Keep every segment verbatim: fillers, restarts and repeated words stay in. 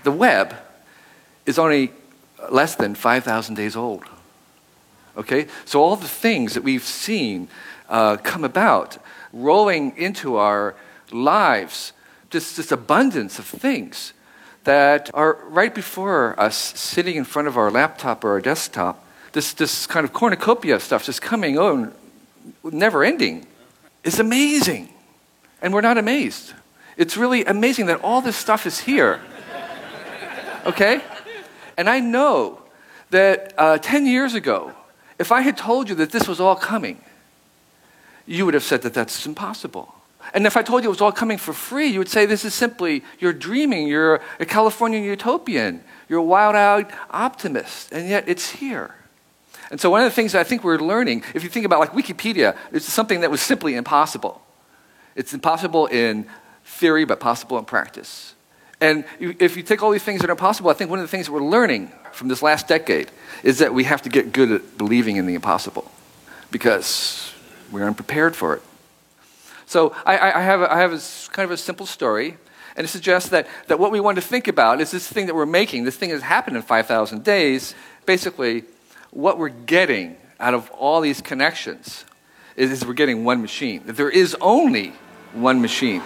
the web is only less than five thousand days old. Okay? So all the things that we've seen uh, come about, rolling into our lives, just this abundance of things that are right before us, sitting in front of our laptop or our desktop, this, this kind of cornucopia of stuff just coming on, never ending, is amazing. And we're not amazed. It's really amazing that all this stuff is here. Okay? And I know that uh, ten years ago, if I had told you that this was all coming, you would have said that that's impossible. And if I told you it was all coming for free, you would say this is simply, you're dreaming, you're a Californian utopian, you're a wild-eyed optimist, and yet it's here. And so one of the things that I think we're learning, if you think about like Wikipedia, it's something that was simply impossible. It's impossible in theory, but possible in practice. And you, if you take all these things that are possible, I think one of the things that we're learning from this last decade is that we have to get good at believing in the impossible because we're unprepared for it. So I, I, have, a, I have a, kind of a simple story, and it suggests that, that what we want to think about is this thing that we're making, this thing that's happened in five thousand days, basically what we're getting out of all these connections is, is we're getting one machine. That there is only one machine.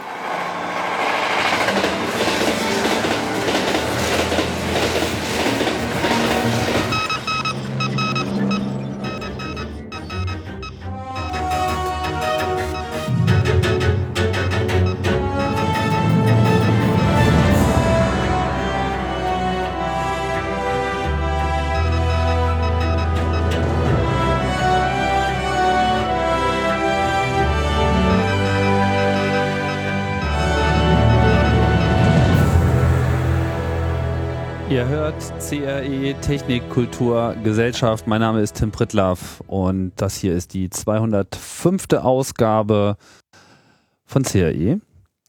Ihr hört C R E Technik, Kultur, Gesellschaft. Mein Name ist Tim Pritlove und das hier ist die zweihundertfünfte Ausgabe von C R E.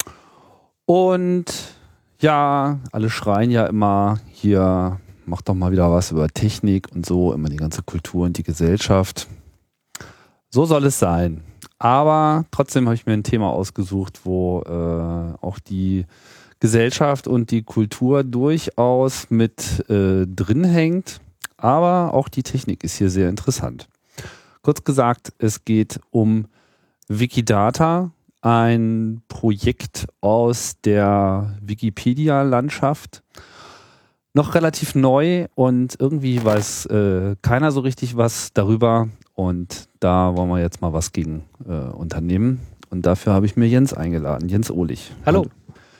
Und ja, alle schreien ja immer, hier, mach doch mal wieder was über Technik und so, immer die ganze Kultur und die Gesellschaft. So soll es sein. Aber trotzdem habe ich mir ein Thema ausgesucht, wo äh, auch die Gesellschaft und die Kultur durchaus mit äh, drin hängt, aber auch die Technik ist hier sehr interessant. Kurz gesagt, es geht um Wikidata, ein Projekt aus der Wikipedia-Landschaft. Noch relativ neu und irgendwie weiß äh, keiner so richtig was darüber und da wollen wir jetzt mal was gegen äh, unternehmen und dafür habe ich mir Jens eingeladen, Jens Ohlich. Hallo. Und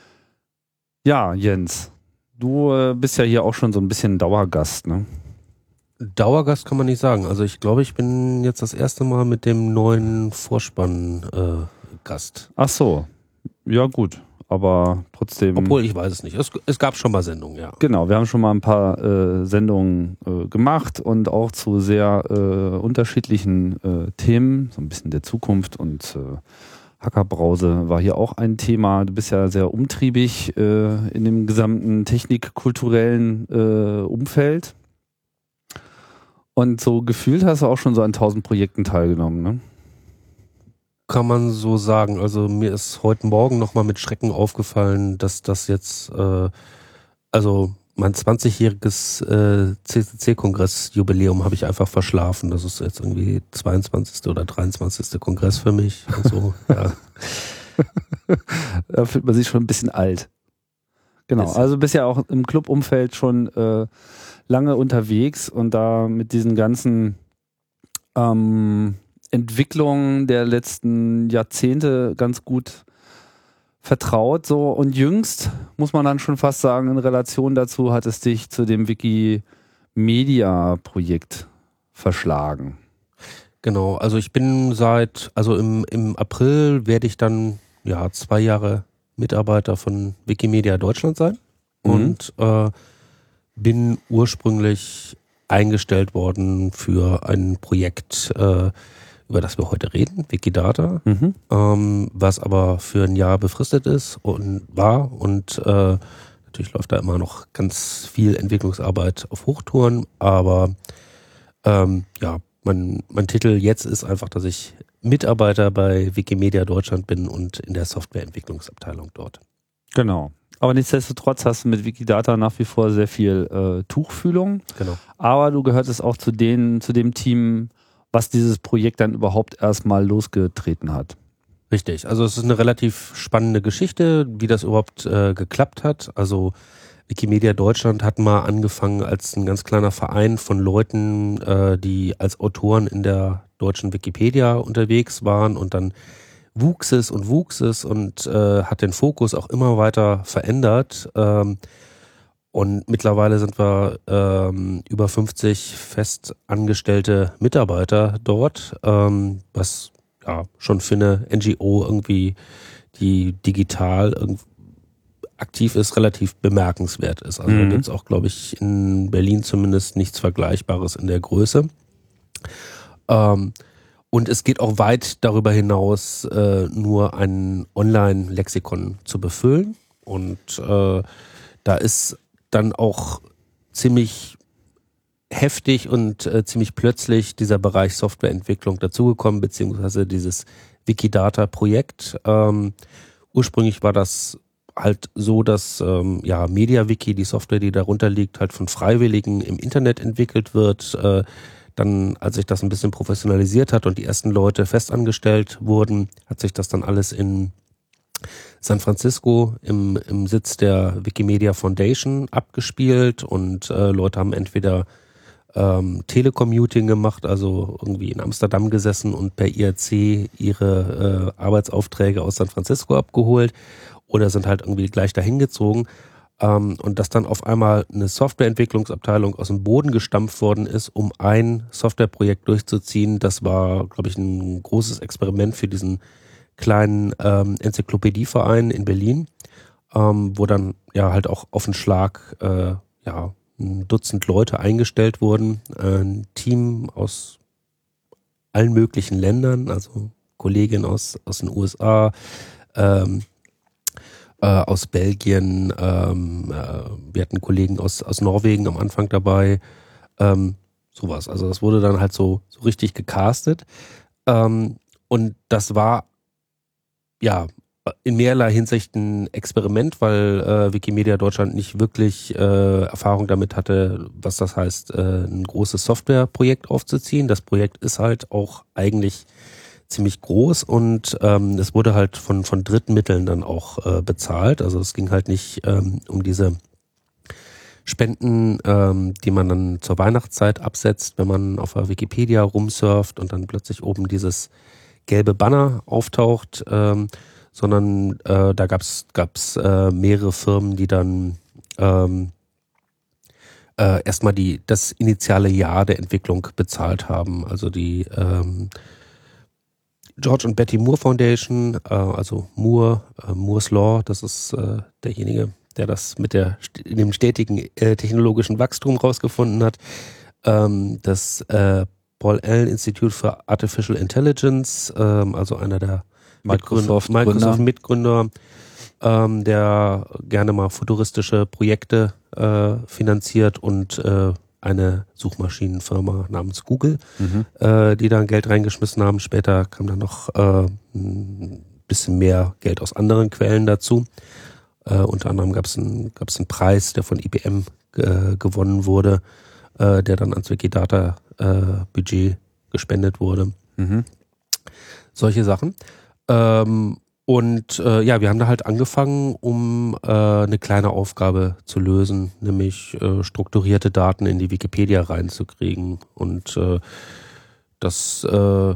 ja, Jens, du äh, bist ja hier auch schon so ein bisschen Dauergast, ne? Dauergast kann man nicht sagen. Also ich glaube, ich bin jetzt das erste Mal mit dem neuen Vorspann äh, Gast. Ach so, ja gut, aber trotzdem... Obwohl, ich weiß es nicht. Es, es gab schon mal Sendungen, ja. Genau, wir haben schon mal ein paar äh, Sendungen äh, gemacht und auch zu sehr äh, unterschiedlichen äh, Themen, so ein bisschen der Zukunft und... Äh, Hackerbrause war hier auch ein Thema. Du bist ja sehr umtriebig äh, in dem gesamten technikkulturellen äh, Umfeld. Und so gefühlt hast du auch schon so an tausend Projekten teilgenommen, ne? Kann man so sagen. Also mir ist heute Morgen nochmal mit Schrecken aufgefallen, dass das jetzt, äh, also mein zwanzigjähriges äh, C C C-Kongress-Jubiläum habe ich einfach verschlafen. Das ist jetzt irgendwie zweiundzwanzigste oder dreiundzwanzigste Kongress für mich. Also, ja. Da fühlt man sich schon ein bisschen alt. Genau, Jetzt. Also bist ja auch im Clubumfeld schon äh, lange unterwegs und da mit diesen ganzen ähm, Entwicklungen der letzten Jahrzehnte ganz gut vertraut, so, und jüngst, muss man dann schon fast sagen, in Relation dazu hat es dich zu dem Wikimedia-Projekt verschlagen. Genau, also ich bin seit, also im, im April werde ich dann, ja, zwei Jahre Mitarbeiter von Wikimedia Deutschland sein mhm. und äh, bin ursprünglich eingestellt worden für ein Projekt, äh, über das wir heute reden, Wikidata, mhm. ähm, was aber für ein Jahr befristet ist und war und äh, natürlich läuft da immer noch ganz viel Entwicklungsarbeit auf Hochtouren, aber ähm, ja, mein, mein Titel jetzt ist einfach, dass ich Mitarbeiter bei Wikimedia Deutschland bin und in der Softwareentwicklungsabteilung dort. Genau, Aber nichtsdestotrotz hast du mit Wikidata nach wie vor sehr viel äh, Tuchfühlung. Genau. Aber du gehörtest auch zu denen, zu dem Team, was dieses Projekt dann überhaupt erstmal losgetreten hat. Richtig. Also es ist eine relativ spannende Geschichte, wie das überhaupt äh, geklappt hat. Also Wikimedia Deutschland hat mal angefangen als ein ganz kleiner Verein von Leuten, äh, die als Autoren in der deutschen Wikipedia unterwegs waren, und dann wuchs es und wuchs es und äh, hat den Fokus auch immer weiter verändert. Ähm, und mittlerweile sind wir ähm, über fünfzig festangestellte Mitarbeiter dort, ähm, was ja schon für eine N G O irgendwie, die digital irgendwie aktiv ist, relativ bemerkenswert ist. Also mhm. da gibt es auch, glaube ich, in Berlin zumindest nichts Vergleichbares in der Größe. Ähm, und es geht auch weit darüber hinaus, äh, nur ein Online-Lexikon zu befüllen. Und äh, da ist dann auch ziemlich heftig und äh, ziemlich plötzlich dieser Bereich Softwareentwicklung dazugekommen, beziehungsweise dieses Wikidata-Projekt. Ähm, ursprünglich war das halt so, dass ähm, ja MediaWiki, die Software, die darunter liegt, halt von Freiwilligen im Internet entwickelt wird. Äh, dann, als sich das ein bisschen professionalisiert hat und die ersten Leute festangestellt wurden, hat sich das dann alles in San Francisco im, im Sitz der Wikimedia Foundation abgespielt, und äh, Leute haben entweder ähm, Telecommuting gemacht, also irgendwie in Amsterdam gesessen und per I R C ihre äh, Arbeitsaufträge aus San Francisco abgeholt, oder sind halt irgendwie gleich dahin gezogen. Ähm, und dass dann auf einmal eine Softwareentwicklungsabteilung aus dem Boden gestampft worden ist, um ein Softwareprojekt durchzuziehen, das war, glaube ich, ein großes Experiment für diesen kleinen ähm, Enzyklopädieverein in Berlin, ähm, wo dann ja halt auch auf den Schlag äh, ja ein Dutzend Leute eingestellt wurden, äh, ein Team aus allen möglichen Ländern, also Kolleginnen aus aus den U S A, ähm, äh, aus Belgien, ähm, äh, wir hatten Kollegen aus aus Norwegen am Anfang dabei, ähm, sowas. Also das wurde dann halt so so richtig gecastet, ähm, und das war ja in mehrerlei Hinsicht ein Experiment, weil äh, Wikimedia Deutschland nicht wirklich äh, Erfahrung damit hatte, was das heißt, äh, ein großes Softwareprojekt aufzuziehen. Das Projekt ist halt auch eigentlich ziemlich groß, und ähm, es wurde halt von von Drittmitteln dann auch äh, bezahlt. Also es ging halt nicht ähm, um diese Spenden, ähm, die man dann zur Weihnachtszeit absetzt, wenn man auf der Wikipedia rumsurft und dann plötzlich oben dieses gelbe Banner auftaucht, ähm, sondern äh, da gab's gab's äh, mehrere Firmen, die dann ähm, äh, erstmal die das initiale Jahr der Entwicklung bezahlt haben. Also die ähm, George und Betty Moore Foundation, äh, also Moore, äh, Moore's Law, das ist äh, derjenige, der das mit der dem stetigen äh, technologischen Wachstum rausgefunden hat. Ähm, das äh, Paul Allen Institute for Artificial Intelligence, ähm, also einer der Microsoft, Microsoft Mitgründer, ähm, der gerne mal futuristische Projekte äh, finanziert, und äh, eine Suchmaschinenfirma namens Google, mhm. äh, die da Geld reingeschmissen haben. Später kam dann noch äh, ein bisschen mehr Geld aus anderen Quellen dazu. Äh, unter anderem gab es einen, gab's einen Preis, der von I B M äh, gewonnen wurde, äh, der dann ans Wikidata äh, Budget gespendet wurde. Mhm. Solche Sachen. Ähm, und äh, ja, wir haben da halt angefangen, um äh, eine kleine Aufgabe zu lösen, nämlich äh, strukturierte Daten in die Wikipedia reinzukriegen. Und äh, das äh,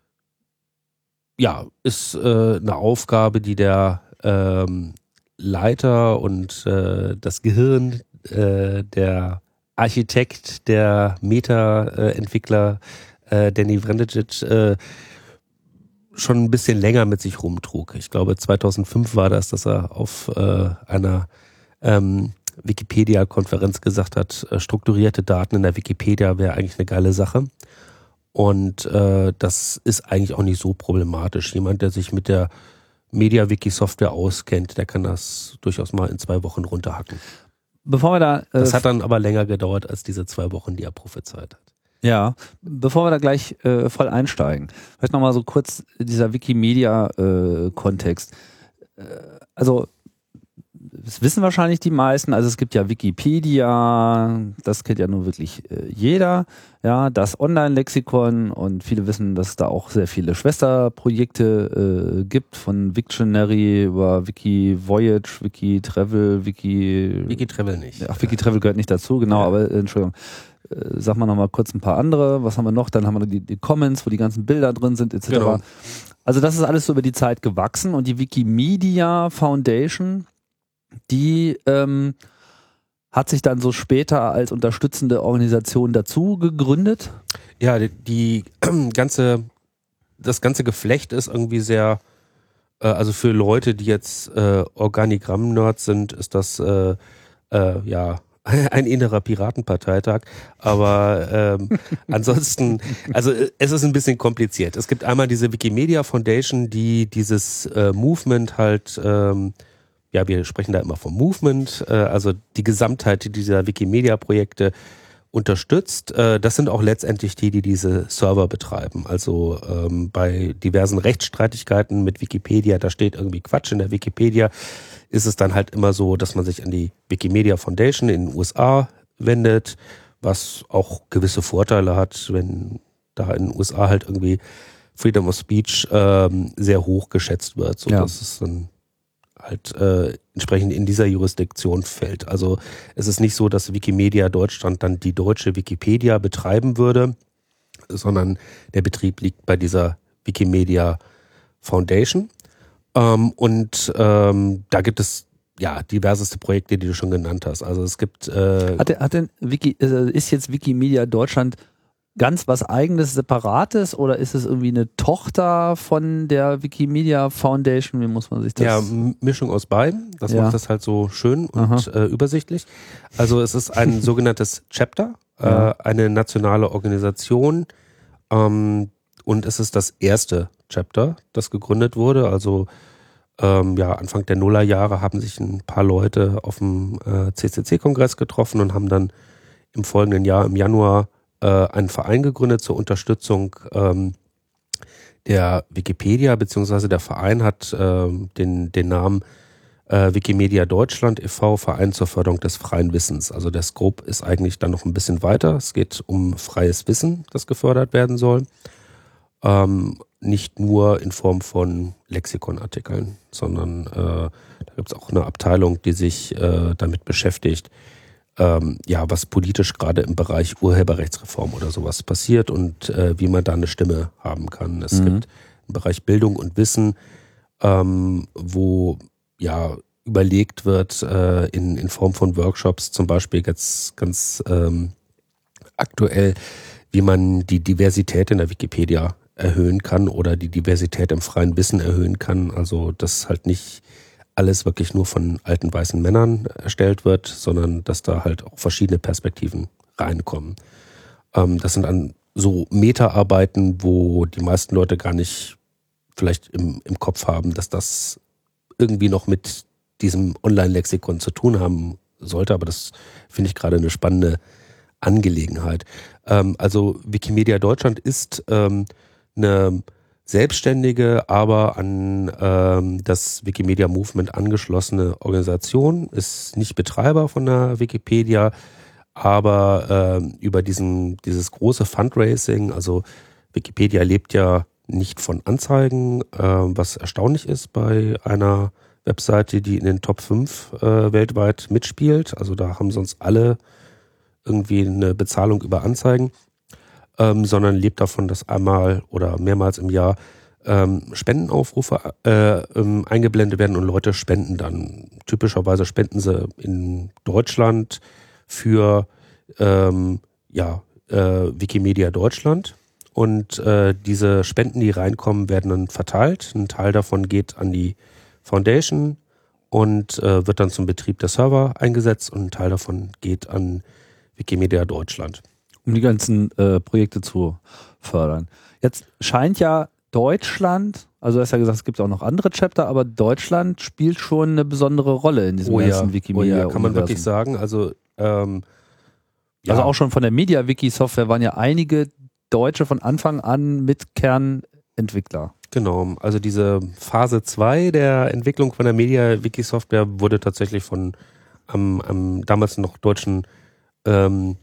ja ist äh, eine Aufgabe, die der ähm, Leiter und äh, das Gehirn, äh, der Architekt, der Meta-Entwickler äh, Danny Vrendicic äh, schon ein bisschen länger mit sich rumtrug. Ich glaube, zweitausendfünf war das, dass er auf äh, einer ähm, Wikipedia-Konferenz gesagt hat, äh, strukturierte Daten in der Wikipedia wäre eigentlich eine geile Sache. Und äh, das ist eigentlich auch nicht so problematisch. Jemand, der sich mit der MediaWiki-Software auskennt, der kann das durchaus mal in zwei Wochen runterhacken. Bevor wir da, äh, das hat dann aber länger gedauert als diese zwei Wochen, die er prophezeit hat. Ja, bevor wir da gleich äh, voll einsteigen, vielleicht nochmal so kurz dieser Wikimedia-Kontext. Äh, also das wissen wahrscheinlich die meisten, also es gibt ja Wikipedia, das kennt ja nun wirklich äh, jeder, ja, das Online-Lexikon und viele wissen, dass es da auch sehr viele Schwesterprojekte äh, gibt, von Wiktionary über Wikivoyage, Wikitravel, Wiki... Wikitravel nicht. Ach, Wikitravel gehört nicht dazu, genau, ja. aber äh, Entschuldigung. Äh, sag mal nochmal kurz ein paar andere, was haben wir noch? Dann haben wir die, die Comments, wo die ganzen Bilder drin sind, et cetera. Genau. Also das ist alles so über die Zeit gewachsen und die Wikimedia Foundation, die ähm, hat sich dann so später als unterstützende Organisation dazu gegründet. Ja, die, die ganze, das ganze Geflecht ist irgendwie sehr, äh, also für Leute, die jetzt äh, Organigramm-Nerds sind, ist das äh, äh, ja ein innerer Piratenparteitag, aber ähm, ansonsten, also es ist ein bisschen kompliziert. Es gibt einmal diese Wikimedia Foundation, die dieses äh, Movement halt, ähm, ja, wir sprechen da immer vom Movement, äh, also die Gesamtheit dieser Wikimedia-Projekte unterstützt. Äh, das sind auch letztendlich die, die diese Server betreiben. Also ähm, bei diversen Rechtsstreitigkeiten mit Wikipedia, da steht irgendwie Quatsch in der Wikipedia, ist es dann halt immer so, dass man sich an die Wikimedia Foundation in den U S A wendet, was auch gewisse Vorteile hat, wenn da in den U S A halt irgendwie Freedom of Speech ähm, sehr hoch geschätzt wird, so ja. dass es dann halt äh, entsprechend in dieser Jurisdiktion fällt. Also es ist nicht so, dass Wikimedia Deutschland dann die deutsche Wikipedia betreiben würde, sondern der Betrieb liegt bei dieser Wikimedia Foundation. Ähm, und ähm, da gibt es ja diverseste Projekte, die du schon genannt hast. Also es gibt äh, hat, hat denn Wiki, ist jetzt Wikimedia Deutschland ganz was Eigenes, Separates oder ist es irgendwie eine Tochter von der Wikimedia Foundation? Wie muss man sich das... Ja, Mischung aus beiden. Das ja. macht das halt so schön und äh, übersichtlich. Also es ist ein sogenanntes Chapter, ja. äh, eine nationale Organisation ähm, und es ist das erste Chapter, das gegründet wurde. Also ähm, ja, Anfang der Nullerjahre haben sich ein paar Leute auf dem äh, C C C-Kongress getroffen und haben dann im folgenden Jahr, im Januar, einen Verein gegründet zur Unterstützung ähm, der Wikipedia, beziehungsweise der Verein hat ähm, den, den Namen äh, Wikimedia Deutschland e V, Verein zur Förderung des freien Wissens. Also der Scope ist eigentlich dann noch ein bisschen weiter. Es geht um freies Wissen, das gefördert werden soll. Ähm, nicht nur in Form von Lexikonartikeln, sondern äh, da gibt es auch eine Abteilung, die sich äh, damit beschäftigt, Ähm, ja, was politisch gerade im Bereich Urheberrechtsreform oder sowas passiert und äh, wie man da eine Stimme haben kann. Es mhm. gibt einen Bereich Bildung und Wissen, ähm, wo ja überlegt wird äh, in, in Form von Workshops, zum Beispiel jetzt ganz ähm, aktuell, wie man die Diversität in der Wikipedia erhöhen kann oder die Diversität im freien Wissen erhöhen kann. Also das halt nicht alles wirklich nur von alten weißen Männern erstellt wird, sondern dass da halt auch verschiedene Perspektiven reinkommen. Ähm, das sind dann so Meta-Arbeiten, wo die meisten Leute gar nicht vielleicht im, im Kopf haben, dass das irgendwie noch mit diesem Online-Lexikon zu tun haben sollte, aber das finde ich gerade eine spannende Angelegenheit. Ähm, also Wikimedia Deutschland ist ähm, eine selbstständige, aber an ähm, das Wikimedia Movement angeschlossene Organisation, ist nicht Betreiber von der Wikipedia, aber ähm, über diesen dieses große Fundraising, also Wikipedia lebt ja nicht von Anzeigen, äh, was erstaunlich ist bei einer Webseite, die in den Top fünf äh, weltweit mitspielt. Also da haben sonst alle irgendwie eine Bezahlung über Anzeigen. Ähm, sondern lebt davon, dass einmal oder mehrmals im Jahr ähm, Spendenaufrufe äh, ähm, eingeblendet werden und Leute spenden dann. Typischerweise spenden sie in Deutschland für ähm, ja, äh, Wikimedia Deutschland und äh, diese Spenden, die reinkommen, werden dann verteilt. Ein Teil davon geht an die Foundation und äh, wird dann zum Betrieb der Server eingesetzt und ein Teil davon geht an Wikimedia Deutschland. Um die ganzen äh, Projekte zu fördern. Jetzt scheint ja Deutschland, also du hast ja gesagt, es gibt auch noch andere Chapter, aber Deutschland spielt schon eine besondere Rolle in diesem oh ganzen ja, Wikimedia. Oh ja, kann man wirklich sagen. Also, ähm, ja. also auch schon von der MediaWiki-Software waren ja einige Deutsche von Anfang an mit Kernentwickler. Genau, also diese Phase zwei der Entwicklung von der MediaWiki-Software wurde tatsächlich von am, am damals noch deutschen ähm,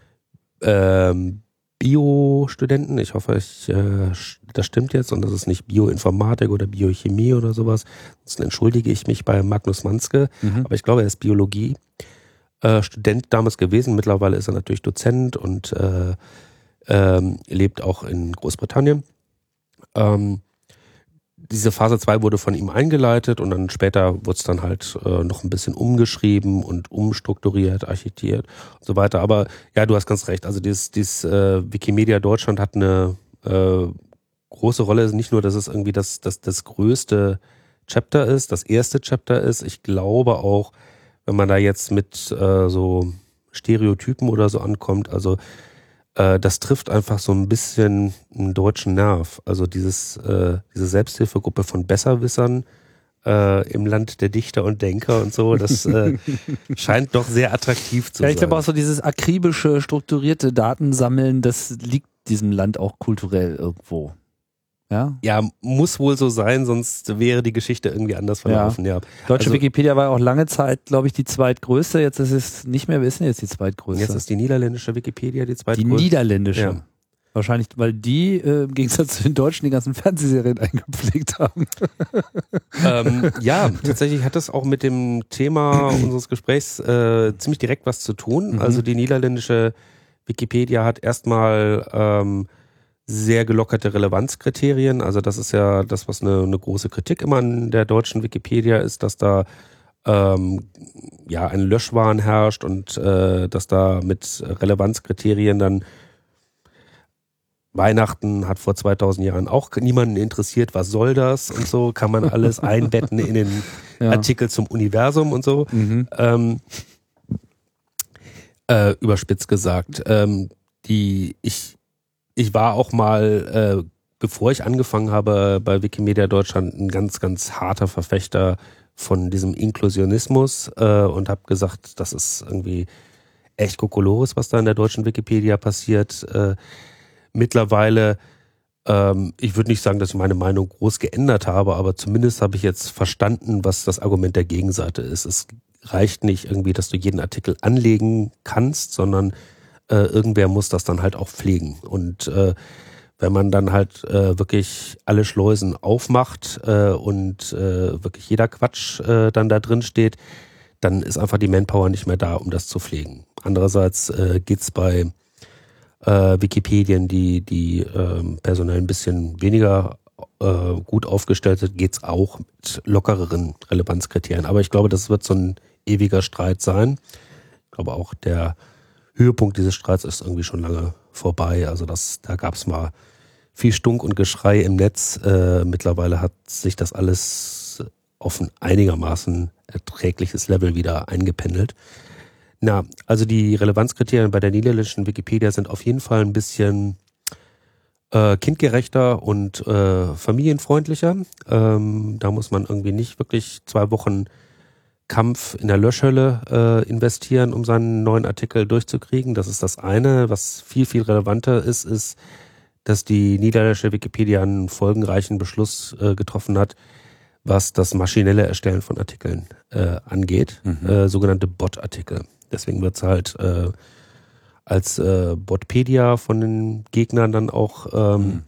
ähm, Bio-Studenten, ich hoffe, ich, äh, das stimmt jetzt und das ist nicht Bioinformatik oder Biochemie oder sowas, sonst entschuldige ich mich bei Magnus Manske, mhm. aber ich glaube, er ist Biologie äh, Student damals gewesen, mittlerweile ist er natürlich Dozent und äh, ähm, lebt auch in Großbritannien. Ähm, Diese Phase zwei wurde von ihm eingeleitet und dann später wurde es dann halt äh, noch ein bisschen umgeschrieben und umstrukturiert, architiert und so weiter. Aber ja, du hast ganz recht. Also dieses, dieses äh, Wikimedia Deutschland hat eine äh, große Rolle. Nicht nur, dass es irgendwie das, das, das größte Chapter ist, das erste Chapter ist. Ich glaube auch, wenn man da jetzt mit äh, so Stereotypen oder so ankommt, also das trifft einfach so ein bisschen einen deutschen Nerv. Also dieses, äh, diese Selbsthilfegruppe von Besserwissern äh, im Land der Dichter und Denker und so, das äh, scheint doch sehr attraktiv zu ja, sein. Ich glaube auch so dieses akribische, strukturierte Datensammeln, das liegt diesem Land auch kulturell irgendwo. Ja? Ja, muss wohl so sein, sonst wäre die Geschichte irgendwie anders verlaufen. Ja. Ja. Deutsche also, Wikipedia war auch lange Zeit, glaube ich, die zweitgrößte. Jetzt ist es nicht mehr, wer ist denn jetzt die zweitgrößte? Jetzt ist die niederländische Wikipedia die zweitgrößte. Die niederländische. Ja. Wahrscheinlich, weil die äh, im Gegensatz zu den Deutschen die ganzen Fernsehserien eingepflegt haben. ähm, ja, tatsächlich hat das auch mit dem Thema unseres Gesprächs äh, ziemlich direkt was zu tun. Mhm. Also die niederländische Wikipedia hat erstmal ähm, sehr gelockerte Relevanzkriterien. Also das ist ja das, was eine, eine große Kritik immer an der deutschen Wikipedia ist, dass da ähm, ja ein Löschwahn herrscht und äh, dass da mit Relevanzkriterien dann Weihnachten hat vor zweitausend Jahren auch niemanden interessiert, was soll das und so, kann man alles einbetten in den ja. Artikel zum Universum und so. Mhm. Ähm, äh, überspitzt gesagt. Ähm, die ich Ich war auch mal, äh, bevor ich angefangen habe bei Wikimedia Deutschland, ein ganz, ganz harter Verfechter von diesem Inklusionismus äh, und habe gesagt, das ist irgendwie echt Kokolores, was da in der deutschen Wikipedia passiert. Äh, mittlerweile, ähm, ich würde nicht sagen, dass ich meine Meinung groß geändert habe, aber zumindest habe ich jetzt verstanden, was das Argument der Gegenseite ist. Es reicht nicht irgendwie, dass du jeden Artikel anlegen kannst, sondern Äh, irgendwer muss das dann halt auch pflegen. Und äh, wenn man dann halt äh, wirklich alle Schleusen aufmacht äh, und äh, wirklich jeder Quatsch äh, dann da drin steht, dann ist einfach die Manpower nicht mehr da, um das zu pflegen. Andererseits äh, geht's bei äh, Wikipedien, die, die äh, personell ein bisschen weniger äh, gut aufgestellt sind, geht's auch mit lockereren Relevanzkriterien. Aber ich glaube, das wird so ein ewiger Streit sein. Ich glaube auch, der Höhepunkt dieses Streits ist irgendwie schon lange vorbei. Also das, da gab es mal viel Stunk und Geschrei im Netz. Äh, mittlerweile hat sich das alles auf ein einigermaßen erträgliches Level wieder eingependelt. Na, also die Relevanzkriterien bei der niederländischen Wikipedia sind auf jeden Fall ein bisschen äh, kindgerechter und äh, familienfreundlicher. Ähm, da muss man irgendwie nicht wirklich zwei Wochen Kampf in der Löschhölle äh, investieren, um seinen neuen Artikel durchzukriegen. Das ist das eine. Was viel, viel relevanter ist, ist, dass die niederländische Wikipedia einen folgenreichen Beschluss äh, getroffen hat, was das maschinelle Erstellen von Artikeln äh, angeht, mhm. äh, sogenannte Bot-Artikel. Deswegen wird es halt äh, als äh, Botpedia von den Gegnern dann auch ähm, mhm.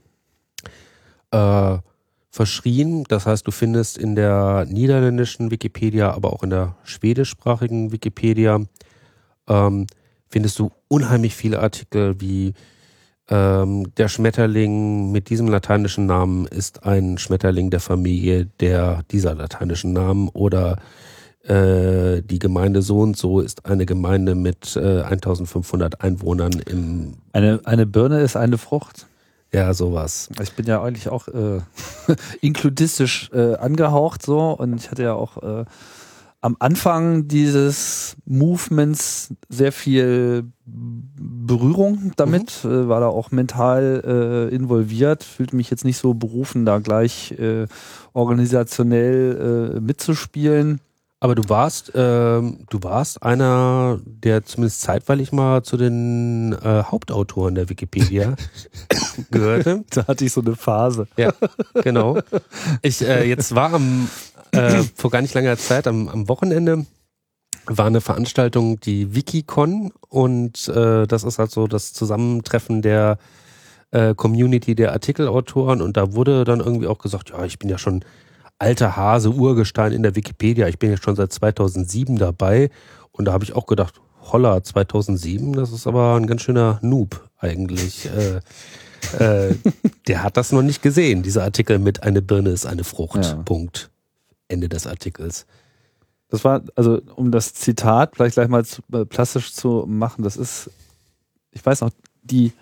äh, verschrien. Das heißt, du findest in der niederländischen Wikipedia, aber auch in der schwedischsprachigen Wikipedia, ähm, findest du unheimlich viele Artikel wie ähm, der Schmetterling mit diesem lateinischen Namen ist ein Schmetterling der Familie der dieser lateinischen Namen oder äh, die Gemeinde so und so ist eine Gemeinde mit äh, eintausendfünfhundert Einwohnern im... Eine, eine Birne ist eine Frucht. Ja, sowas. Ich bin ja eigentlich auch äh, inkludistisch äh, angehaucht so und ich hatte ja auch äh, am Anfang dieses Movements sehr viel Berührung damit, mhm. äh, war da auch mental äh, involviert, fühlte mich jetzt nicht so berufen, da gleich äh, organisationell äh, mitzuspielen. Aber du warst, ähm, du warst einer, der zumindest zeitweilig mal zu den äh, Hauptautoren der Wikipedia gehörte. Da hatte ich so eine Phase. Ja, genau. Ich äh, jetzt war am äh, vor gar nicht langer Zeit am, am Wochenende war eine Veranstaltung, die Wikicon, und äh, das ist halt so das Zusammentreffen der äh, Community der Artikelautoren, und da wurde dann irgendwie auch gesagt, ja, ich bin ja schon alter Hase, Urgestein in der Wikipedia, ich bin ja schon seit zweitausendsieben dabei, und da habe ich auch gedacht, holla, zweitausendsieben, das ist aber ein ganz schöner Noob eigentlich. äh, äh, der hat das noch nicht gesehen, dieser Artikel mit eine Birne ist eine Frucht, Ja. Punkt. Ende des Artikels. Das war, also um das Zitat vielleicht gleich mal zu, äh, plastisch zu machen, das ist, ich weiß noch, die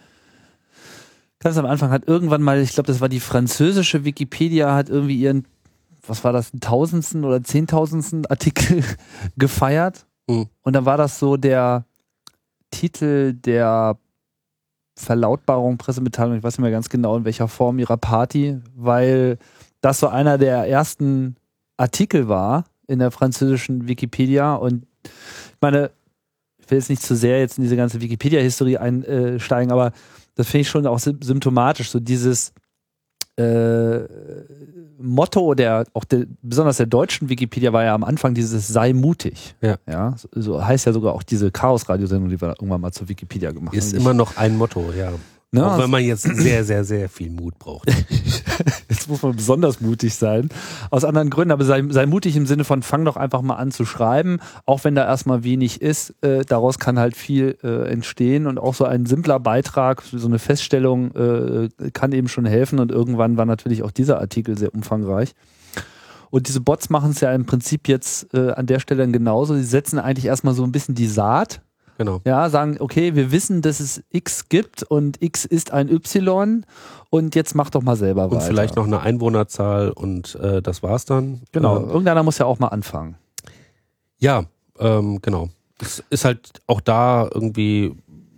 ganz am Anfang hat irgendwann mal, ich glaube, das war die französische Wikipedia, hat irgendwie ihren, was war das, einen tausendsten oder zehntausendsten Artikel gefeiert. Mhm. Und dann war das so der Titel der Verlautbarung, Pressemitteilung, ich weiß nicht mehr ganz genau in welcher Form ihrer Party, weil das so einer der ersten Artikel war in der französischen Wikipedia, und ich meine, ich will jetzt nicht zu sehr jetzt in diese ganze Wikipedia-Historie einsteigen, aber das finde ich schon auch symptomatisch, so dieses äh, Motto der, auch der, besonders der deutschen Wikipedia war ja am Anfang dieses sei mutig. Ja. Ja, so heißt ja sogar auch diese Chaos-Radiosendung, die wir irgendwann mal zur Wikipedia gemacht haben. Ist immer noch ein Motto, ja. Ne? Auch wenn man jetzt sehr, sehr, sehr viel Mut braucht. Jetzt muss man besonders mutig sein. Aus anderen Gründen, aber sei, sei mutig im Sinne von, fang doch einfach mal an zu schreiben, auch wenn da erstmal wenig ist. Äh, daraus kann halt viel äh, entstehen, und auch so ein simpler Beitrag, so eine Feststellung äh, kann eben schon helfen, und irgendwann war natürlich auch dieser Artikel sehr umfangreich. Und diese Bots machen es ja im Prinzip jetzt äh, an der Stelle genauso. Sie setzen eigentlich erstmal so ein bisschen die Saat. Genau. Ja, sagen, okay, wir wissen, dass es X gibt und X ist ein Y, und jetzt mach doch mal selber Und weiter. vielleicht noch eine Einwohnerzahl, und äh, das war's dann. Genau, Ähm, irgendeiner muss ja auch mal anfangen. ja, ähm, genau. Es ist halt auch da irgendwie,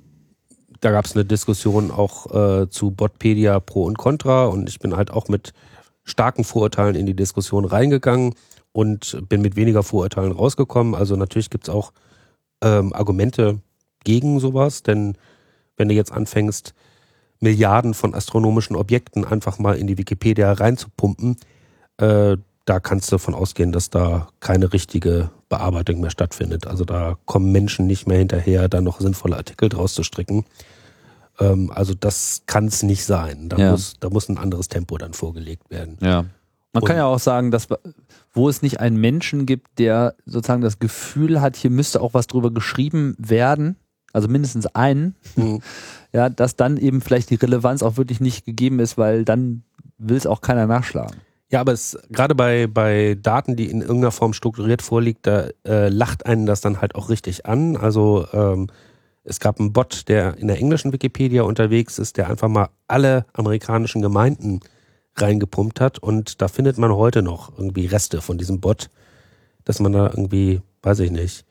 da gab es eine Diskussion auch äh, zu Botpedia Pro und Contra, und ich bin halt auch mit starken Vorurteilen in die Diskussion reingegangen und bin mit weniger Vorurteilen rausgekommen. Also natürlich gibt's auch ähm, Argumente gegen sowas, denn wenn du jetzt anfängst, Milliarden von astronomischen Objekten einfach mal in die Wikipedia reinzupumpen, äh, da kannst du davon ausgehen, dass da keine richtige Bearbeitung mehr stattfindet. Also da kommen Menschen nicht mehr hinterher, da noch sinnvolle Artikel draus zu stricken. Ähm, also das kann es nicht sein. Da, Ja. muss, da muss ein anderes Tempo dann vorgelegt werden. Ja. Man Und- kann ja auch sagen, dass wo es nicht einen Menschen gibt, der sozusagen das Gefühl hat, hier müsste auch was drüber geschrieben werden, also mindestens einen, Mhm. ja, dass dann eben vielleicht die Relevanz auch wirklich nicht gegeben ist, weil dann will es auch keiner nachschlagen. Ja, aber es gerade bei, bei Daten, die in irgendeiner Form strukturiert vorliegt, da äh, lacht einen das dann halt auch richtig an. Also ähm, es gab einen Bot, der in der englischen Wikipedia unterwegs ist, der einfach mal alle amerikanischen Gemeinden reingepumpt hat, und da findet man heute noch irgendwie Reste von diesem Bot, dass man da irgendwie, weiß ich nicht,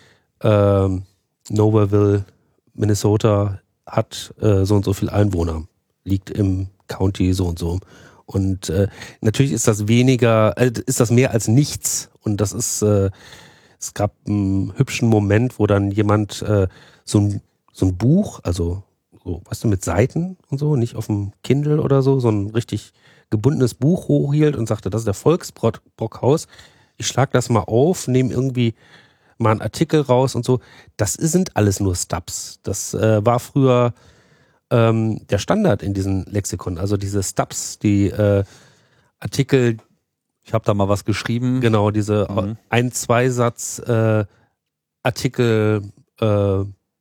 ähm, Nobleville, Minnesota hat äh, so und so viel Einwohner, liegt im County so und so. Und äh, natürlich ist das weniger, äh, ist das mehr als nichts. Und das ist, äh, es gab einen hübschen Moment, wo dann jemand äh, so ein so ein Buch, also so, weißt du, mit Seiten und so, nicht auf dem Kindle oder so, so ein richtig gebundenes Buch hochhielt und sagte, das ist der Volksbrockhaus. Ich schlag das mal auf, nehme irgendwie mal einen Artikel raus und so. Das sind alles nur Stubs. Das äh, war früher ähm, der Standard in diesen Lexikon. Also diese Stubs, die äh, Artikel, Ich habe da mal was geschrieben. genau, diese Mhm. Ein-Zwei-Satz äh, Artikel äh,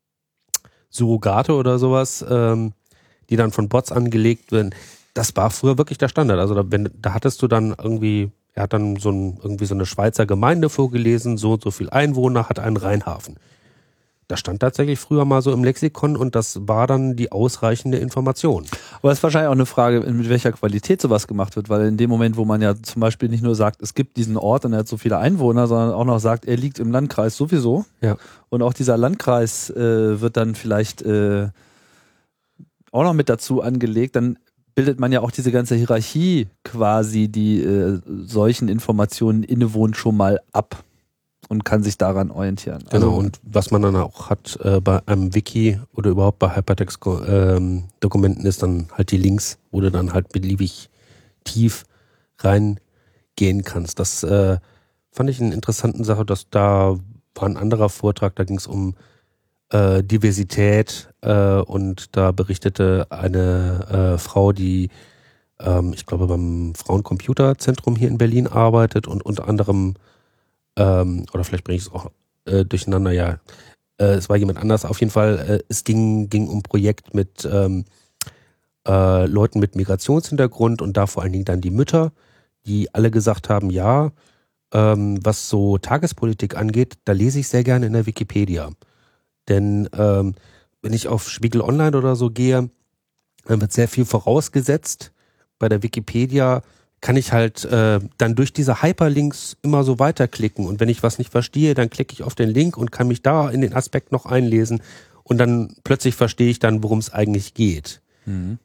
Surrogate oder sowas, ähm, die dann von Bots angelegt werden. Das war früher wirklich der Standard. Also da, wenn, da hattest du dann irgendwie, er hat dann so ein, irgendwie so eine Schweizer Gemeinde vorgelesen, so und so viel Einwohner, hat einen Rheinhafen. Das stand tatsächlich früher mal so im Lexikon, und das war dann die ausreichende Information. Aber es ist wahrscheinlich auch eine Frage, mit welcher Qualität sowas gemacht wird, weil in dem Moment, wo man ja zum Beispiel nicht nur sagt, es gibt diesen Ort und er hat so viele Einwohner, sondern auch noch sagt, er liegt im Landkreis sowieso. Ja. Und auch dieser Landkreis äh, wird dann vielleicht äh, auch noch mit dazu angelegt, dann bildet man ja auch diese ganze Hierarchie quasi, die äh, solchen Informationen innewohnt, schon mal ab. und kann sich daran orientieren. Genau, Also, und was man dann auch hat äh, bei einem Wiki oder überhaupt bei Hypertext-Dokumenten ähm, ist dann halt die Links, wo du dann halt beliebig tief reingehen kannst. Das äh, fand ich eine interessante Sache, dass da war ein anderer Vortrag, da ging es um äh, Diversität äh, und da berichtete eine äh, Frau, die ähm, ich glaube beim Frauencomputerzentrum hier in Berlin arbeitet und unter anderem ähm, oder vielleicht bringe ich es auch äh, durcheinander, ja, äh, es war jemand anders, auf jeden Fall, äh, es ging, ging um ein Projekt mit ähm, äh, Leuten mit Migrationshintergrund und da vor allen Dingen dann die Mütter, die alle gesagt haben, ja, ähm, was so Tagespolitik angeht, da lese ich sehr gerne in der Wikipedia. Denn ähm, wenn ich auf Spiegel Online oder so gehe, dann wird sehr viel vorausgesetzt. Bei der Wikipedia kann ich halt äh, dann durch diese Hyperlinks immer so weiterklicken. Und wenn ich was nicht verstehe, dann klicke ich auf den Link und kann mich da in den Aspekt noch einlesen. Und dann plötzlich verstehe ich dann, worum es eigentlich geht. Mhm.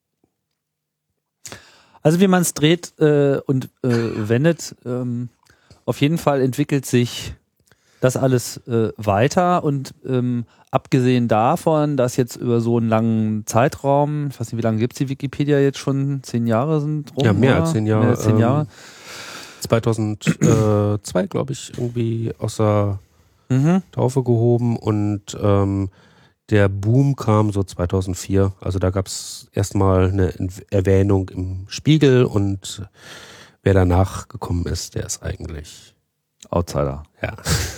Also wie man es dreht äh, und äh, wendet, ähm, auf jeden Fall entwickelt sich das alles äh, weiter und ähm, abgesehen davon, dass jetzt über so einen langen Zeitraum, ich weiß nicht, wie lange gibt es die Wikipedia jetzt schon? Zehn Jahre sind rum? Ja, mehr oder? als zehn Jahre. Mehr als zehn ähm, Jahre. zweitausendzwei, glaube ich, irgendwie aus der Mhm. Taufe gehoben und ähm, der Boom kam so zweitausendvier. Also da gab es erstmal eine Erwähnung im Spiegel und wer danach gekommen ist, der ist eigentlich Outsider. ja.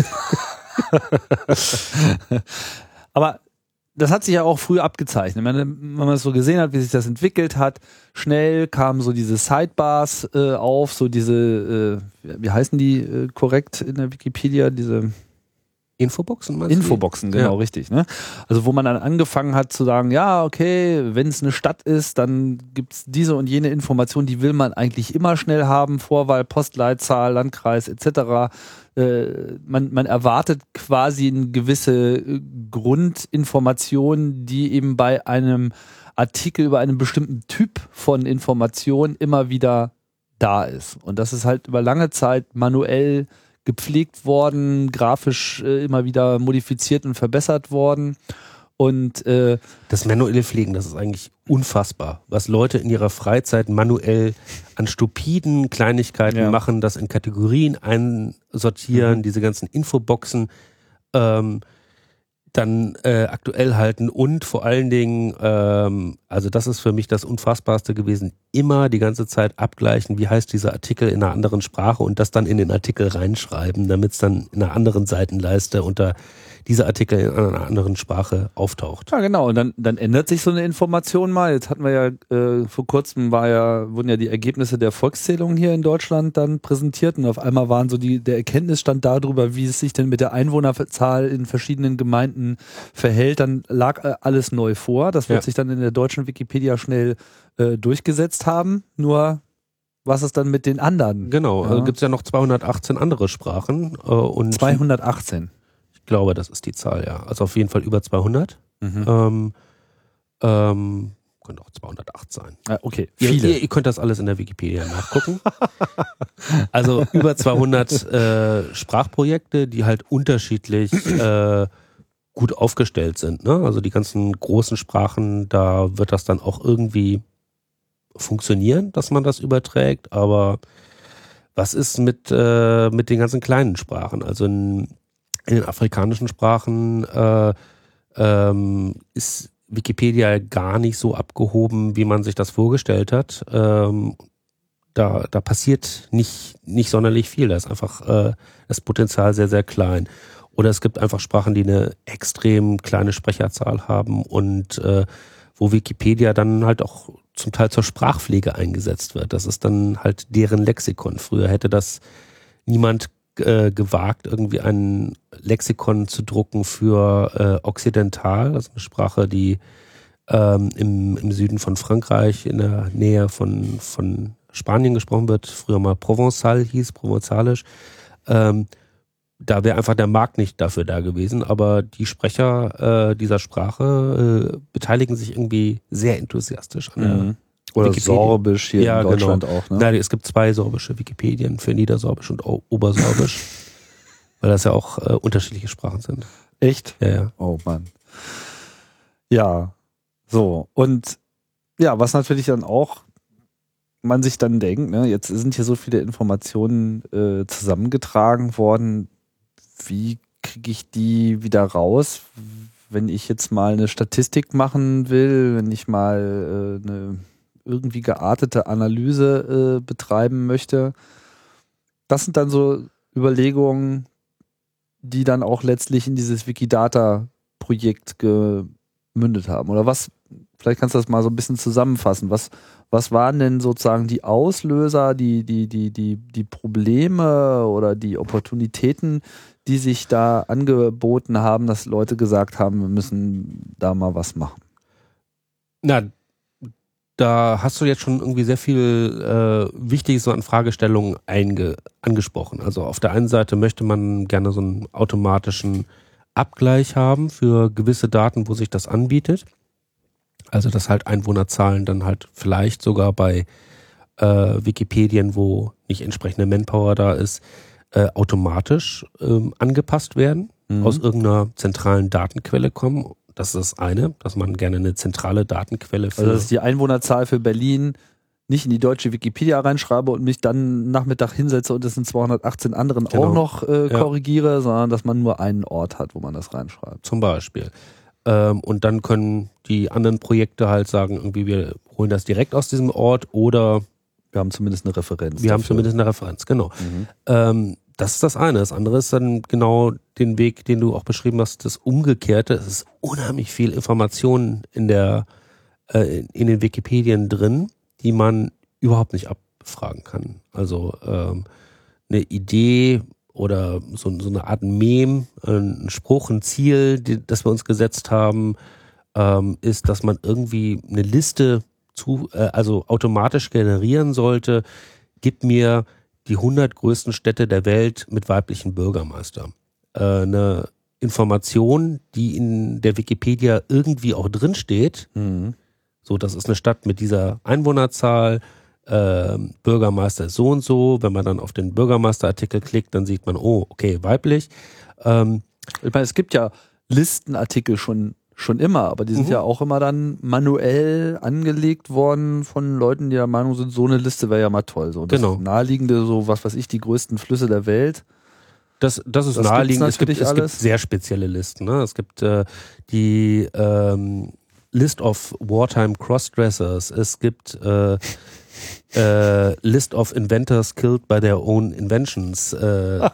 Aber das hat sich ja auch früh abgezeichnet. Ich meine, wenn man es so gesehen hat, wie sich das entwickelt hat, schnell kamen so diese Sidebars äh, auf, so diese, äh, wie heißen die äh, korrekt in der Wikipedia, diese Infoboxen, meinst du? Infoboxen, genau, Ja. richtig. Ne? Also wo man dann angefangen hat zu sagen, ja, okay, wenn es eine Stadt ist, dann gibt es diese und jene Information, die will man eigentlich immer schnell haben, Vorwahl, Postleitzahl, Landkreis et cetera. Äh, man, man erwartet quasi eine gewisse äh, Grundinformation, die eben bei einem Artikel über einen bestimmten Typ von Information immer wieder da ist. Und das ist halt über lange Zeit manuell gepflegt worden, grafisch äh, immer wieder modifiziert und verbessert worden. Und äh, Das manuelle Pflegen, das ist eigentlich unfassbar, was Leute in ihrer Freizeit manuell an stupiden Kleinigkeiten Ja. machen, das in Kategorien einsortieren, Mhm. diese ganzen Infoboxen ähm, dann äh, aktuell halten und vor allen Dingen, ähm, also das ist für mich das Unfassbarste gewesen, immer die ganze Zeit abgleichen, wie heißt dieser Artikel in einer anderen Sprache und das dann in den Artikel reinschreiben, damit es dann in einer anderen Seitenleiste unter dieser Artikel in einer anderen Sprache auftaucht. ja, genau. Und dann, dann ändert sich so eine Information mal. Jetzt hatten wir ja äh, vor kurzem war ja, wurden ja die Ergebnisse der Volkszählung hier in Deutschland dann präsentiert und auf einmal waren so die, der Erkenntnisstand darüber, wie es sich denn mit der Einwohnerzahl in verschiedenen Gemeinden verhält. Dann lag äh, alles neu vor. Das wird Ja. sich dann in der deutschen Wikipedia schnell äh, durchgesetzt haben. Nur was ist dann mit den anderen? Genau, Ja. also gibt es ja noch zweihundertachtzehn andere Sprachen äh, und zweihundertachtzehn. ich glaube, das ist die Zahl, ja. Also auf jeden Fall über zweihundert. Mhm. Ähm, ähm, könnte auch zweihundertacht sein. Ja, okay, Ihr, viele. ihr, ihr könnt das alles in der Wikipedia nachgucken. Also über zweihundert äh, Sprachprojekte, die halt unterschiedlich äh, gut aufgestellt sind. Ne? Also die ganzen großen Sprachen, da wird das dann auch irgendwie funktionieren, dass man das überträgt. Aber was ist mit, äh, mit den ganzen kleinen Sprachen? Also in, in den afrikanischen Sprachen äh, ähm, ist Wikipedia gar nicht so abgehoben, wie man sich das vorgestellt hat. Ähm, da, da passiert nicht, nicht sonderlich viel. Da ist einfach äh, das Potenzial sehr, sehr klein. Oder es gibt einfach Sprachen, die eine extrem kleine Sprecherzahl haben und äh, wo Wikipedia dann halt auch zum Teil zur Sprachpflege eingesetzt wird. Das ist dann halt deren Lexikon. Früher hätte das niemand äh, gewagt, irgendwie ein Lexikon zu drucken für äh, Occidental, also eine Sprache, die ähm, im, im Süden von Frankreich, in der Nähe von, von Spanien gesprochen wird, früher mal Provençal hieß, Provenzalisch. Ähm, da wäre einfach der Markt nicht dafür da gewesen, aber die Sprecher äh, dieser Sprache äh, beteiligen sich irgendwie sehr enthusiastisch an der Mhm. Oder Wikipedia. Sorbisch hier Ja, in Deutschland genau. auch. Ne? Nein, es gibt zwei sorbische Wikipedien für Niedersorbisch und O- Obersorbisch. Weil das ja auch äh, unterschiedliche Sprachen sind. Echt? Ja, ja. Oh Mann. Ja, so. Und ja, was natürlich dann auch man sich dann denkt, ne, jetzt sind hier so viele Informationen äh, zusammengetragen worden, wie kriege ich die wieder raus, wenn ich jetzt mal eine Statistik machen will, wenn ich mal äh, eine irgendwie geartete Analyse äh, betreiben möchte. Das sind dann so Überlegungen, die dann auch letztlich in dieses Wikidata-Projekt gemündet haben. Oder was, vielleicht kannst du das mal so ein bisschen zusammenfassen. Was, was waren denn sozusagen die Auslöser, die, die, die, die, die Probleme oder die Opportunitäten, die sich da angeboten haben, dass Leute gesagt haben, wir müssen da mal was machen? Na, da hast du jetzt schon irgendwie sehr viel äh, Wichtiges so an Fragestellungen einge angesprochen. Also auf der einen Seite möchte man gerne so einen automatischen Abgleich haben für gewisse Daten, wo sich das anbietet. Also dass halt Einwohnerzahlen dann halt vielleicht sogar bei äh, Wikipedien, wo nicht entsprechende Manpower da ist, äh, automatisch ähm, angepasst werden, mhm. aus irgendeiner zentralen Datenquelle kommen. Das ist das eine, dass man gerne eine zentrale Datenquelle für... Also dass ich die Einwohnerzahl für Berlin nicht in die deutsche Wikipedia reinschreibe und mich dann Nachmittag hinsetze und es in zweihundertachtzehn anderen genau. auch noch äh, ja. korrigiere, sondern dass man nur einen Ort hat, wo man das reinschreibt. Zum Beispiel. Ähm, und dann können die anderen Projekte halt sagen, irgendwie wir holen das direkt aus diesem Ort oder... Wir haben zumindest eine Referenz. Wir dafür. haben zumindest eine Referenz, genau. Mhm. Ähm, das ist das eine. Das andere ist dann genau den Weg, den du auch beschrieben hast, das Umgekehrte. Es ist unheimlich viel Information in der äh, in den Wikipedien drin, die man überhaupt nicht abfragen kann. Also ähm, eine Idee oder so, so eine Art Meme, ein Spruch, ein Ziel, die, das wir uns gesetzt haben, ähm, ist, dass man irgendwie eine Liste zu, äh, also automatisch generieren sollte. Gib mir die hundert größten Städte der Welt mit weiblichen Bürgermeistern. Äh, eine Information, die in der Wikipedia irgendwie auch drinsteht. Mhm. So, das ist eine Stadt mit dieser Einwohnerzahl, äh, Bürgermeister ist so und so. Wenn man dann auf den Bürgermeisterartikel klickt, dann sieht man, oh, okay, weiblich. Ähm, ich meine, es gibt ja Listenartikel schon schon immer, aber die sind mhm. ja auch immer dann manuell angelegt worden von Leuten, die der Meinung sind, so eine Liste wäre ja mal toll. So, das genau. naheliegende, so was weiß ich, die größten Flüsse der Welt. Das, das ist das naheliegend. Es gibt, es alles. gibt sehr spezielle Listen. Ne? Es gibt äh, die ähm, List of Wartime Crossdressers. Es gibt äh, äh, List of Inventors Killed by Their Own Inventions. Äh,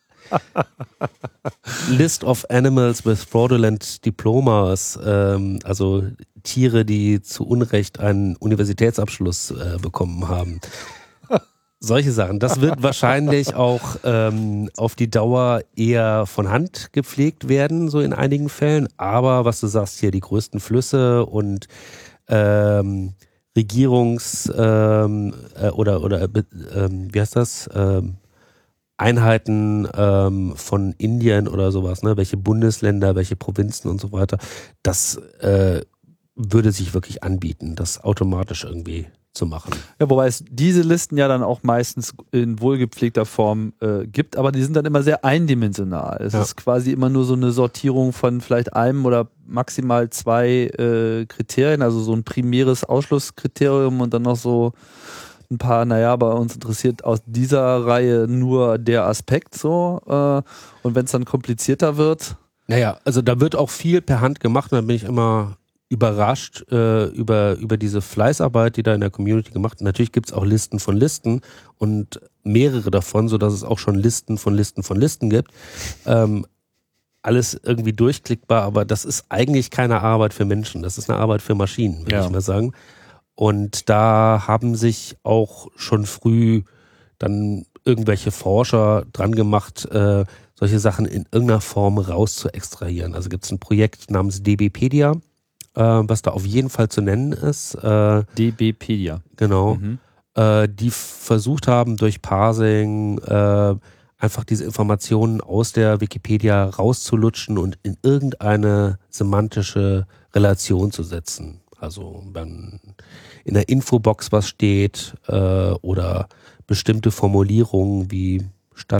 List of Animals with Fraudulent Diplomas, ähm, also Tiere, die zu Unrecht einen Universitätsabschluss äh, bekommen haben. Solche Sachen. Das wird wahrscheinlich auch ähm, auf die Dauer eher von Hand gepflegt werden, so in einigen Fällen. Aber was du sagst hier, die größten Flüsse und ähm, Regierungs- ähm, äh, oder, oder ähm, wie heißt das? Ähm, Einheiten ähm, von Indien oder sowas, ne? Welche Bundesländer, welche Provinzen und so weiter, das äh, würde sich wirklich anbieten, das automatisch irgendwie zu machen. Ja, wobei es diese Listen ja dann auch meistens in wohlgepflegter Form äh, gibt, aber die sind dann immer sehr eindimensional. Es ja. ist quasi immer nur so eine Sortierung von vielleicht einem oder maximal zwei äh, Kriterien, also so ein primäres Ausschlusskriterium und dann noch so ein paar, naja, bei uns interessiert aus dieser Reihe nur der Aspekt so. Äh, und wenn es dann komplizierter wird. Naja, also da wird auch viel per Hand gemacht und da bin ich immer überrascht äh, über, über diese Fleißarbeit, die da in der Community gemacht wird. Natürlich gibt es auch Listen von Listen und mehrere davon, sodass es auch schon Listen von Listen von Listen gibt. Ähm, alles irgendwie durchklickbar, aber das ist eigentlich keine Arbeit für Menschen. Das ist eine Arbeit für Maschinen, würde ja. ich mal sagen. Und da haben sich auch schon früh dann irgendwelche Forscher dran gemacht, äh, solche Sachen in irgendeiner Form raus zu extrahieren. Also gibt es ein Projekt namens DBpedia, äh, was da auf jeden Fall zu nennen ist. Äh, DBpedia. Genau. Mhm. Äh, die versucht haben, durch Parsing äh, einfach diese Informationen aus der Wikipedia rauszulutschen und in irgendeine semantische Relation zu setzen. Also wenn in der Infobox was steht äh, oder bestimmte Formulierungen wie statt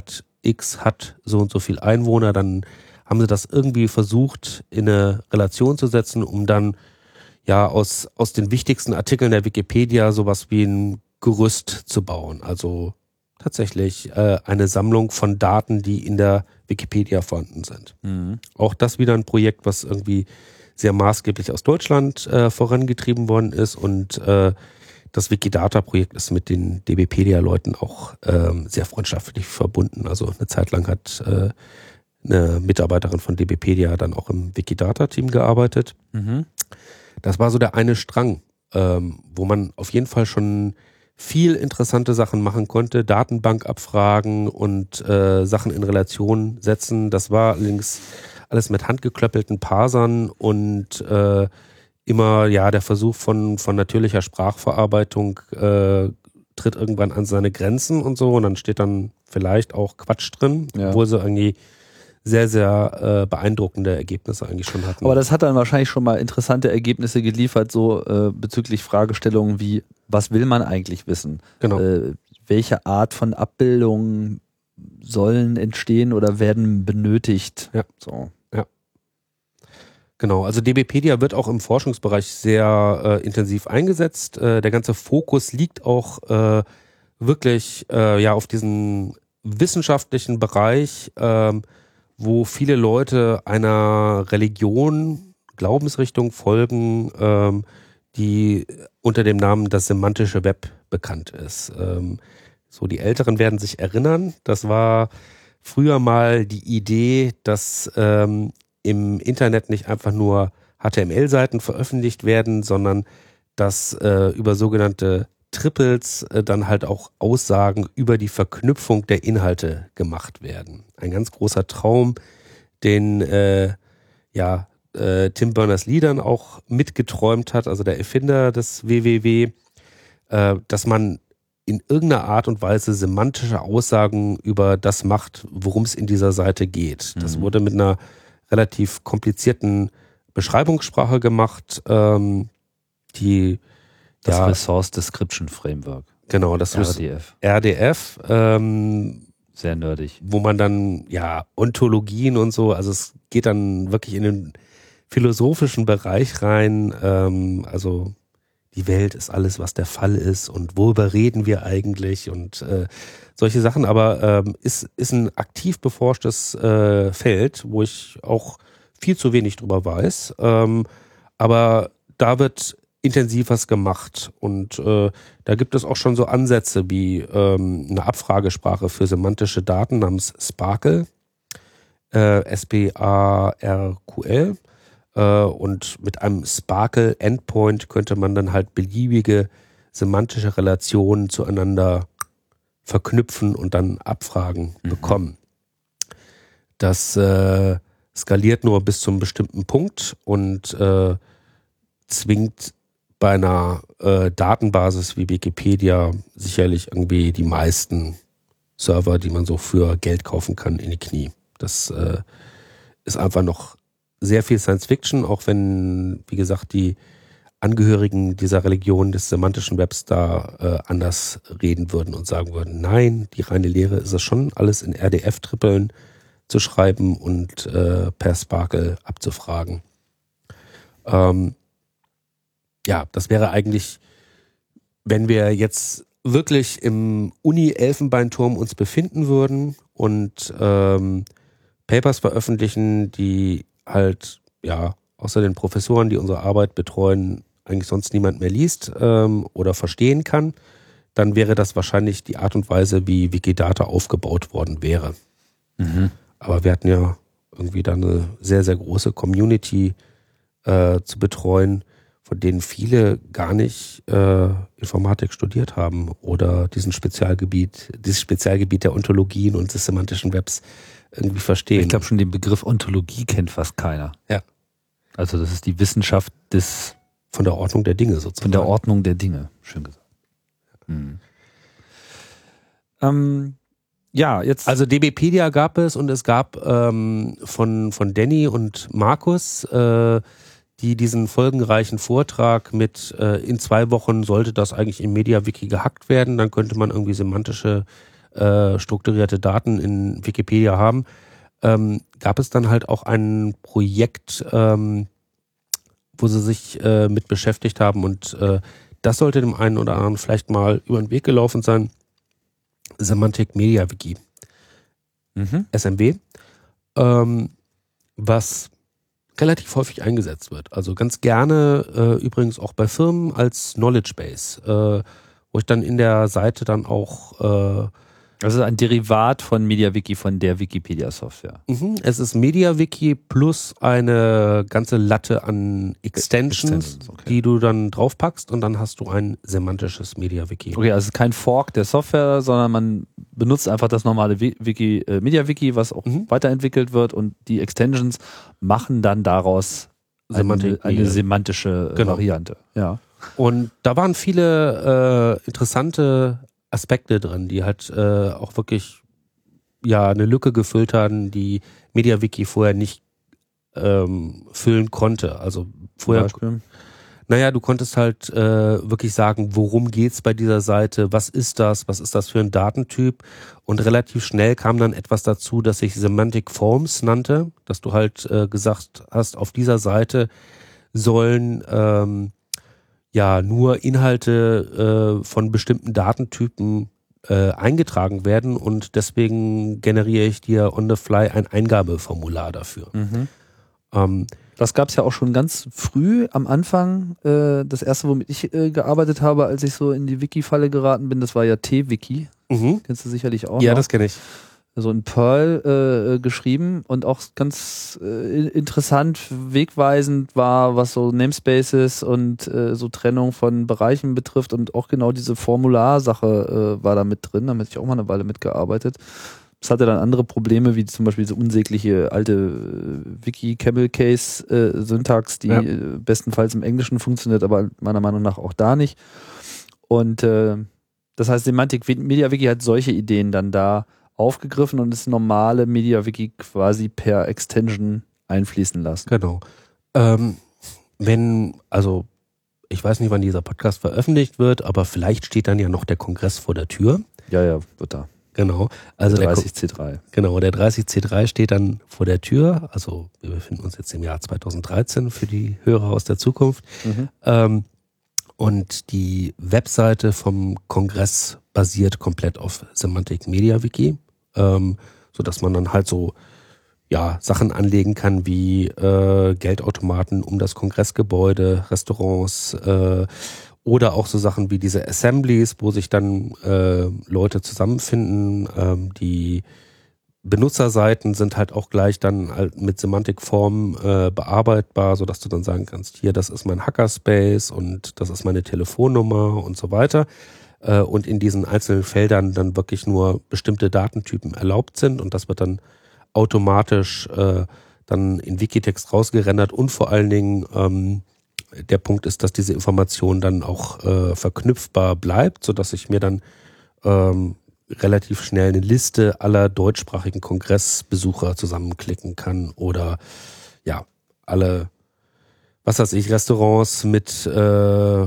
X hat so und so viel Einwohner, dann haben sie das irgendwie versucht in eine Relation zu setzen, um dann ja aus, aus den wichtigsten Artikeln der Wikipedia sowas wie ein Gerüst zu bauen. Also tatsächlich äh, eine Sammlung von Daten, die in der Wikipedia vorhanden sind. Mhm. Auch das wieder ein Projekt, was irgendwie sehr maßgeblich aus Deutschland äh, vorangetrieben worden ist und äh, das Wikidata-Projekt ist mit den DBpedia-Leuten auch ähm, sehr freundschaftlich verbunden. Also eine Zeit lang hat äh, eine Mitarbeiterin von DBpedia dann auch im Wikidata-Team gearbeitet. Mhm. Das war so der eine Strang, ähm, wo man auf jeden Fall schon viel interessante Sachen machen konnte, Datenbankabfragen und äh, Sachen in Relation setzen. Das war allerdings alles mit handgeklöppelten Parsern und äh, immer ja der Versuch von von natürlicher Sprachverarbeitung äh, tritt irgendwann an seine Grenzen und so und dann steht dann vielleicht auch Quatsch drin, ja. Obwohl sie irgendwie sehr, sehr äh, beeindruckende Ergebnisse eigentlich schon hatten. Aber das hat dann wahrscheinlich schon mal interessante Ergebnisse geliefert, so äh, bezüglich Fragestellungen wie, was will man eigentlich wissen? Genau. Äh, welche Art von Abbildungen sollen entstehen oder werden benötigt? Ja. So. Ja. Genau, also DBpedia wird auch im Forschungsbereich sehr äh, intensiv eingesetzt. Äh, der ganze Fokus liegt auch äh, wirklich äh, ja auf diesen wissenschaftlichen Bereich, ähm, wo viele Leute einer Religion, Glaubensrichtung folgen, ähm, die unter dem Namen das semantische Web bekannt ist. Ähm, so die Älteren werden sich erinnern, das war früher mal die Idee, dass ähm, im Internet nicht einfach nur H T M L-Seiten veröffentlicht werden, sondern dass äh, über sogenannte Triples äh, dann halt auch Aussagen über die Verknüpfung der Inhalte gemacht werden. Ein ganz großer Traum, den äh, ja äh, Tim Berners-Lee dann auch mitgeträumt hat, also der Erfinder des W W W, äh, dass man in irgendeiner Art und Weise semantische Aussagen über das macht, worum es in dieser Seite geht. Das Mhm. wurde mit einer relativ komplizierten Beschreibungssprache gemacht, ähm, die Das ja, Resource Description Framework. genau, das R D F. R D F, ähm, Sehr nerdig. wo man dann, ja, Ontologien und so, also es geht dann wirklich in den philosophischen Bereich rein, ähm, also die Welt ist alles, was der Fall ist und worüber reden wir eigentlich und äh, solche Sachen, aber ähm, ist, ist ein aktiv beforschtes äh, Feld, wo ich auch viel zu wenig drüber weiß, ähm, aber da wird intensiv was gemacht und äh, da gibt es auch schon so Ansätze wie ähm, eine Abfragesprache für semantische Daten namens Sparkle, äh, S P A R Q L, äh, und mit einem Sparkle Endpoint könnte man dann halt beliebige semantische Relationen zueinander verknüpfen und dann Abfragen mhm. bekommen. Das äh, skaliert nur bis zu einem bestimmten Punkt und äh, zwingt bei einer äh, Datenbasis wie Wikipedia sicherlich irgendwie die meisten Server, die man so für Geld kaufen kann, in die Knie. Das äh, ist einfach noch sehr viel Science Fiction, auch wenn, wie gesagt, die Angehörigen dieser Religion des semantischen Webs da äh, anders reden würden und sagen würden, nein, die reine Lehre ist es schon, alles in R D F-Trippeln zu schreiben und äh, per Sparkle abzufragen. Ähm, Ja, das wäre eigentlich, wenn wir jetzt wirklich im Uni-Elfenbeinturm uns befinden würden und ähm, Papers veröffentlichen, die halt, ja, außer den Professoren, die unsere Arbeit betreuen, eigentlich sonst niemand mehr liest ähm, oder verstehen kann, dann wäre das wahrscheinlich die Art und Weise, wie Wikidata aufgebaut worden wäre. Mhm. Aber wir hatten ja irgendwie da eine sehr, sehr große Community äh, zu betreuen, von denen viele gar nicht äh, Informatik studiert haben oder diesen Spezialgebiet, dieses Spezialgebiet der Ontologien und des semantischen Webs irgendwie verstehen. Ich glaube schon, den Begriff Ontologie kennt fast keiner. Ja. Also das ist die Wissenschaft des von der Ordnung der Dinge sozusagen. Von der Ordnung der Dinge, schön gesagt. Hm. Ähm, ja, jetzt. Also DBpedia gab es und es gab ähm, von, von Danny und Markus äh, die diesen folgenreichen Vortrag mit äh, in zwei Wochen sollte das eigentlich im MediaWiki gehackt werden, dann könnte man irgendwie semantische äh, strukturierte Daten in Wikipedia haben, ähm, gab es dann halt auch ein Projekt, ähm, wo sie sich äh, mit beschäftigt haben und äh, das sollte dem einen oder anderen vielleicht mal über den Weg gelaufen sein. Semantic Media Wiki. Mhm. S M W. Ähm, was relativ häufig eingesetzt wird. Also ganz gerne äh, übrigens auch bei Firmen als Knowledge Base, äh, wo ich dann in der Seite dann auch äh, Also ein Derivat von MediaWiki, von der Wikipedia-Software. Mhm. Es ist MediaWiki plus eine ganze Latte an Extensions, Extensions, okay. die du dann draufpackst und dann hast du ein semantisches MediaWiki. Okay, also es ist kein Fork der Software, sondern man benutzt einfach das normale Wiki, äh, MediaWiki, was auch Mhm. weiterentwickelt wird und die Extensions machen dann daraus eine, Semantic eine Media. semantische Genau. Variante. Ja. Und da waren viele äh, interessante Aspekte drin, die halt äh, auch wirklich ja eine Lücke gefüllt haben, die MediaWiki vorher nicht ähm, füllen konnte. Also vorher, Beispiel. naja, du konntest halt äh, wirklich sagen, worum geht's bei dieser Seite, was ist das, was ist das für ein Datentyp und relativ schnell kam dann etwas dazu, das sich Semantic Forms nannte, dass du halt äh, gesagt hast, auf dieser Seite sollen ähm, ja nur Inhalte äh, von bestimmten Datentypen äh, eingetragen werden und deswegen generiere ich dir on the fly ein Eingabeformular dafür. Mhm. Ähm, Das gab es ja auch schon ganz früh am Anfang. Äh, das erste, womit ich äh, gearbeitet habe, als ich so in die Wiki-Falle geraten bin, das war ja T-Wiki. mhm. Kennst du sicherlich auch Ja, noch. das kenne ich. So in Perl äh, geschrieben und auch ganz äh, interessant, wegweisend war, was so Namespaces und äh, so Trennung von Bereichen betrifft und auch genau diese Formularsache äh, war da mit drin, da habe ich auch mal eine Weile mitgearbeitet. Es hatte dann andere Probleme, wie zum Beispiel diese unsägliche alte äh, Wiki-Camel-Case-Syntax, die Ja. äh, bestenfalls im Englischen funktioniert, aber meiner Meinung nach auch da nicht. Und äh, das heißt, Semantic MediaWiki hat solche Ideen dann da aufgegriffen und das normale MediaWiki quasi per Extension einfließen lassen. Genau. Ähm, wenn, also ich weiß nicht, wann dieser Podcast veröffentlicht wird, aber vielleicht steht dann ja noch der Kongress vor der Tür. Ja, ja, wird da. Genau. Also der Ko- dreißig C drei. Genau, der dreißig C drei steht dann vor der Tür. Also wir befinden uns jetzt im Jahr zweitausenddreizehn für die Hörer aus der Zukunft. Mhm. Ähm, und die Webseite vom Kongress basiert komplett auf Semantic MediaWiki, ähm, sodass man dann halt so ja Sachen anlegen kann wie äh, Geldautomaten um das Kongressgebäude, Restaurants äh, oder auch so Sachen wie diese Assemblies, wo sich dann äh, Leute zusammenfinden. Ähm, die Benutzerseiten sind halt auch gleich dann halt mit Semantikform äh, bearbeitbar, sodass du dann sagen kannst, hier, das ist mein Hackerspace und das ist meine Telefonnummer und so weiter. Äh, und in diesen einzelnen Feldern dann wirklich nur bestimmte Datentypen erlaubt sind und das wird dann automatisch äh, dann in Wikitext rausgerendert und vor allen Dingen ähm, der Punkt ist, dass diese Information dann auch äh, verknüpfbar bleibt, sodass ich mir dann ähm, relativ schnell eine Liste aller deutschsprachigen Kongressbesucher zusammenklicken kann oder ja, alle, was weiß ich, Restaurants mit äh,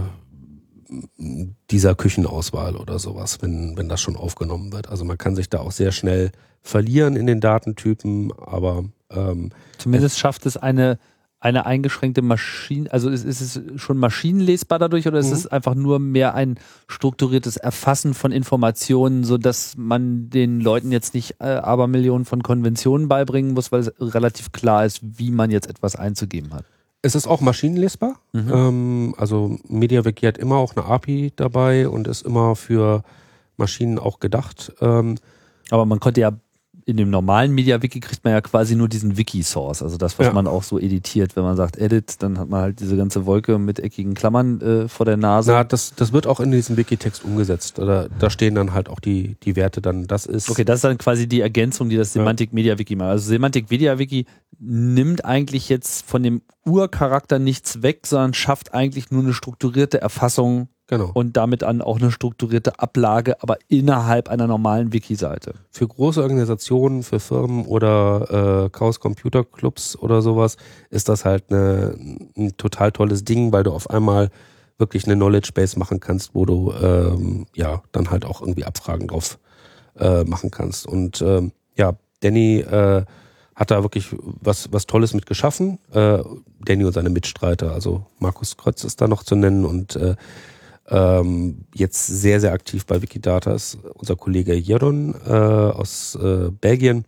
dieser Küchenauswahl oder sowas, wenn, wenn das schon aufgenommen wird. Also man kann sich da auch sehr schnell verlieren in den Datentypen, aber ähm, Zumindest schafft es eine, eine eingeschränkte Maschine, also ist, ist es schon maschinenlesbar dadurch oder ist Mhm. es einfach nur mehr ein strukturiertes Erfassen von Informationen, sodass man den Leuten jetzt nicht äh, Abermillionen von Konventionen beibringen muss, weil es relativ klar ist, wie man jetzt etwas einzugeben hat? es ist auch maschinenlesbar. Mhm. Ähm, also MediaWiki hat immer auch eine A P I dabei und ist immer für Maschinen auch gedacht. Ähm, Aber man konnte ja in dem normalen MediaWiki kriegt man ja quasi nur diesen Wiki-Source, also das, was Ja. man auch so editiert. Wenn man sagt Edit, dann hat man halt diese ganze Wolke mit eckigen Klammern äh, vor der Nase. na, das, das wird auch in diesem Wikitext umgesetzt. Da, da stehen dann halt auch die, die Werte dann. Das ist Okay, das ist dann quasi die Ergänzung, die das Ja. Semantic MediaWiki macht. Also Semantic MediaWiki nimmt eigentlich jetzt von dem Urcharakter nichts weg, sondern schafft eigentlich nur eine strukturierte Erfassung genau. und damit an auch eine strukturierte Ablage, aber innerhalb einer normalen Wiki-Seite. Für große Organisationen, für Firmen oder äh, Chaos Computer Clubs oder sowas ist das halt eine, ein total tolles Ding, weil du auf einmal wirklich eine Knowledge Base machen kannst, wo du ähm, ja dann halt auch irgendwie Abfragen drauf äh, machen kannst. Und ähm, ja, Danny äh, hat da wirklich was, was Tolles mit geschaffen. Äh, Danny und seine Mitstreiter, also Markus Krötz ist da noch zu nennen und äh, ähm, jetzt sehr, sehr aktiv bei Wikidata ist unser Kollege Jeroen äh, aus äh, Belgien,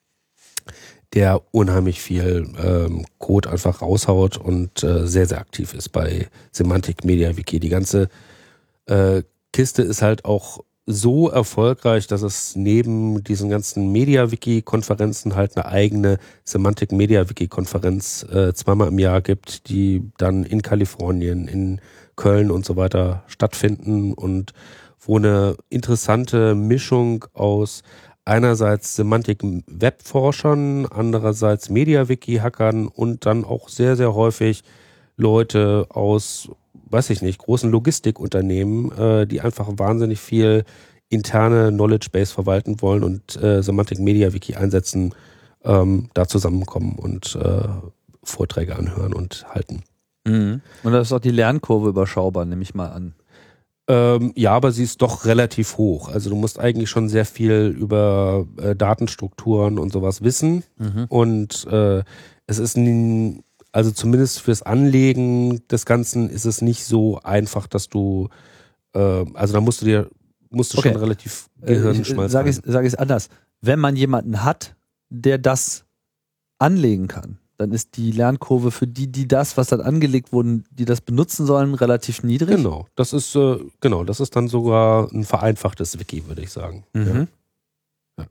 der unheimlich viel ähm, Code einfach raushaut und äh, sehr, sehr aktiv ist bei Semantic Media Wiki. Die ganze äh, Kiste ist halt auch so erfolgreich, dass es neben diesen ganzen Media-Wiki-Konferenzen halt eine eigene Semantic Media-Wiki-Konferenz äh, zweimal im Jahr gibt, die dann in Kalifornien, in Köln und so weiter stattfinden und wo eine interessante Mischung aus einerseits Semantik-Web-Forschern, andererseits Media-Wiki-Hackern und dann auch sehr, sehr häufig Leute aus, weiß ich nicht, großen Logistikunternehmen, äh, die einfach wahnsinnig viel interne Knowledge Base verwalten wollen und äh, Semantic Media Wiki einsetzen, ähm, da zusammenkommen und äh, Vorträge anhören und halten. Mhm. Und da ist auch die Lernkurve überschaubar, nehme ich mal an. Ähm, ja, aber sie ist doch relativ hoch. Also du musst eigentlich schon sehr viel über äh, Datenstrukturen und sowas wissen. Mhm. Und äh, es ist ein, also zumindest fürs Anlegen des Ganzen ist es nicht so einfach, dass du, äh, also da musst du dir, musst du Okay. schon relativ Gehirnschmalz Sage ich haben. sag es anders. Wenn man jemanden hat, der das anlegen kann, dann ist die Lernkurve für die, die das, was dann angelegt wurden, die das benutzen sollen, relativ niedrig. Genau, das ist äh, genau, das ist dann sogar ein vereinfachtes Wiki, würde ich sagen. Mhm. Ja. Ja.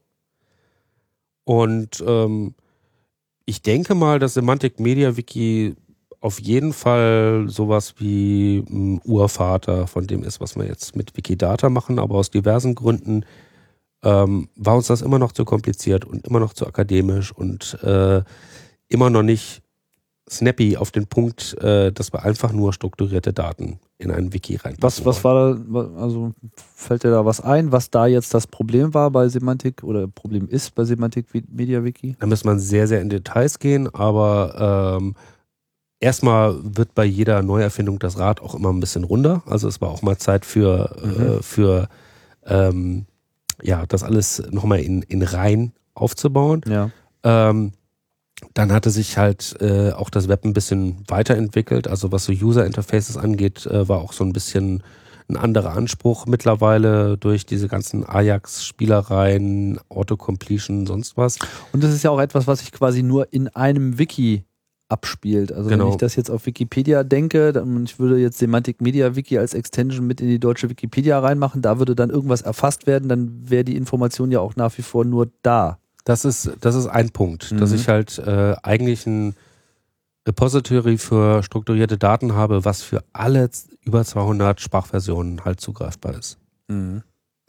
Und ähm, ich denke mal, dass Semantic Media Wiki auf jeden Fall sowas wie ein Urvater von dem ist, was wir jetzt mit Wikidata machen, aber aus diversen Gründen ähm, war uns das immer noch zu kompliziert und immer noch zu akademisch und äh, immer noch nicht snappy auf den Punkt, äh, dass wir einfach nur strukturierte Daten in ein Wiki reinpacken. Was, was war da, also fällt dir da was ein, was da jetzt das Problem war bei Semantic oder Problem ist bei Semantic Media Wiki? Da muss man sehr, sehr in Details gehen, aber ähm, erstmal wird bei jeder Neuerfindung das Rad auch immer ein bisschen runder. Also es war auch mal Zeit für, Mhm. äh, für ähm, ja, das alles nochmal in, in Reihen aufzubauen. Ja. Ähm, dann hatte sich halt äh, auch das Web ein bisschen weiterentwickelt. Also was so User-Interfaces angeht, äh, war auch so ein bisschen ein anderer Anspruch mittlerweile durch diese ganzen Ajax-Spielereien, Autocompletion, sonst was. Und das ist ja auch etwas, was sich quasi nur in einem Wiki abspielt. Also Genau. wenn ich das jetzt auf Wikipedia denke, dann ich würde jetzt Semantic Media Wiki als Extension mit in die deutsche Wikipedia reinmachen, da würde dann irgendwas erfasst werden, dann wäre die Information ja auch nach wie vor nur da. Das ist, das ist ein Punkt, Mhm. dass ich halt äh, eigentlich ein Repository für strukturierte Daten habe, was für alle z- über zweihundert Sprachversionen halt zugreifbar ist. Mhm.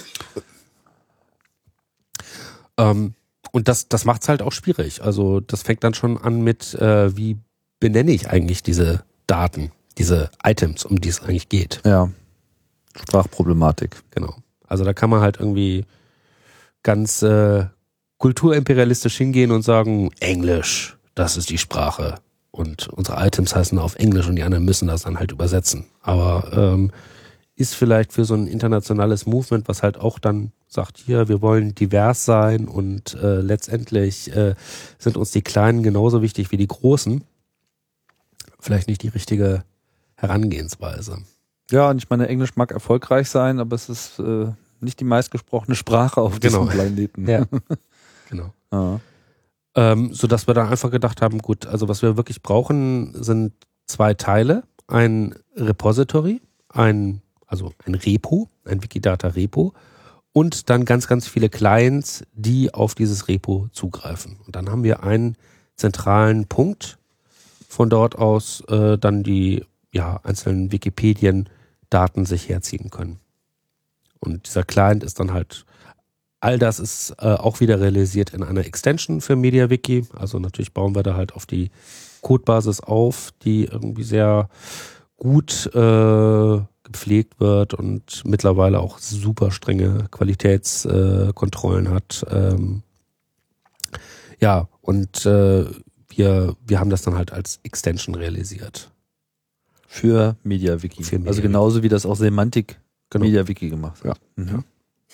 Ähm, und das, das macht es halt auch schwierig. Also das fängt dann schon an mit, äh, wie benenne ich eigentlich diese Daten, diese Items, um die es eigentlich geht. Ja. Sprachproblematik. Genau. Also da kann man halt irgendwie ganz äh, kulturimperialistisch hingehen und sagen, Englisch, das ist die Sprache. Und unsere Items heißen auf Englisch und die anderen müssen das dann halt übersetzen. Aber ähm, ist vielleicht für so ein internationales Movement, was halt auch dann sagt, hier, wir wollen divers sein und äh, letztendlich äh, sind uns die Kleinen genauso wichtig wie die Großen, vielleicht nicht die richtige Herangehensweise. Ja, und ich meine, Englisch mag erfolgreich sein, aber es ist äh, nicht die meistgesprochene Sprache auf diesem Genau. Planeten. Ja. Genau. Ja. Ähm, so dass wir dann einfach gedacht haben, gut, also was wir wirklich brauchen, sind zwei Teile. Ein Repository, ein, also ein Repo, ein Wikidata-Repo und dann ganz, ganz viele Clients, die auf dieses Repo zugreifen. Und dann haben wir einen zentralen Punkt, von dort aus äh, dann die ja, einzelnen Wikipedien-Daten sich herziehen können. Und dieser Client ist dann halt, all das ist äh, auch wieder realisiert in einer Extension für MediaWiki. Also natürlich bauen wir da halt auf die Codebasis auf, die irgendwie sehr gut äh, gepflegt wird und mittlerweile auch super strenge Qualitätskontrollen äh, hat. Ähm, ja, und äh, wir, wir haben das dann halt als Extension realisiert. Für MediaWiki. Für MediaWiki. Also genauso wie das auch Semantic Genau. MediaWiki gemacht hat. Ja. Mhm.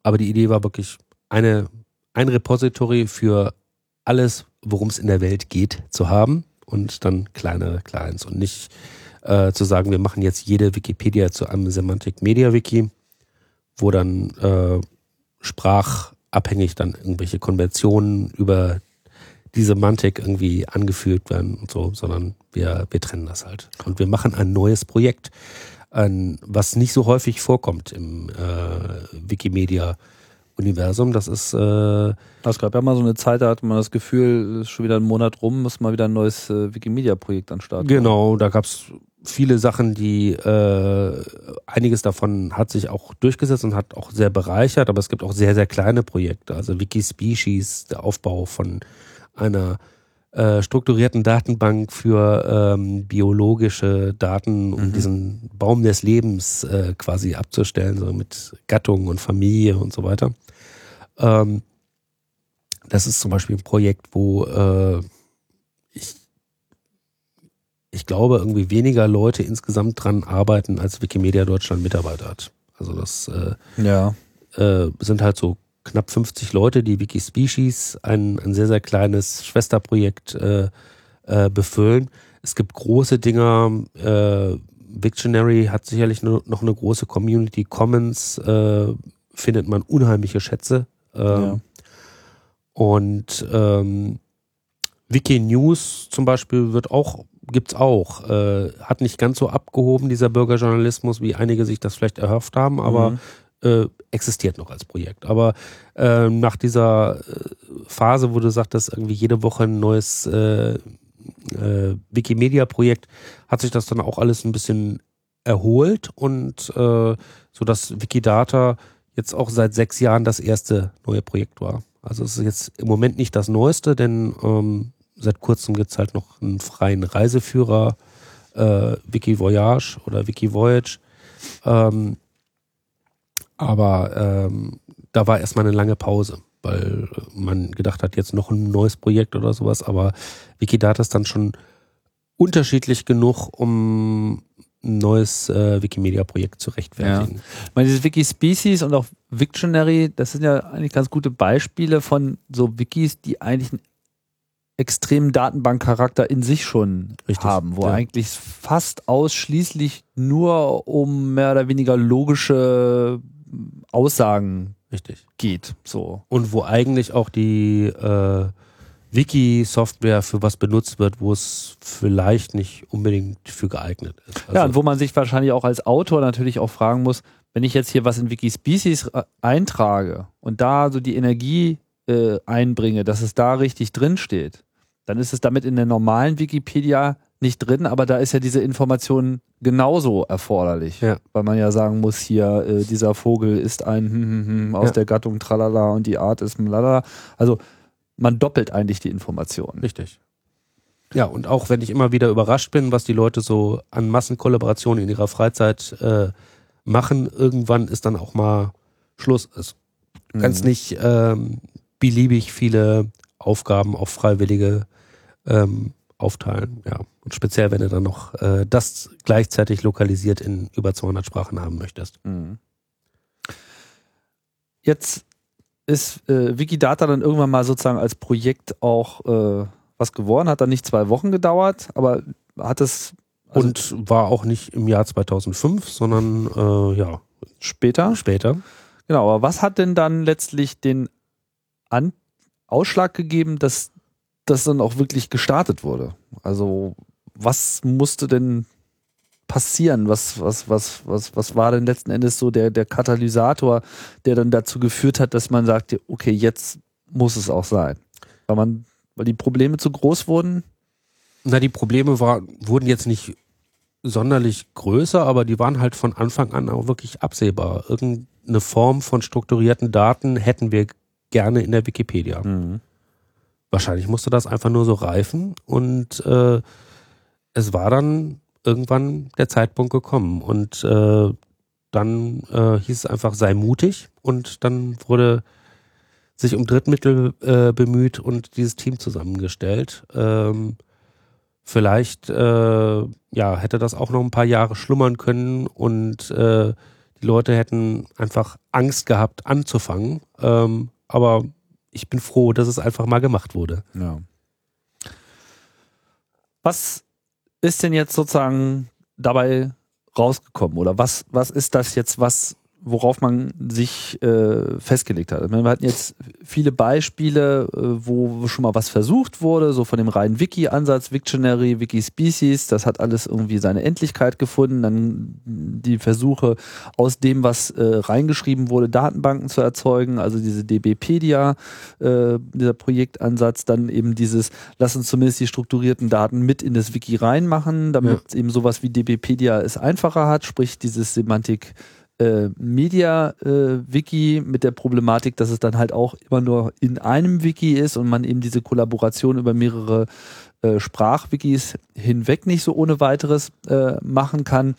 aber die Idee war wirklich, eine, ein Repository für alles, worum es in der Welt geht, zu haben und dann kleinere Clients und nicht äh, zu sagen, wir machen jetzt jede Wikipedia zu einem Semantic Media Wiki, wo dann äh, sprachabhängig dann irgendwelche Konventionen über die Semantik irgendwie angeführt werden und so, sondern wir, wir trennen das halt. Und wir machen ein neues Projekt, ein, was nicht so häufig vorkommt im äh, Wikimedia-Universum. Das ist äh, Es gab ja mal so eine Zeit, da hatte man das Gefühl, es ist schon wieder ein Monat rum, muss mal wieder ein neues äh, Wikimedia-Projekt an den Start. Genau, da gab es viele Sachen, die äh, einiges davon hat sich auch durchgesetzt und hat auch sehr bereichert, aber es gibt auch sehr, sehr kleine Projekte. Also Wikispecies, der Aufbau von einer äh, strukturierten Datenbank für ähm, biologische Daten, um mhm. diesen Baum des Lebens äh, quasi abzustellen, so mit Gattung und Familie und so weiter. Ähm, das ist zum Beispiel ein Projekt, wo äh, ich ich glaube, irgendwie weniger Leute insgesamt dran arbeiten, als Wikimedia Deutschland Mitarbeiter hat. Also das äh, ja. äh, sind halt so knapp fünfzig Leute, die Wikispecies, ein, ein sehr, sehr kleines Schwesterprojekt äh, äh, befüllen. Es gibt große Dinger, äh, Wiktionary hat sicherlich noch eine große Community, Commons äh, findet man unheimliche Schätze. Äh, ja. Und ähm, Wikinews zum Beispiel wird auch, gibt's auch, äh, hat nicht ganz so abgehoben, dieser Bürgerjournalismus, wie einige sich das vielleicht erhofft haben, aber mhm. Äh, existiert noch als Projekt. Aber äh, nach dieser äh, Phase, wo du sagtest, irgendwie jede Woche ein neues äh, äh, Wikimedia-Projekt, hat sich das dann auch alles ein bisschen erholt und äh, so dass Wikidata jetzt auch seit sechs Jahren das erste neue Projekt war. Also es ist jetzt im Moment nicht das Neueste, denn ähm, seit kurzem gibt es halt noch einen freien Reiseführer, äh, Wikivoyage oder Wikivoyage. Ähm, Aber ähm, da war erstmal eine lange Pause, weil man gedacht hat, jetzt noch ein neues Projekt oder sowas. Aber Wikidata ist dann schon unterschiedlich genug, um ein neues äh, Wikimedia-Projekt zu rechtfertigen. Ja. Ich meine, dieses Wikispecies und auch Wiktionary, das sind ja eigentlich ganz gute Beispiele von so Wikis, die eigentlich einen extremen Datenbankcharakter in sich schon Richtig, haben, wo ja. eigentlich fast ausschließlich nur um mehr oder weniger logische Aussagen Richtig. geht. So. Und wo eigentlich auch die äh, Wiki-Software für was benutzt wird, wo es vielleicht nicht unbedingt für geeignet ist. Also ja, und wo man sich wahrscheinlich auch als Autor natürlich auch fragen muss, wenn ich jetzt hier was in Wikispecies eintrage und da so die Energie äh, einbringe, dass es da richtig drin steht, dann ist es damit in der normalen Wikipedia nicht drin, aber da ist ja diese Information genauso erforderlich, ja. weil man ja sagen muss, hier äh, dieser Vogel ist ein hm, hm, hm, aus ja. der Gattung Tralala und die Art ist Mlala. Also man doppelt eigentlich die Informationen. Richtig. Ja, und auch wenn ich immer wieder überrascht bin, was die Leute so an Massenkollaborationen in ihrer Freizeit äh, machen, irgendwann ist dann auch mal Schluss. Also, du kannst mhm. nicht ähm, beliebig viele Aufgaben auf Freiwillige ähm, aufteilen, ja. Und speziell, wenn du dann noch äh, das gleichzeitig lokalisiert in über zweihundert Sprachen haben möchtest. Mhm. Jetzt ist äh, Wikidata dann irgendwann mal sozusagen als Projekt auch äh, was geworden, hat dann nicht zwei Wochen gedauert, aber hat es... Also und war auch nicht im Jahr zweitausendfünf, sondern äh, ja später. Später. Genau, aber was hat denn dann letztlich den An- Ausschlag gegeben, dass das dann auch wirklich gestartet wurde? Also was musste denn passieren? Was, was, was, was, was war denn letzten Endes so der, der Katalysator, der dann dazu geführt hat, dass man sagte, okay, jetzt muss es auch sein? Weil man, weil die Probleme zu groß wurden? Na, die Probleme war, wurden jetzt nicht sonderlich größer, aber die waren halt von Anfang an auch wirklich absehbar. Irgendeine Form von strukturierten Daten hätten wir gerne in der Wikipedia. Mhm. Wahrscheinlich musste das einfach nur so reifen und äh, es war dann irgendwann der Zeitpunkt gekommen und äh, dann äh, hieß es einfach, sei mutig und dann wurde sich um Drittmittel äh, bemüht und dieses Team zusammengestellt. Ähm, vielleicht äh, ja, hätte das auch noch ein paar Jahre schlummern können und äh, die die Leute hätten einfach Angst gehabt anzufangen. Ähm, aber ich bin froh, dass es einfach mal gemacht wurde. Ja. Was ist denn jetzt sozusagen dabei rausgekommen? Oder was, was ist das jetzt, was, worauf man sich äh, festgelegt hat? Wir hatten jetzt viele Beispiele, äh, wo schon mal was versucht wurde, so von dem reinen Wiki-Ansatz, Wiktionary, Wikispecies, das hat alles irgendwie seine Endlichkeit gefunden. Dann die Versuche, aus dem, was äh, reingeschrieben wurde, Datenbanken zu erzeugen, also diese DBpedia, äh, dieser Projektansatz, dann eben dieses, lass uns zumindest die strukturierten Daten mit in das Wiki reinmachen, damit ja. eben sowas wie DBpedia es einfacher hat, sprich dieses Semantik Äh, Media-Wiki äh, mit der Problematik, dass es dann halt auch immer nur in einem Wiki ist und man eben diese Kollaboration über mehrere äh, Sprachwikis hinweg nicht so ohne weiteres äh, machen kann.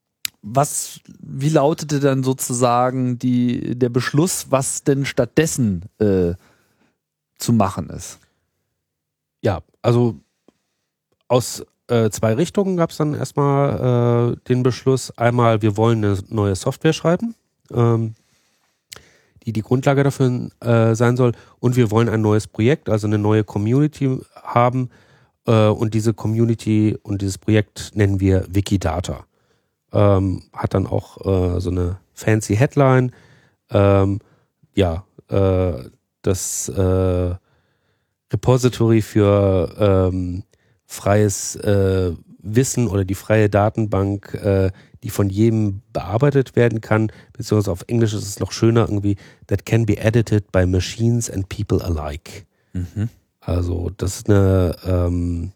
Was, wie lautete dann sozusagen die, der Beschluss, was denn stattdessen äh, zu machen ist? Ja, also aus zwei Richtungen gab es dann erstmal äh, den Beschluss. Einmal, wir wollen eine neue Software schreiben, ähm, die die Grundlage dafür äh, sein soll. Und wir wollen ein neues Projekt, also eine neue Community haben. Äh, und diese Community und dieses Projekt nennen wir Wikidata. Ähm, hat dann auch äh, so eine fancy Headline. Ähm, ja, äh, das äh, Repository für ähm, freies äh, Wissen oder die freie Datenbank, äh, die von jedem bearbeitet werden kann, beziehungsweise auf Englisch ist es noch schöner irgendwie, that can be edited by machines and people alike. Mhm. Also das ist eine ähm,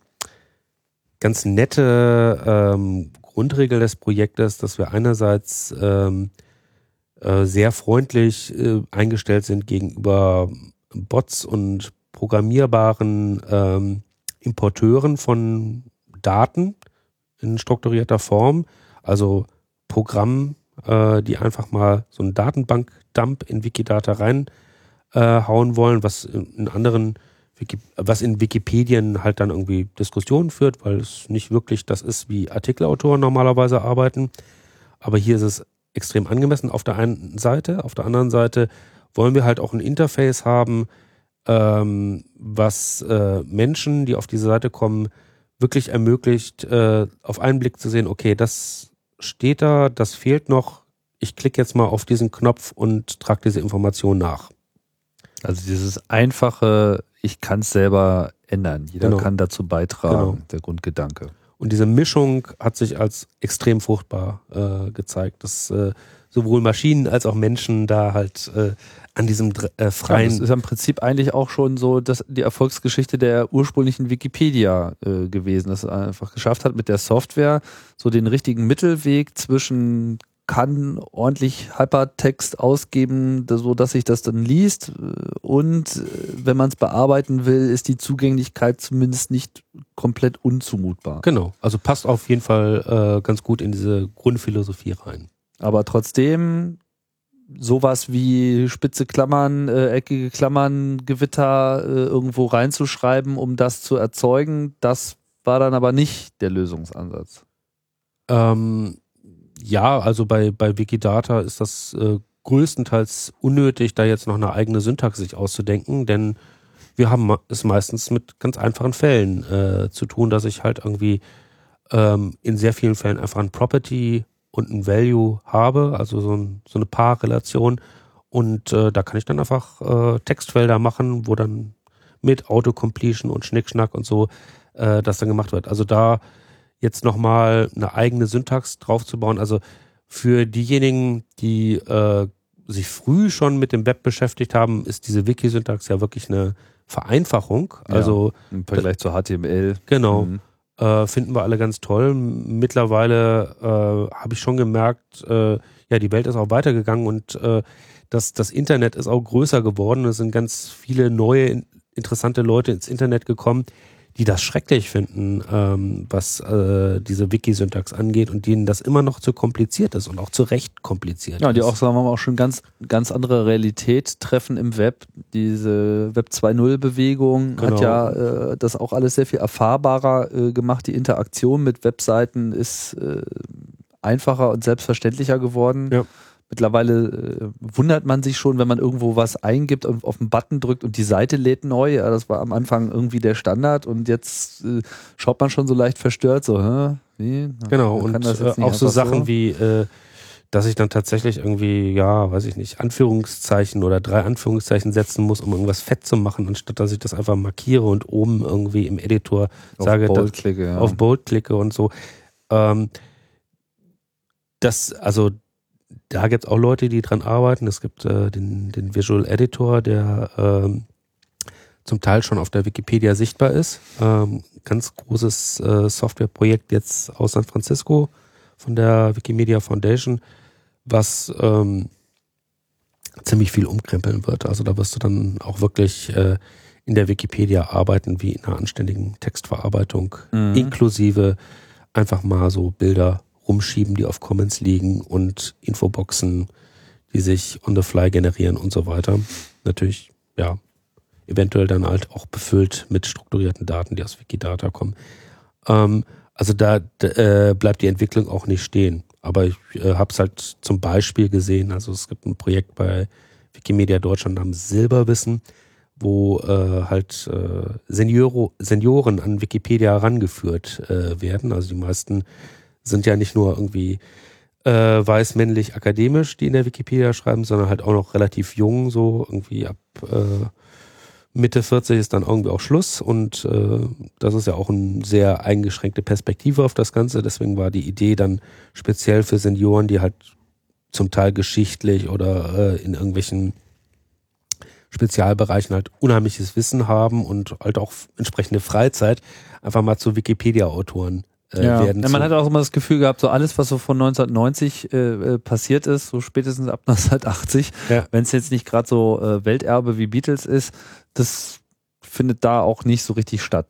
ganz nette ähm, Grundregel des Projektes, dass wir einerseits ähm, äh, sehr freundlich äh, eingestellt sind gegenüber Bots und programmierbaren ähm, Importeuren von Daten in strukturierter Form, also Programmen, äh, die einfach mal so einen Datenbank-Dump in Wikidata reinhauen äh, wollen, was in anderen Wiki- was in Wikipedien halt dann irgendwie Diskussionen führt, weil es nicht wirklich das ist, wie Artikelautoren normalerweise arbeiten. Aber hier ist es extrem angemessen auf der einen Seite. Auf der anderen Seite wollen wir halt auch ein Interface haben, Ähm, was äh, Menschen, die auf diese Seite kommen, wirklich ermöglicht, äh, auf einen Blick zu sehen, okay, das steht da, das fehlt noch, ich klicke jetzt mal auf diesen Knopf und trage diese Information nach. Also dieses einfache, ich kann es selber ändern, jeder genau. kann dazu beitragen, genau. der Grundgedanke. Und diese Mischung hat sich als extrem fruchtbar äh, gezeigt, dass äh, sowohl Maschinen als auch Menschen da halt äh, an diesem äh, freien... Ja, das ist im Prinzip eigentlich auch schon so dass die Erfolgsgeschichte der ursprünglichen Wikipedia äh, gewesen, dass es einfach geschafft hat, mit der Software so den richtigen Mittelweg zwischen kann ordentlich Hypertext ausgeben, so dass sich das dann liest und wenn man es bearbeiten will, ist die Zugänglichkeit zumindest nicht komplett unzumutbar. Genau, also passt auf jeden Fall äh, ganz gut in diese Grundphilosophie rein. Aber trotzdem sowas wie spitze Klammern, äh, eckige Klammern, Gewitter äh, irgendwo reinzuschreiben, um das zu erzeugen, das war dann aber nicht der Lösungsansatz. Ähm, ja, also bei, bei Wikidata ist das äh, größtenteils unnötig, da jetzt noch eine eigene Syntax sich auszudenken, denn wir haben es meistens mit ganz einfachen Fällen äh, zu tun, dass ich halt irgendwie ähm, in sehr vielen Fällen einfach ein Property und ein Value habe, also so, ein, so eine Paarrelation und äh, da kann ich dann einfach äh, Textfelder machen, wo dann mit Autocompletion und Schnickschnack und so äh, das dann gemacht wird. Also da jetzt nochmal eine eigene Syntax draufzubauen, also für diejenigen, die äh, sich früh schon mit dem Web beschäftigt haben, ist diese Wiki-Syntax ja wirklich eine Vereinfachung. Also ja, im Vergleich zu H T M L. Genau. Mhm. Äh, finden wir alle ganz toll. Mittlerweile äh, habe ich schon gemerkt, äh, ja, die Welt ist auch weitergegangen und äh, das, das Internet ist auch größer geworden. Es sind ganz viele neue, interessante Leute ins Internet gekommen, die das schrecklich finden, ähm, was äh, diese Wiki-Syntax angeht und denen das immer noch zu kompliziert ist und auch zu Recht kompliziert ja, ist. Ja, die auch, sagen wir mal, auch schon ganz, ganz andere Realität treffen im Web. Diese Web zwei Punkt null-Bewegung genau. hat ja äh, das auch alles sehr viel erfahrbarer äh, gemacht. Die Interaktion mit Webseiten ist äh, einfacher und selbstverständlicher geworden. Ja. Mittlerweile äh, wundert man sich schon, wenn man irgendwo was eingibt und auf den Button drückt und die Seite lädt neu. Ja, das war am Anfang irgendwie der Standard und jetzt äh, schaut man schon so leicht verstört, so, hä? Wie? Genau, Man kann und das jetzt äh, nicht auch so einfach Sachen so? wie, äh, dass ich dann tatsächlich irgendwie, ja, weiß ich nicht, Anführungszeichen oder drei Anführungszeichen setzen muss, um irgendwas fett zu machen, anstatt dass ich das einfach markiere und oben irgendwie im Editor Auf sage, Bold dass- klicke, ja. auf Bold klicke und so. Ähm, das, also da gibt es auch Leute, die dran arbeiten. Es gibt äh, den, den Visual Editor, der ähm, zum Teil schon auf der Wikipedia sichtbar ist. Ähm, ganz großes äh, Softwareprojekt jetzt aus San Francisco von der Wikimedia Foundation, was ähm, ziemlich viel umkrempeln wird. Also da wirst du dann auch wirklich äh, in der Wikipedia arbeiten wie in einer anständigen Textverarbeitung, Mhm. inklusive einfach mal so Bilder rumschieben, die auf Comments liegen und Infoboxen, die sich on the fly generieren und so weiter. Natürlich, ja, eventuell dann halt auch befüllt mit strukturierten Daten, die aus Wikidata kommen. Ähm, also da d- äh, bleibt die Entwicklung auch nicht stehen. Aber ich äh, habe es halt zum Beispiel gesehen, also es gibt ein Projekt bei Wikimedia Deutschland namens Silberwissen, wo äh, halt äh, Senioro, Senioren an Wikipedia herangeführt äh, werden. Also die meisten sind ja nicht nur irgendwie äh, weiß, männlich, akademisch, die in der Wikipedia schreiben, sondern halt auch noch relativ jung, so irgendwie ab äh, Mitte vierzig ist dann irgendwie auch Schluss und äh, das ist ja auch eine sehr eingeschränkte Perspektive auf das Ganze. Deswegen war die Idee dann speziell für Senioren, die halt zum Teil geschichtlich oder äh, in irgendwelchen Spezialbereichen halt unheimliches Wissen haben und halt auch entsprechende Freizeit, einfach mal zu Wikipedia-Autoren äh, Ja. werden. Ja, man zu, hat auch immer das Gefühl gehabt, so alles, was so von neunzehnhundertneunzig äh, äh, passiert ist, so spätestens ab neunzehnhundertachtzig, Ja. wenn es jetzt nicht gerade so äh, Welterbe wie Beatles ist, das findet da auch nicht so richtig statt.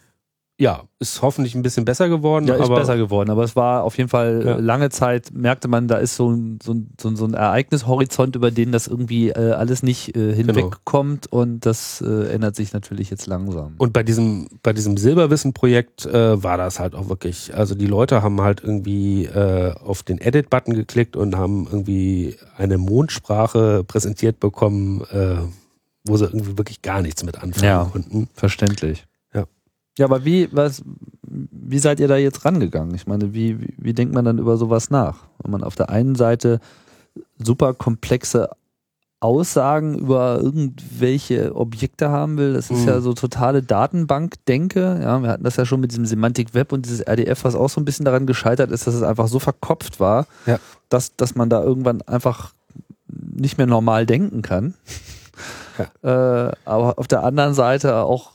ja, ist hoffentlich ein bisschen besser geworden. Ja, ist aber besser geworden, aber es war auf jeden Fall Ja. äh, lange Zeit, merkte man, da ist so ein, so ein, so ein, so ein Ereignishorizont, über den das irgendwie äh, alles nicht äh, hinwegkommt und das äh, ändert sich natürlich jetzt langsam. Und bei diesem, bei diesem Silberwissen-Projekt äh, war das halt auch wirklich, also die Leute haben halt irgendwie äh, auf den Edit-Button geklickt und haben irgendwie eine Mondsprache präsentiert bekommen, äh, wo sie irgendwie wirklich gar nichts mit anfangen Ja. konnten. Verständlich. Ja. Ja, aber wie, was, wie seid ihr da jetzt rangegangen? Ich meine, wie, wie, wie denkt man dann über sowas nach? Wenn man auf der einen Seite super komplexe Aussagen über irgendwelche Objekte haben will, das ist Mhm. ja so totale Datenbankdenke. Ja, wir hatten das ja schon mit diesem Semantic Web und dieses R D F, was auch so ein bisschen daran gescheitert ist, dass es einfach so verkopft war, Ja. dass, dass man da irgendwann einfach nicht mehr normal denken kann. Äh, aber auf der anderen Seite auch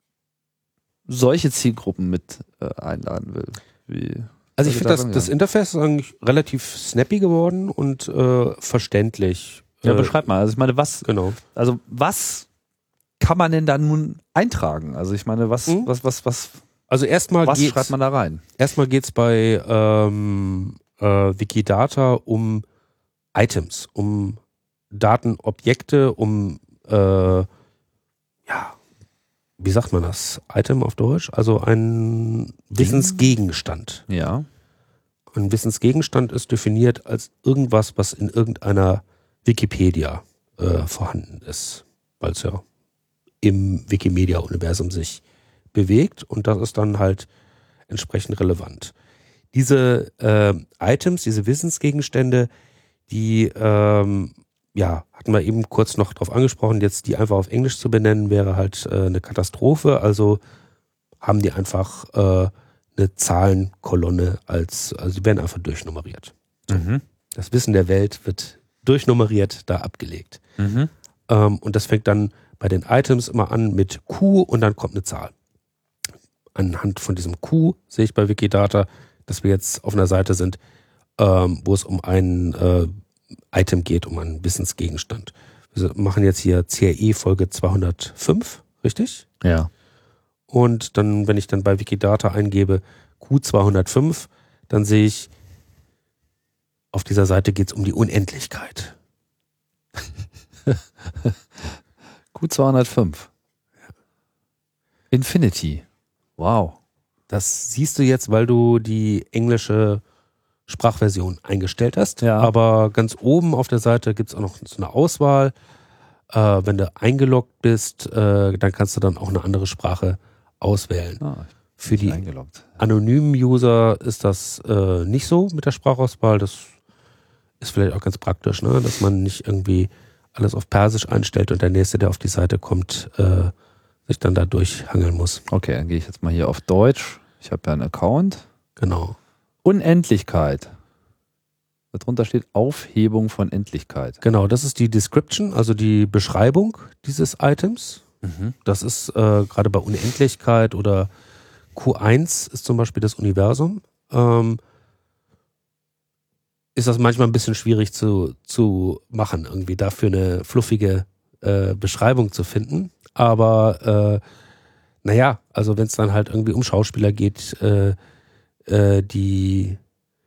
solche Zielgruppen mit äh, einladen will. Wie, Also ich seid ihr finde, da das, das rangegangen? Interface ist eigentlich relativ snappy geworden und äh, verständlich. Ja, Äh, beschreib mal. Also ich meine, was, Genau. also was kann man denn da nun eintragen? Also ich meine, was, Mhm. was, was, was, Also erstmal was geht's, schreibt man da rein? erstmal geht's bei ähm, äh, Wikidata um Items, um Datenobjekte, um äh, ja, wie sagt man das? Item auf Deutsch? Also ein Wissensgegenstand. Ja. Ein Wissensgegenstand ist definiert als irgendwas, was in irgendeiner Wikipedia äh, vorhanden ist, weil es ja im Wikimedia-Universum sich bewegt und das ist dann halt entsprechend relevant. Diese äh, Items, diese Wissensgegenstände, die ähm, ja, hatten wir eben kurz noch drauf angesprochen, jetzt die einfach auf Englisch zu benennen, wäre halt äh, eine Katastrophe, also haben die einfach äh, eine Zahlenkolonne als, also die werden einfach durchnummeriert. Mhm. Das Wissen der Welt wird durchnummeriert da abgelegt. Mhm. Ähm, und das fängt dann bei den Items immer an mit Q und dann kommt eine Zahl. Anhand von diesem Q sehe ich bei Wikidata, dass wir jetzt auf einer Seite sind, ähm, wo es um ein äh, Item geht, um einen Wissensgegenstand. Wir machen jetzt hier C R E Folge zweihundertfünf, richtig? Ja. Und dann, wenn ich dann bei Wikidata eingebe Q zweihundertfünf, dann sehe ich, auf dieser Seite geht es um die Unendlichkeit. Q zweihundertfünf. Infinity. Wow. Das siehst du jetzt, weil du die englische Sprachversion eingestellt hast. Ja. Aber ganz oben auf der Seite gibt es auch noch so eine Auswahl. Äh, wenn du eingeloggt bist, äh, dann kannst du dann auch eine andere Sprache auswählen. Ah, Für die eingeloggt. anonymen User ist das äh, nicht so mit der Sprachauswahl. Das ist vielleicht auch ganz praktisch, ne? Dass man nicht irgendwie alles auf Persisch einstellt und der Nächste, der auf die Seite kommt, äh, sich dann da durchhangeln muss. Okay, dann gehe ich jetzt mal hier auf Deutsch. Ich habe ja einen Account. Genau. Unendlichkeit. Darunter steht Aufhebung von Endlichkeit. Genau, das ist die Description, also die Beschreibung dieses Items. Mhm. Das ist äh, gerade bei Unendlichkeit oder Q eins ist zum Beispiel das Universum. Ähm, ist das manchmal ein bisschen schwierig zu, zu machen, irgendwie dafür eine fluffige äh, Beschreibung zu finden. Aber äh, naja, also wenn es dann halt irgendwie um Schauspieler geht, äh, äh, die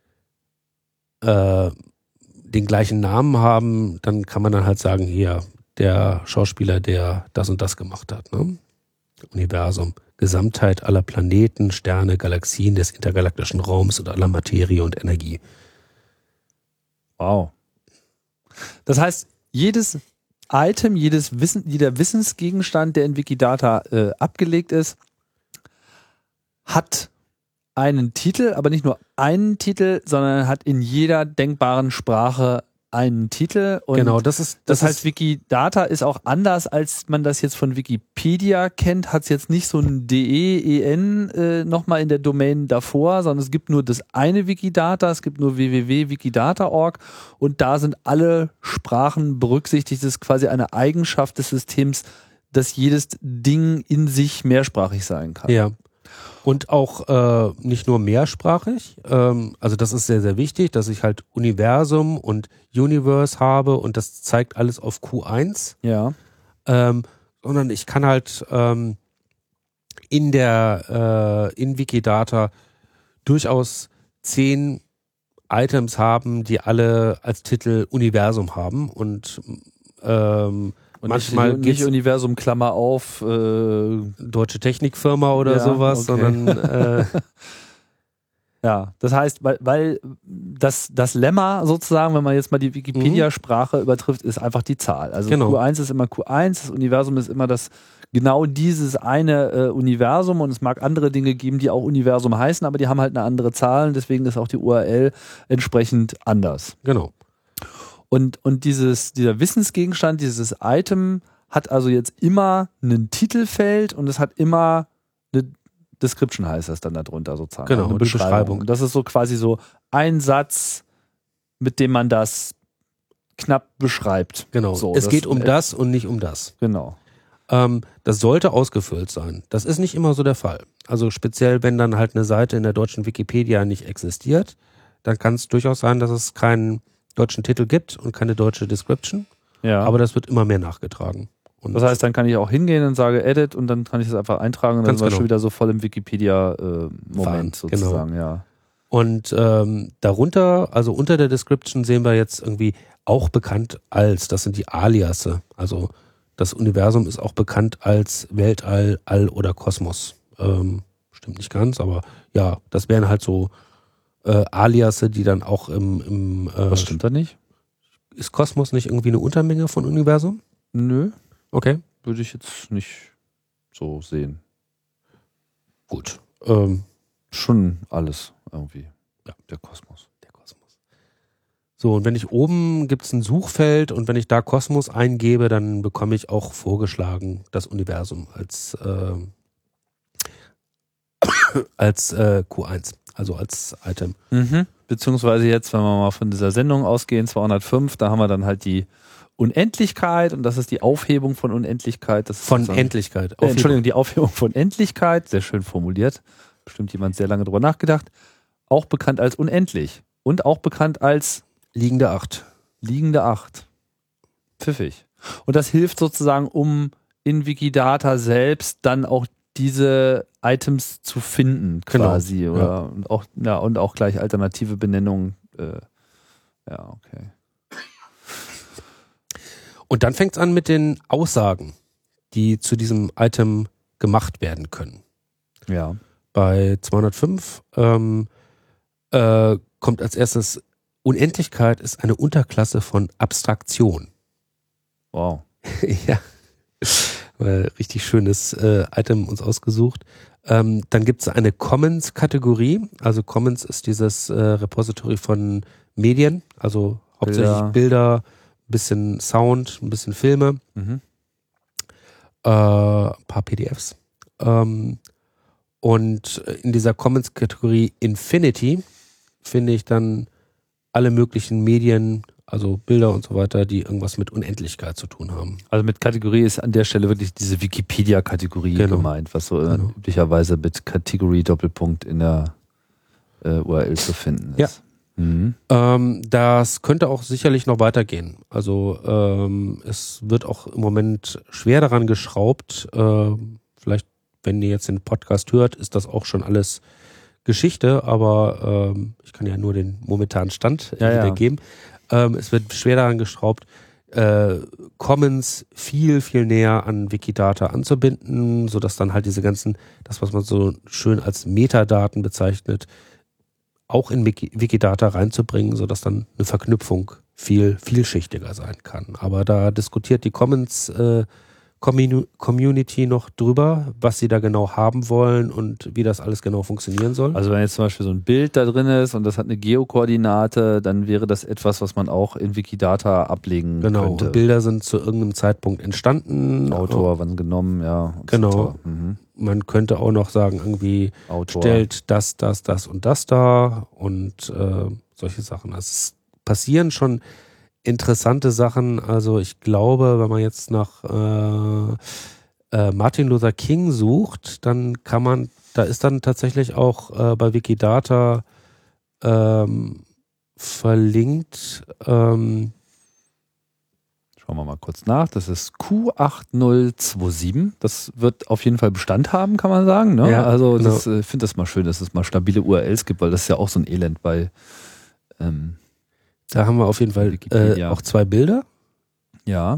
äh, den gleichen Namen haben, dann kann man dann halt sagen, hier, der Schauspieler, der das und das gemacht hat. Ne? Universum, Gesamtheit aller Planeten, Sterne, Galaxien des intergalaktischen Raums und aller Materie und Energie. Wow. Das heißt, jedes Item, jedes Wissen, jeder Wissensgegenstand, der in Wikidata äh, abgelegt ist, hat einen Titel, aber nicht nur einen Titel, sondern hat in jeder denkbaren Sprache einen Titel. Und genau, das ist das, das heißt, ist, Wikidata ist auch anders, als man das jetzt von Wikipedia kennt, hat es jetzt nicht so ein de, en äh, nochmal in der Domain davor, sondern es gibt nur das eine Wikidata, es gibt nur w w w punkt wikidata punkt org und da sind alle Sprachen berücksichtigt. Das ist quasi eine Eigenschaft des Systems, dass jedes Ding in sich mehrsprachig sein kann. ja. Und auch äh, nicht nur mehrsprachig, ähm, also das ist sehr, sehr wichtig, dass ich halt Universum und Universe habe und das zeigt alles auf Q eins, Ja. ähm, sondern ich kann halt ähm, in der äh, in Wikidata durchaus zehn Items haben, die alle als Titel Universum haben und ähm, Und manchmal nicht, nicht geht's- Universum, Klammer auf, äh, Deutsche Technikfirma oder Ja, sowas, okay. sondern äh, ja, das heißt, weil, weil das, das Lemma sozusagen, wenn man jetzt mal die Wikipedia-Sprache übertrifft, ist einfach die Zahl. Also Genau. Q eins ist immer Q eins, das Universum ist immer das genau dieses eine äh, Universum und es mag andere Dinge geben, die auch Universum heißen, aber die haben halt eine andere Zahl und deswegen ist auch die U R L entsprechend anders. genau. Und, und dieses, dieser Wissensgegenstand, dieses Item hat also jetzt immer ein Titelfeld und es hat immer eine Description, heißt das dann darunter sozusagen. Genau, eine eine Beschreibung. Beschreibung. Und das ist so quasi so ein Satz, mit dem man das knapp beschreibt. Genau. So, es das- geht um das und nicht um das. Genau. Ähm, das sollte ausgefüllt sein. Das ist nicht immer so der Fall. Also speziell, wenn dann halt eine Seite in der deutschen Wikipedia nicht existiert, dann kann es durchaus sein, dass es keinen deutschen Titel gibt und keine deutsche Description. Ja. Aber das wird immer mehr nachgetragen. Und das heißt, dann kann ich auch hingehen und sage Edit und dann kann ich das einfach eintragen und dann Ganz sind wir genau. schon wieder so voll im Wikipedia-Moment Fahren, genau. sozusagen, ja. Und ähm, darunter, also unter der Description sehen wir jetzt irgendwie auch bekannt als, das sind die Aliasse. Also das Universum ist auch bekannt als Weltall, All oder Kosmos. Ähm, stimmt nicht ganz, aber ja, das wären halt so äh, Aliasse, die dann auch im, im äh, Was stimmt da nicht? ist Kosmos nicht irgendwie eine Untermenge von Universum? Nö, Okay, würde ich jetzt nicht so sehen. gut. Ähm, Schon alles irgendwie. Ja. Der Kosmos. Der Kosmos. So, und wenn ich oben gibt es ein Suchfeld und wenn ich da Kosmos eingebe, dann bekomme ich auch vorgeschlagen das Universum als, äh, als äh, Q eins, also als Item. Mhm. Beziehungsweise jetzt, wenn wir mal von dieser Sendung ausgehen, zweihundertfünf, da haben wir dann halt die Unendlichkeit und das ist die Aufhebung von Unendlichkeit. Das ist Von sozusagen- Endlichkeit. Äh, Entschuldigung, die Aufhebung von Endlichkeit, sehr schön formuliert. Bestimmt jemand sehr lange drüber nachgedacht. Auch bekannt als unendlich und auch bekannt als Liegende acht. liegende Acht. Pfiffig. Und das hilft sozusagen, um in Wikidata selbst dann auch diese Items zu finden, Genau, quasi. Oder und auch, ja, und auch gleich alternative Benennungen. Äh, ja, okay. Und dann fängt es an mit den Aussagen, die zu diesem Item gemacht werden können. Ja. Bei zweihundertfünf ähm, äh, kommt als erstes, Unendlichkeit ist eine Unterklasse von Abstraktion. Wow. Ja, richtig schönes äh, Item uns ausgesucht. Ähm, dann gibt es eine Commons-Kategorie. Also Commons ist dieses äh, Repository von Medien, also hauptsächlich Bilder, Bilder ein bisschen Sound, ein bisschen Filme, Mhm. äh, ein paar P D Fs. Ähm, und in dieser Commons-Kategorie Infinity finde ich dann alle möglichen Medien, also Bilder und so weiter, die irgendwas mit Unendlichkeit zu tun haben. Also mit Kategorie ist an der Stelle wirklich diese Wikipedia-Kategorie Genau. gemeint, was so äh, Genau. üblicherweise mit Kategorie Doppelpunkt in der äh, U R L zu finden ist. Ja. Mhm. Ähm, das könnte auch sicherlich noch weitergehen. Also ähm, es wird auch im Moment schwer daran geschraubt. Äh, vielleicht, wenn ihr jetzt den Podcast hört, ist das auch schon alles Geschichte, aber ähm, ich kann ja nur den momentanen Stand Ja, ja. wiedergeben. Ähm, es wird schwer daran geschraubt, äh, Commons viel, viel näher an Wikidata anzubinden, sodass dann halt diese ganzen, das, was man so schön als Metadaten bezeichnet, auch in Wiki- Wikidata reinzubringen, sodass dann eine Verknüpfung viel vielschichtiger sein kann. Aber da diskutiert die Commons äh, Communi- Community noch drüber, was sie da genau haben wollen und wie das alles genau funktionieren soll. Also wenn jetzt zum Beispiel so ein Bild da drin ist und das hat eine Geokoordinate, dann wäre das etwas, was man auch in Wikidata ablegen Genau, könnte. und Bilder sind zu irgendeinem Zeitpunkt entstanden. Autor, wann genommen, ja. und Genau. so weiter. Mhm. Man könnte auch noch sagen, irgendwie Autor. stellt das, das, das und das da und äh, solche Sachen. Also es passieren schon interessante Sachen. Also ich glaube, wenn man jetzt nach äh, äh, Martin Luther King sucht, dann kann man, da ist dann tatsächlich auch äh, bei Wikidata ähm, verlinkt. Ähm, Schauen wir mal kurz nach. Das ist Q acht null zwei sieben. Das wird auf jeden Fall Bestand haben, kann man sagen. Ne? Ja, also genau. das, äh, ich finde das mal schön, dass es mal stabile U R Ls gibt, weil das ist ja auch so ein Elend bei ähm, da haben wir auf jeden Fall äh, Wikipedia. auch zwei Bilder. ja.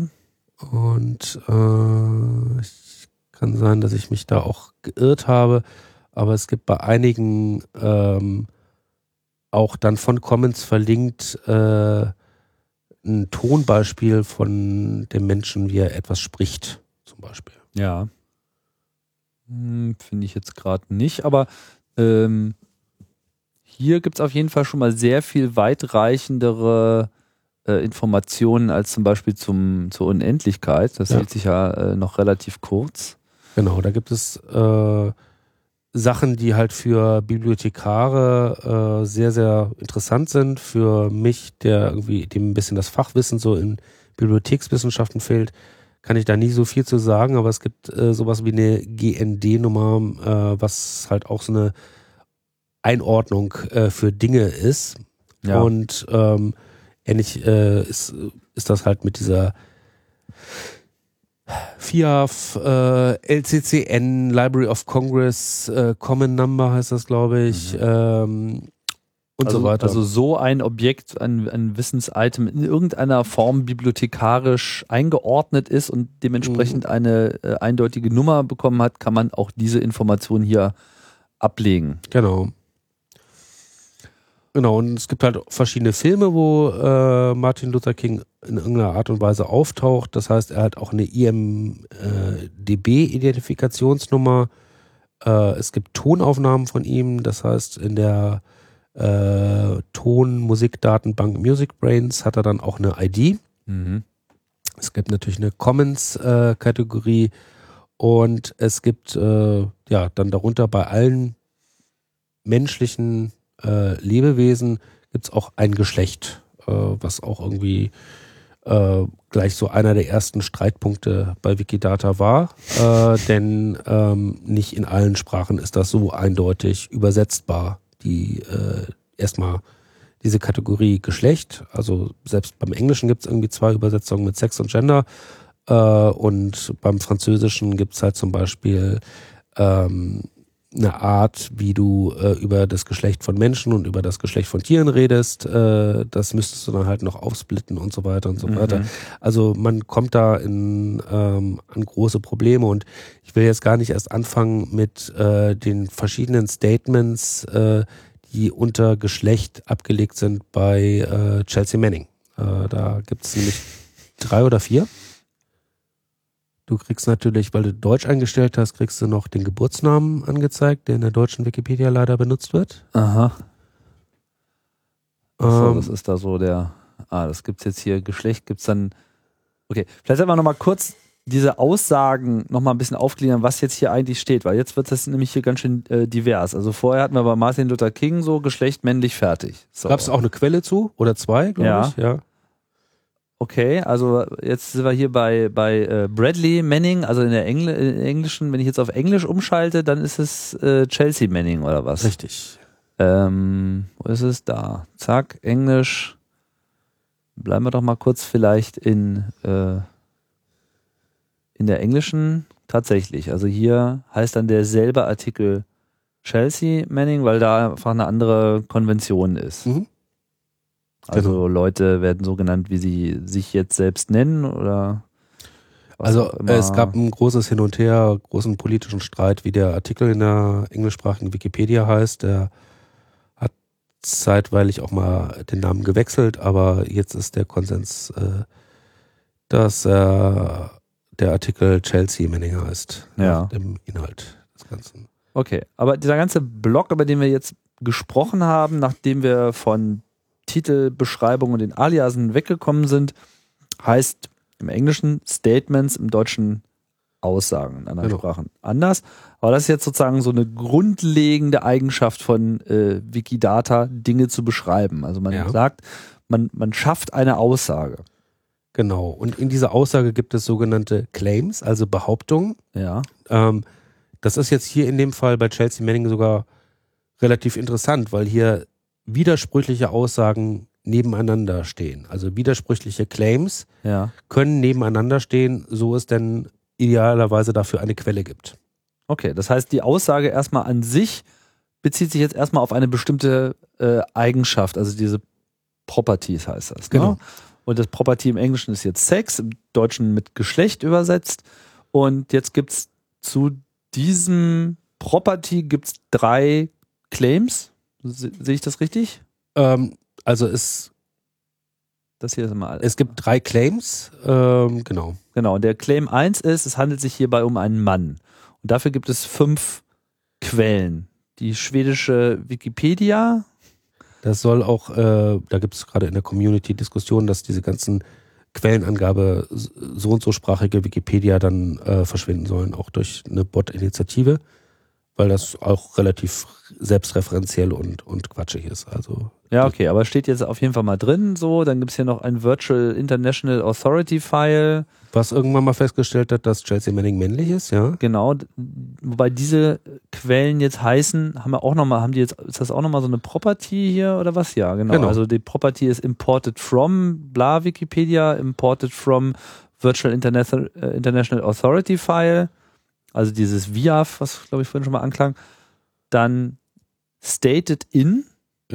Und äh, es kann sein, dass ich mich da auch geirrt habe, aber es gibt bei einigen ähm, auch dann von Commons verlinkt äh, ein Tonbeispiel von dem Menschen, wie er etwas spricht, zum Beispiel. Ja. Hm, finde ich jetzt gerade nicht, aber ähm, hier gibt es auf jeden Fall schon mal sehr viel weitreichendere äh, Informationen als zum Beispiel zum, zur Unendlichkeit. Das Ja. hält sich ja äh, noch relativ kurz. Genau, da gibt es äh, Sachen, die halt für Bibliothekare äh, sehr, sehr interessant sind. Für mich, der irgendwie dem ein bisschen das Fachwissen so in Bibliothekswissenschaften fehlt, kann ich da nie so viel zu sagen, aber es gibt äh, sowas wie eine G N D-Nummer, äh, was halt auch so eine Einordnung äh, für Dinge ist. Ja. Und ähm, ähnlich äh, ist, ist das halt mit dieser F I A F, äh, L C C N, Library of Congress, äh, Common Number heißt das, glaube ich, Mhm. ähm, und also, so weiter. Also so ein Objekt, ein, ein Wissensitem in irgendeiner Form bibliothekarisch eingeordnet ist und dementsprechend Mhm. eine äh, eindeutige Nummer bekommen hat, kann man auch diese Information hier ablegen. Genau. Genau, und es gibt halt verschiedene Filme, wo äh, Martin Luther King in irgendeiner Art und Weise auftaucht. Das heißt, er hat auch eine I M D B-Identifikationsnummer. Äh, es gibt Tonaufnahmen von ihm. Das heißt, in der äh, Ton-Musikdatenbank MusicBrainz hat er dann auch eine I D. Mhm. Es gibt natürlich eine Commons-Kategorie und es gibt äh, ja dann darunter bei allen menschlichen äh, Lebewesen gibt es auch ein Geschlecht, äh, was auch irgendwie äh, gleich so einer der ersten Streitpunkte bei Wikidata war, äh, denn ähm, nicht in allen Sprachen ist das so eindeutig übersetzbar, die äh, erstmal diese Kategorie Geschlecht, also selbst beim Englischen gibt es irgendwie zwei Übersetzungen mit Sex und Gender äh, und beim Französischen gibt es halt zum Beispiel ähm, eine Art, wie du äh, über das Geschlecht von Menschen und über das Geschlecht von Tieren redest. Äh, das müsstest du dann halt noch aufsplitten und so weiter und so Mhm. weiter. Also man kommt da in, ähm, an große Probleme und ich will jetzt gar nicht erst anfangen mit äh, den verschiedenen Statements, äh, die unter Geschlecht abgelegt sind bei äh, Chelsea Manning. Äh, da gibt es nämlich drei oder vier. Du kriegst natürlich, weil du Deutsch eingestellt hast, kriegst du noch den Geburtsnamen angezeigt, der in der deutschen Wikipedia leider benutzt wird. Aha. So, Ähm, das ist da so der, ah, das gibt's jetzt hier, Geschlecht gibt's dann, okay, vielleicht sollten wir nochmal kurz diese Aussagen nochmal ein bisschen aufgliedern, was jetzt hier eigentlich steht, weil jetzt wird das nämlich hier ganz schön äh, divers. Also vorher hatten wir bei Martin Luther King so Geschlecht männlich fertig. So. Gab es auch eine Quelle zu? Oder zwei, glaube Ja. ich? Ja. Okay, also jetzt sind wir hier bei, bei äh, Bradley Manning, also in der Engl in Englischen, wenn ich jetzt auf Englisch umschalte, dann ist es äh, Chelsea Manning oder was? Richtig. Ähm, wo ist es? Da. Zack, Englisch. Bleiben wir doch mal kurz vielleicht in, äh, in der englischen. Tatsächlich. Also hier heißt dann derselbe Artikel Chelsea Manning, weil da einfach eine andere Konvention ist. Mhm. Also Genau. Leute werden so genannt, wie sie sich jetzt selbst nennen oder was Also auch immer. äh, es gab ein großes Hin und Her, großen politischen Streit, wie der Artikel in der englischsprachigen Wikipedia heißt. Der hat zeitweilig auch mal den Namen gewechselt, aber jetzt ist der Konsens, äh, dass äh, der Artikel Chelsea Manning heißt. Ja. Nach dem Inhalt des Ganzen. Okay, aber dieser ganze Block, über den wir jetzt gesprochen haben, nachdem wir von Titel, Beschreibung und den Aliasen weggekommen sind, heißt im Englischen Statements, im Deutschen Aussagen, in anderen Genau. Sprachen anders. Aber das ist jetzt sozusagen so eine grundlegende Eigenschaft von äh, Wikidata, Dinge zu beschreiben. Also man Ja. sagt, man, man schafft eine Aussage. Genau. Und in dieser Aussage gibt es sogenannte Claims, also Behauptungen. Ja. Ähm, das ist jetzt hier in dem Fall bei Chelsea Manning sogar relativ interessant, weil hier widersprüchliche Aussagen nebeneinander stehen. Also widersprüchliche Claims Ja. können nebeneinander stehen, so es denn idealerweise dafür eine Quelle gibt. Okay, das heißt, die Aussage erstmal an sich bezieht sich jetzt erstmal auf eine bestimmte äh, Eigenschaft, also diese Properties heißt das. Genau. Ne? Und das Property im Englischen ist jetzt Sex, im Deutschen mit Geschlecht übersetzt. Und jetzt gibt es zu diesem Property gibt's drei Claims. Se- Sehe ich das richtig? Ähm, also es, Das hier ist immer alles. es gibt drei Claims, ähm, genau. Genau, und der Claim eins ist, es handelt sich hierbei um einen Mann. Und dafür gibt es fünf Quellen. Die schwedische Wikipedia. Das soll auch, äh, da gibt es gerade in der Community Diskussionen, dass diese ganzen Quellenangabe so und so sprachige Wikipedia dann äh, verschwinden sollen, auch durch eine Bot-Initiative, weil das auch relativ selbstreferenziell und, und quatschig ist. Also Ja, okay, aber steht jetzt auf jeden Fall mal drin so. Dann gibt es hier noch ein Virtual International Authority File. was irgendwann mal festgestellt hat, dass Chelsea Manning männlich ist, ja. Genau, d- wobei diese Quellen jetzt heißen, haben wir auch nochmal, haben die jetzt, ist das auch nochmal so eine Property hier oder was? Ja, genau. Genau. Also die Property ist imported from bla Wikipedia, imported from Virtual International, äh, International Authority File, also dieses V I A F, was glaube ich vorhin schon mal anklang. Dann stated in Ja.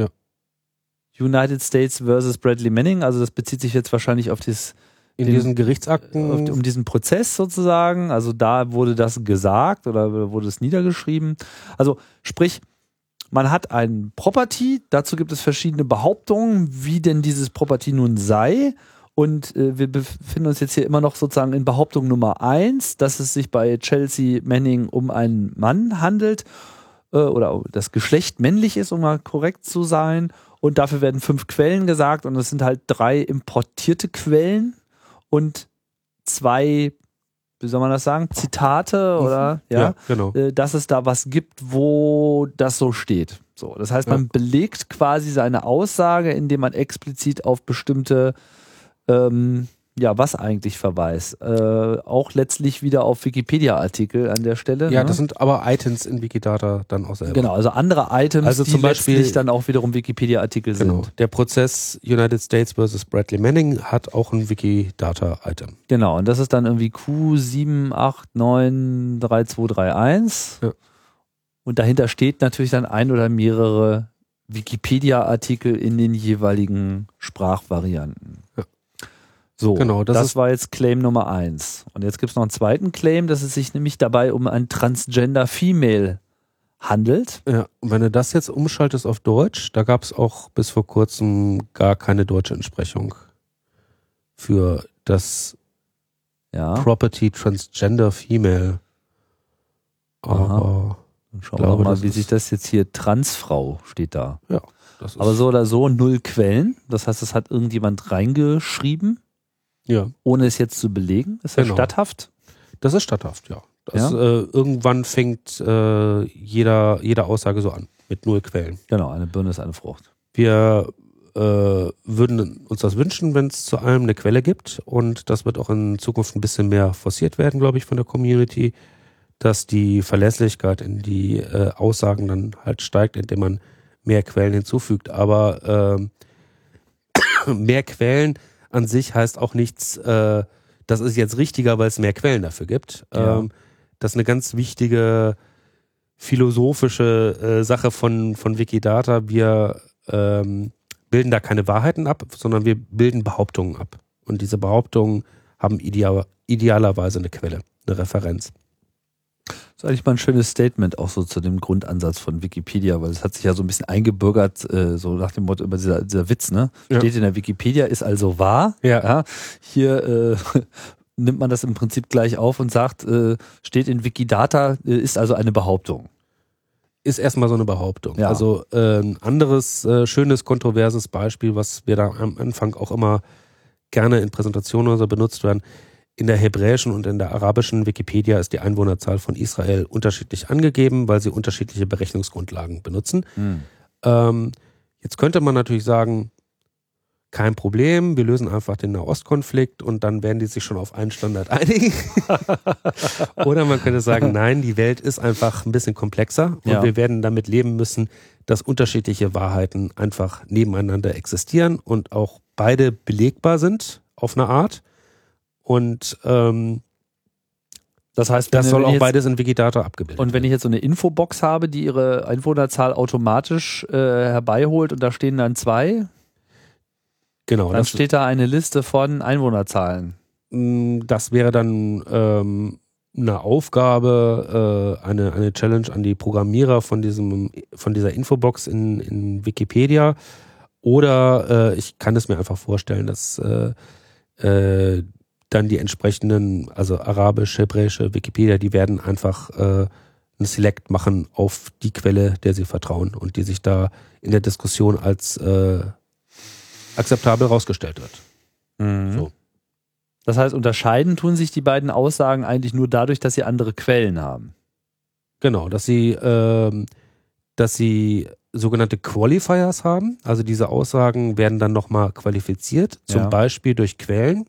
United States versus Bradley Manning, also das bezieht sich jetzt wahrscheinlich auf dieses In Den- diesen Gerichtsakten. auf, um diesen Prozess sozusagen, also da wurde das gesagt oder wurde es niedergeschrieben. Also sprich, man hat ein Property, dazu gibt es verschiedene Behauptungen, wie denn dieses Property nun sei. Und äh, wir befinden uns jetzt hier immer noch sozusagen in Behauptung Nummer eins, dass es sich bei Chelsea Manning um einen Mann handelt äh, oder das Geschlecht männlich ist, um mal korrekt zu sein. Und dafür werden fünf Quellen gesagt und es sind halt drei importierte Quellen und zwei, wie soll man das sagen, Zitate oder ja, ja, genau. äh, dass es da was gibt, wo das so steht. So, das heißt, man Ja. belegt quasi seine Aussage, indem man explizit auf bestimmte, ähm, ja, was eigentlich verweist. Äh, auch letztlich wieder auf Wikipedia-Artikel an der Stelle. Ja, ne? das sind aber Items in Wikidata dann auch selber. Genau, also andere Items, Also die zum Beispiel- letztlich dann auch wiederum Wikipedia-Artikel Genau. sind. Der Prozess United States versus Bradley Manning hat auch ein Wikidata-Item. Genau, und das ist dann irgendwie Q sieben acht neun drei zwei drei eins. Ja. Und dahinter steht natürlich dann ein oder mehrere Wikipedia-Artikel in den jeweiligen Sprachvarianten. Ja. So, Genau, das das, ist- war jetzt Claim Nummer eins. Und jetzt gibt es noch einen zweiten Claim, dass es sich nämlich dabei um ein Transgender Female handelt. Ja, und wenn du das jetzt umschaltest auf Deutsch, da gab es auch bis vor kurzem gar keine deutsche Entsprechung für das Ja. Property Transgender Female. Aber Dann schauen glaube, wir mal, das wie ist- sich das jetzt hier, Transfrau steht da. ja, das ist, Aber so oder so null Quellen. Das heißt, es hat irgendjemand reingeschrieben, ja, ohne es jetzt zu belegen. Ist ja Genau. statthaft. das ist statthaft, ja. Das, Ja? äh, irgendwann fängt äh, jeder, jede Aussage so an, mit null Quellen. Genau, eine Birne ist eine Frucht. Wir äh, würden uns das wünschen, wenn es zu allem eine Quelle gibt, und das wird auch in Zukunft ein bisschen mehr forciert werden, glaube ich, von der Community, dass die Verlässlichkeit in die äh, Aussagen dann halt steigt, indem man mehr Quellen hinzufügt. Aber ähm, mehr Quellen an sich heißt auch nichts, äh, das ist jetzt richtiger, weil es mehr Quellen dafür gibt. Ja. Ähm, das ist eine ganz wichtige philosophische äh, Sache von, von Wikidata. Wir ähm, bilden da keine Wahrheiten ab, sondern wir bilden Behauptungen ab. Und diese Behauptungen haben ideal, idealerweise eine Quelle, eine Referenz. Das ist eigentlich mal ein schönes Statement auch so zu dem Grundansatz von Wikipedia, weil es hat sich ja so ein bisschen eingebürgert, äh, so nach dem Motto über dieser, dieser Witz, ne? Ja. Steht in der Wikipedia, ist also wahr. Ja. Hier äh, nimmt man das im Prinzip gleich auf und sagt, äh, steht in Wikidata, äh, ist also eine Behauptung. Ist erstmal so eine Behauptung. Ja. Also äh, ein anderes äh, schönes, kontroverses Beispiel, was wir da am Anfang auch immer gerne in Präsentationen oder so benutzt werden. In der hebräischen und in der arabischen Wikipedia ist die Einwohnerzahl von Israel unterschiedlich angegeben, weil sie unterschiedliche Berechnungsgrundlagen benutzen. Hm. Ähm, jetzt könnte man natürlich sagen, kein Problem, wir lösen einfach den Nahostkonflikt und dann werden die sich schon auf einen Standard einigen. Oder man könnte sagen, nein, die Welt ist einfach ein bisschen komplexer und Ja. wir werden damit leben müssen, dass unterschiedliche Wahrheiten einfach nebeneinander existieren und auch beide belegbar sind auf eine Art. Und ähm, Das heißt, das wenn- soll wenn auch jetzt, beides in Wikidata abgebildet Und wenn ich jetzt so eine Infobox habe, die ihre Einwohnerzahl automatisch äh, herbeiholt und da stehen dann zwei, Genau, dann das, steht da eine Liste von Einwohnerzahlen. mh, das wäre dann ähm, eine Aufgabe, äh, eine, eine Challenge an die Programmierer von diesem, von dieser Infobox in, in Wikipedia. Oder äh, ich kann es mir einfach vorstellen, dass äh, äh, dann die entsprechenden, also arabisch, hebräische Wikipedia, die werden einfach äh, ein Select machen auf die Quelle, der sie vertrauen und die sich da in der Diskussion als äh, akzeptabel rausgestellt wird. So. Das heißt, unterscheiden tun sich die beiden Aussagen eigentlich nur dadurch, dass sie andere Quellen haben. Genau, dass sie, ähm, dass sie sogenannte Qualifiers haben. Also diese Aussagen werden dann nochmal qualifiziert, zum Ja. Beispiel durch Quellen.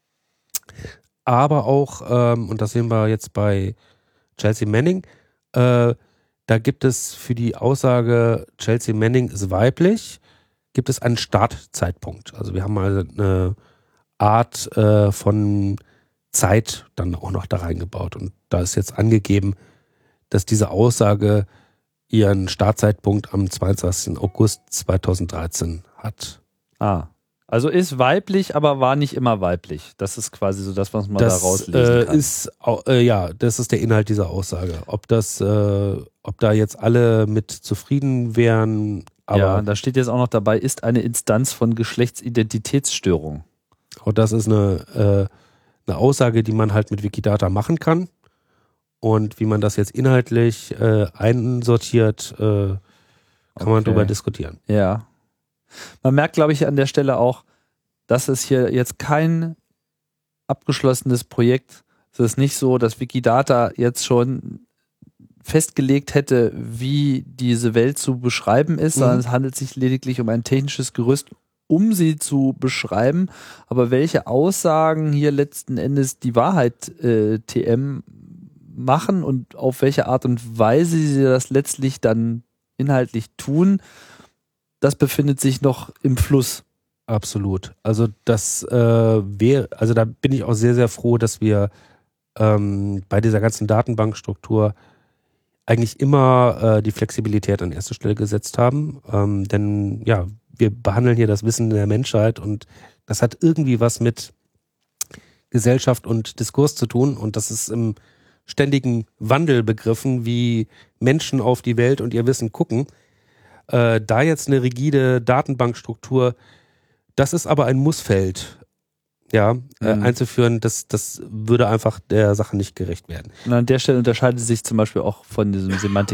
Aber auch, ähm, und das sehen wir jetzt bei Chelsea Manning, äh, da gibt es für die Aussage, Chelsea Manning ist weiblich, gibt es einen Startzeitpunkt. Also wir haben mal eine Art äh, von Zeit dann auch noch da reingebaut. Und da ist jetzt angegeben, dass diese Aussage ihren Startzeitpunkt am zweiundzwanzigsten August zweitausenddreizehn hat. Ah. Also ist weiblich, aber war nicht immer weiblich. Das ist quasi so das, was man Das da rauslesen äh, kann. ist au- äh, ja, das ist der Inhalt dieser Aussage. Ob das, äh, ob da jetzt alle mit zufrieden wären, aber ja, da steht jetzt auch noch dabei, ist eine Instanz von Geschlechtsidentitätsstörung. auch das ist eine, äh, eine Aussage, die man halt mit Wikidata machen kann. Und wie man das jetzt inhaltlich äh, einsortiert, äh, kann man Okay. drüber diskutieren. Ja. Man merkt, glaube ich, an der Stelle auch, dass es hier jetzt kein abgeschlossenes Projekt. Es ist nicht so, dass Wikidata jetzt schon festgelegt hätte, wie diese Welt zu beschreiben ist, Mhm. sondern es handelt sich lediglich um ein technisches Gerüst, um sie zu beschreiben. Aber welche Aussagen hier letzten Endes die Wahrheit äh, T M machen und auf welche Art und Weise sie das letztlich dann inhaltlich tun, das befindet sich noch im Fluss. Absolut. Also das äh, wäre, also da bin ich auch sehr, sehr froh, dass wir ähm, bei dieser ganzen Datenbankstruktur eigentlich immer äh, die Flexibilität an erste Stelle gesetzt haben. Ähm, denn ja, wir behandeln hier das Wissen der Menschheit und das hat irgendwie was mit Gesellschaft und Diskurs zu tun und das ist im ständigen Wandelbegriffen wie Menschen auf die Welt und ihr Wissen gucken, äh, da jetzt eine rigide Datenbankstruktur, das ist aber ein Mussfeld, ja, äh, Mhm. einzuführen, das, das würde einfach der Sache nicht gerecht werden. Und an der Stelle unterscheidet sich zum Beispiel auch von diesem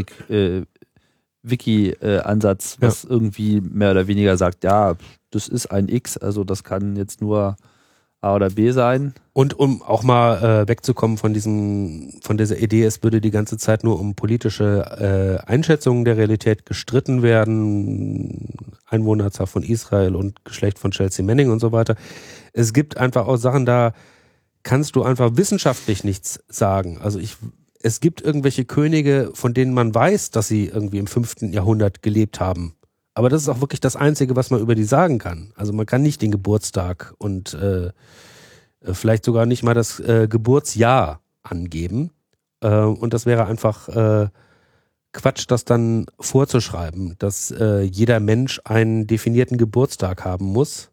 Semantik-Wiki-Ansatz, Ja. was irgendwie mehr oder weniger sagt, ja, das ist ein X, also das kann jetzt nur A oder B sein. Und um auch mal äh, wegzukommen von diesem, von dieser Idee, es würde die ganze Zeit nur um politische äh, Einschätzungen der Realität gestritten werden, Einwohnerzahl von Israel und Geschlecht von Chelsea Manning und so weiter. Es gibt einfach auch Sachen, da kannst du einfach wissenschaftlich nichts sagen. Also ich, es gibt irgendwelche Könige, von denen man weiß, dass sie irgendwie im fünften Jahrhundert gelebt haben. Aber das ist auch wirklich das Einzige, was man über die sagen kann. Also man kann nicht den Geburtstag und äh, vielleicht sogar nicht mal das äh, Geburtsjahr angeben. Äh, und das wäre einfach äh, Quatsch, das dann vorzuschreiben, dass äh, jeder Mensch einen definierten Geburtstag haben muss.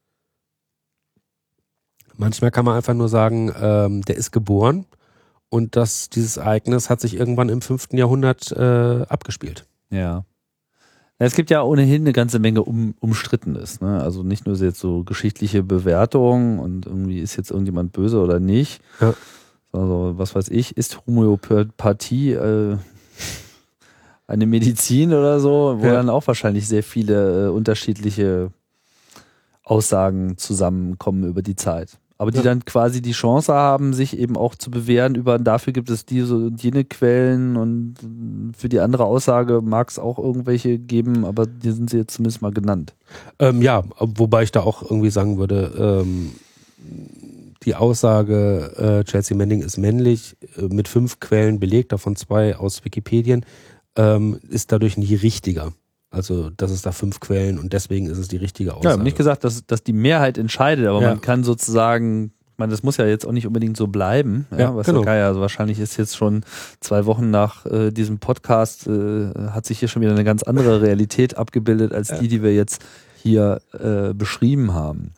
Manchmal kann man einfach nur sagen, ähm, der ist geboren und dass dieses Ereignis hat sich irgendwann im fünften Jahrhundert äh, abgespielt. Ja. Es gibt ja ohnehin eine ganze Menge um, Umstrittenes, ne? Also nicht nur jetzt so geschichtliche Bewertungen und irgendwie ist jetzt irgendjemand böse oder nicht. Ja. Also was weiß ich, ist Homöopathie äh, eine Medizin oder so, wo Ja. dann auch wahrscheinlich sehr viele äh, unterschiedliche Aussagen zusammenkommen über die Zeit. Aber die Ja. dann quasi die Chance haben, sich eben auch zu bewähren über, dafür gibt es diese und jene Quellen und für die andere Aussage mag es auch irgendwelche geben, aber die sind sie jetzt zumindest mal genannt. Ähm, ja, wobei ich da auch irgendwie sagen würde, ähm, die Aussage, äh, Chelsea Manning ist männlich, äh, mit fünf Quellen belegt, davon zwei aus Wikipedien, ähm, ist dadurch nie richtiger. Also, dass es da fünf Quellen und deswegen ist es die richtige Ja, ich Aussage. habe nicht gesagt, dass, dass die Mehrheit entscheidet, aber Ja. man kann sozusagen, ich meine, das muss ja jetzt auch nicht unbedingt so bleiben. Ja, Ja, was genau. der Geier, also wahrscheinlich ist jetzt schon zwei Wochen nach äh, diesem Podcast, äh, hat sich hier schon wieder eine ganz andere Realität abgebildet, als Ja. die, die wir jetzt hier äh, beschrieben haben.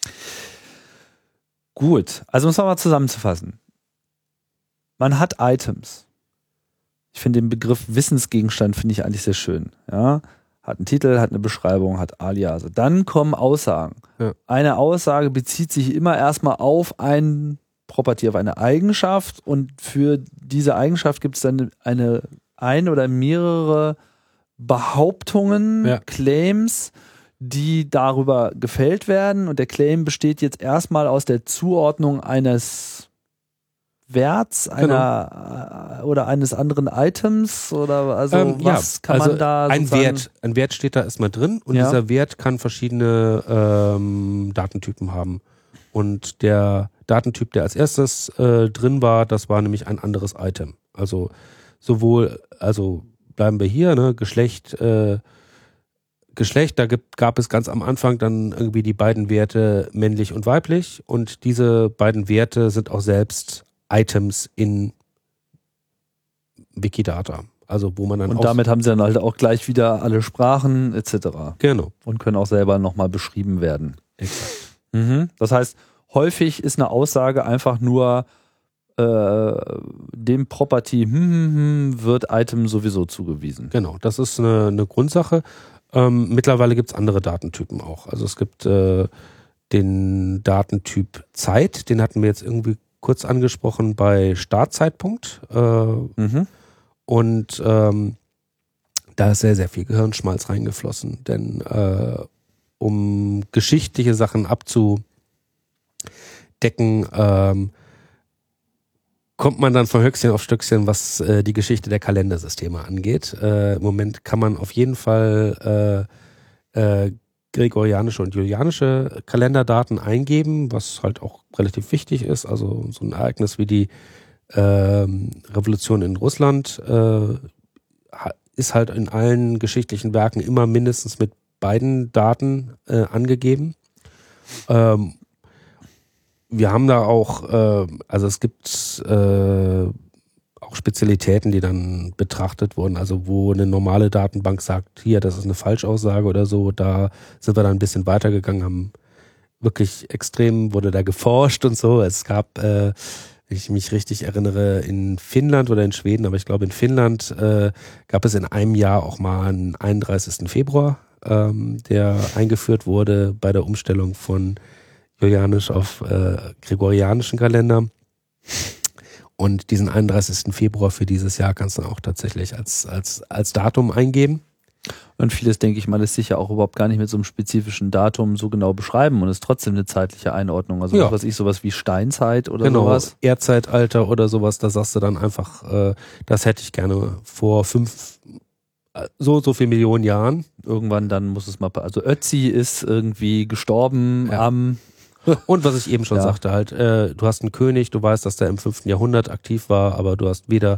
Gut, also um es nochmal zusammenzufassen. Man hat Items. Ich finde den Begriff Wissensgegenstand finde ich eigentlich sehr schön. Ja, hat einen Titel, hat eine Beschreibung, hat Aliase. Dann kommen Aussagen. Ja. Eine Aussage bezieht sich immer erstmal auf ein Property, auf eine Eigenschaft und für diese Eigenschaft gibt es dann eine ein oder mehrere Behauptungen, Ja. Claims, die darüber gefällt werden und der Claim besteht jetzt erstmal aus der Zuordnung eines Werts einer äh, oder eines anderen Items oder also Ähm, ja, was kann also man da ein sozusagen- Wert, ein Wert steht da erstmal drin und Ja. dieser Wert kann verschiedene ähm, Datentypen haben. Und der Datentyp, der als erstes äh, drin war, das war nämlich ein anderes Item. Also sowohl, also bleiben wir hier, ne, Geschlecht, äh, Geschlecht, da gibt, gab es ganz am Anfang dann irgendwie die beiden Werte männlich und weiblich und diese beiden Werte sind auch selbst Items in Wikidata. Also wo man dann und auch, damit haben sie dann halt auch gleich wieder alle Sprachen et cetera genau. und können auch selber nochmal beschrieben werden. Exakt. Mhm. Das heißt, häufig ist eine Aussage einfach nur äh, dem Property hm, hm, hm, wird Item sowieso zugewiesen. Genau, das ist eine, eine Grundsache. Ähm, mittlerweile gibt es andere Datentypen auch. Also es gibt äh, den Datentyp Zeit, den hatten wir jetzt irgendwie kurz angesprochen bei Startzeitpunkt. Äh, Mhm. und ähm, da ist sehr, sehr viel Gehirnschmalz reingeflossen. Denn äh, um geschichtliche Sachen abzudecken, ähm, kommt man dann von Höchstchen auf Stöckchen, was äh, die Geschichte der Kalendersysteme angeht. Äh, Im Moment kann man auf jeden Fall äh, äh, gregorianische und julianische Kalenderdaten eingeben, was halt auch relativ wichtig ist. Also so ein Ereignis wie die ähm, Revolution in Russland äh, ist halt in allen geschichtlichen Werken immer mindestens mit beiden Daten äh, angegeben. Ähm, wir haben da auch, äh, also es gibt äh, auch Spezialitäten, die dann betrachtet wurden, also wo eine normale Datenbank sagt, hier, das ist eine Falschaussage oder so, da sind wir dann ein bisschen weitergegangen, haben wirklich extrem, wurde da geforscht und so. Es gab, äh, wenn ich mich richtig erinnere, in Finnland oder in Schweden, aber ich glaube in Finnland äh, gab es in einem Jahr auch mal einen einunddreißigsten Februar, ähm, der eingeführt wurde bei der Umstellung von julianisch auf äh, gregorianischen Kalender. Und diesen einunddreißigsten Februar für dieses Jahr kannst du auch tatsächlich als, als, als Datum eingeben. Und vieles, denke ich mal, lässt sich ja auch überhaupt gar nicht mit so einem spezifischen Datum so genau beschreiben und ist trotzdem eine zeitliche Einordnung. Also Ja. was weiß ich, sowas wie Steinzeit oder Genau, sowas. Erdzeitalter oder sowas, da sagst du dann einfach, äh, das hätte ich gerne vor fünf, äh, so so viel Millionen Jahren. Irgendwann dann muss es mal, also Ötzi ist irgendwie gestorben Ja. am, Und was ich eben schon Ja. sagte, halt, äh, du hast einen König, du weißt, dass der im fünften Jahrhundert aktiv war, aber du hast weder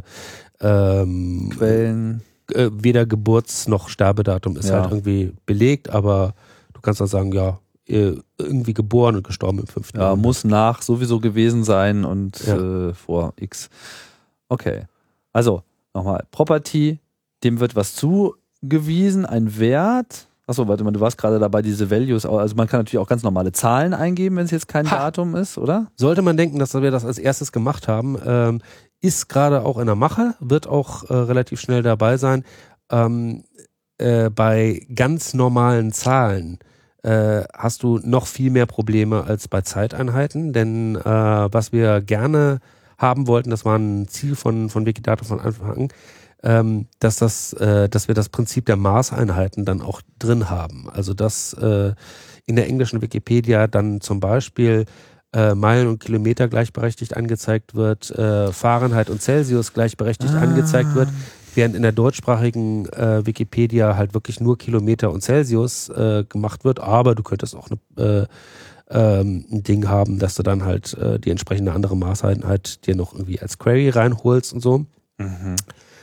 ähm, Quellen. äh, weder Geburts- noch Sterbedatum ist Ja. halt irgendwie belegt, aber du kannst dann sagen, ja, äh, irgendwie geboren und gestorben im fünften Ja, Jahrhundert. muss nach sowieso gewesen sein und Ja. äh, vor X. Okay. Also, nochmal. Property, dem wird was zugewiesen, ein Wert. Achso, warte mal, du warst gerade dabei, diese Values, also man kann natürlich auch ganz normale Zahlen eingeben, wenn es jetzt kein Ha. Datum ist, oder? Sollte man denken, dass wir das als erstes gemacht haben, ähm, ist gerade auch in der Mache, wird auch äh, relativ schnell dabei sein. Ähm, äh, bei ganz normalen Zahlen äh, hast du noch viel mehr Probleme als bei Zeiteinheiten, denn äh, was wir gerne haben wollten, das war ein Ziel von, von Wikidata von Anfang an, ähm, dass, das, äh, dass wir das Prinzip der Maßeinheiten dann auch drin haben. Also dass äh, in der englischen Wikipedia dann zum Beispiel äh, Meilen und Kilometer gleichberechtigt angezeigt wird, äh, Fahrenheit und Celsius gleichberechtigt Ah. angezeigt wird, während in der deutschsprachigen äh, Wikipedia halt wirklich nur Kilometer und Celsius äh, gemacht wird, aber du könntest auch eine, äh, ähm, ein Ding haben, dass du dann halt äh, die entsprechende andere Maßeinheit dir noch irgendwie als Query reinholst und so. Mhm.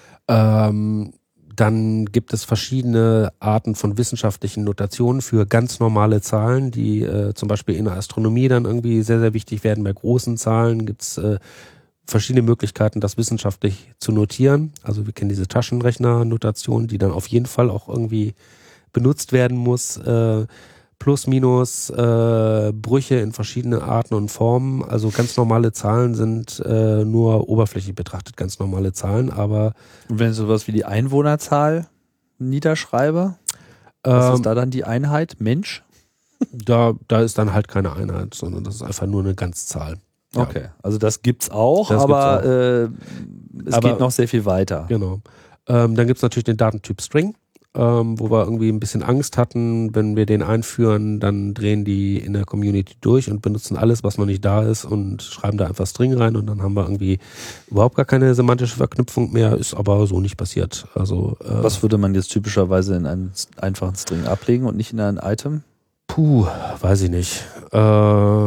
Ähm, dann gibt es verschiedene Arten von wissenschaftlichen Notationen für ganz normale Zahlen, die äh, zum Beispiel in der Astronomie dann irgendwie sehr, sehr wichtig werden. Bei großen Zahlen gibt es äh, verschiedene Möglichkeiten, das wissenschaftlich zu notieren. Also wir kennen diese Taschenrechner-Notation, die dann auf jeden Fall auch irgendwie benutzt werden muss. Äh, Plus, Minus, äh, Brüche in verschiedene Arten und Formen. Also ganz normale Zahlen sind äh, nur oberflächlich betrachtet ganz normale Zahlen, aber Und wenn ich sowas wie die Einwohnerzahl niederschreibe, was ähm, ist da dann die Einheit? Mensch? da, da ist dann halt keine Einheit, sondern das ist einfach nur eine Ganzzahl. Ja. Okay, also das gibt's auch, Das aber gibt's Äh, es Aber- geht noch sehr viel weiter. Genau. Ähm, dann gibt es natürlich den Datentyp String, ähm, wo wir irgendwie ein bisschen Angst hatten, wenn wir den einführen, dann drehen die in der Community durch und benutzen alles, was noch nicht da ist und schreiben da einfach String rein und dann haben wir irgendwie überhaupt gar keine semantische Verknüpfung mehr, ist aber so nicht passiert. Also äh, Was würde man jetzt typischerweise in einen einfachen String ablegen und nicht in ein Item? Puh, weiß ich nicht. Äh,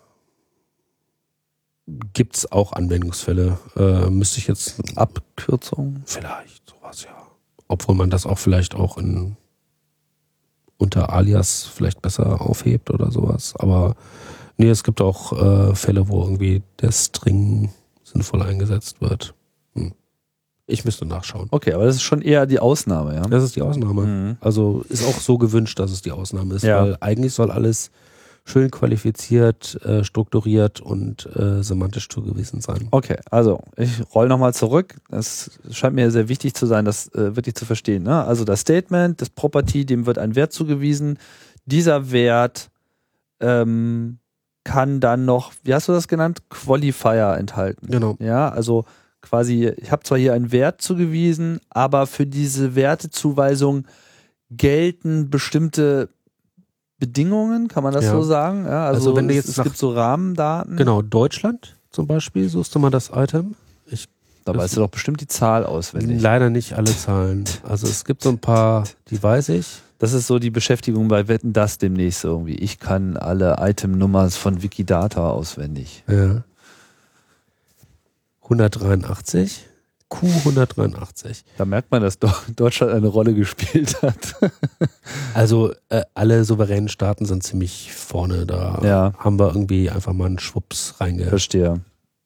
gibt's auch Anwendungsfälle. Äh, müsste ich jetzt Abkürzung? vielleicht sowas, ja. Obwohl man das auch vielleicht auch in unter Alias vielleicht besser aufhebt oder sowas. Aber nee, es gibt auch äh, Fälle, wo irgendwie der String sinnvoll eingesetzt wird. Hm. Ich müsste nachschauen. Okay, aber das ist schon eher die Ausnahme, ja? Das ist die Ausnahme. Mhm. Also ist auch so gewünscht, dass es die Ausnahme ist, Ja. weil eigentlich soll alles schön qualifiziert, äh, strukturiert und äh, semantisch zugewiesen sein. Okay, also ich roll nochmal zurück. Das scheint mir sehr wichtig zu sein, das äh, wirklich zu verstehen. Ne? Also das Statement, das Property, dem wird ein Wert zugewiesen. Dieser Wert ähm, kann dann noch, wie hast du das genannt? Qualifier enthalten. Genau. Ja, also quasi, ich habe zwar hier einen Wert zugewiesen, aber für diese Wertezuweisung gelten bestimmte Bedingungen, kann man das Ja. so sagen? Ja, also, Also wenn du es, jetzt es nach- gibt so Rahmendaten. Genau, Deutschland zum Beispiel, suchst du mal das Item. Da weißt du doch bestimmt die Zahl auswendig. Leider nicht alle Zahlen. Also es gibt so ein paar, die weiß ich. Das ist so die Beschäftigung bei Wetten, das demnächst irgendwie. Ich kann alle Item-Nummern von Wikidata auswendig. Ja. hundertdreiundachtzig. Q hundertdreiundachtzig. Da merkt man, dass Do- Deutschland eine Rolle gespielt hat. Also äh, alle souveränen Staaten sind ziemlich vorne. Da Ja. haben wir irgendwie einfach mal einen Schwupps reinge... Verstehe.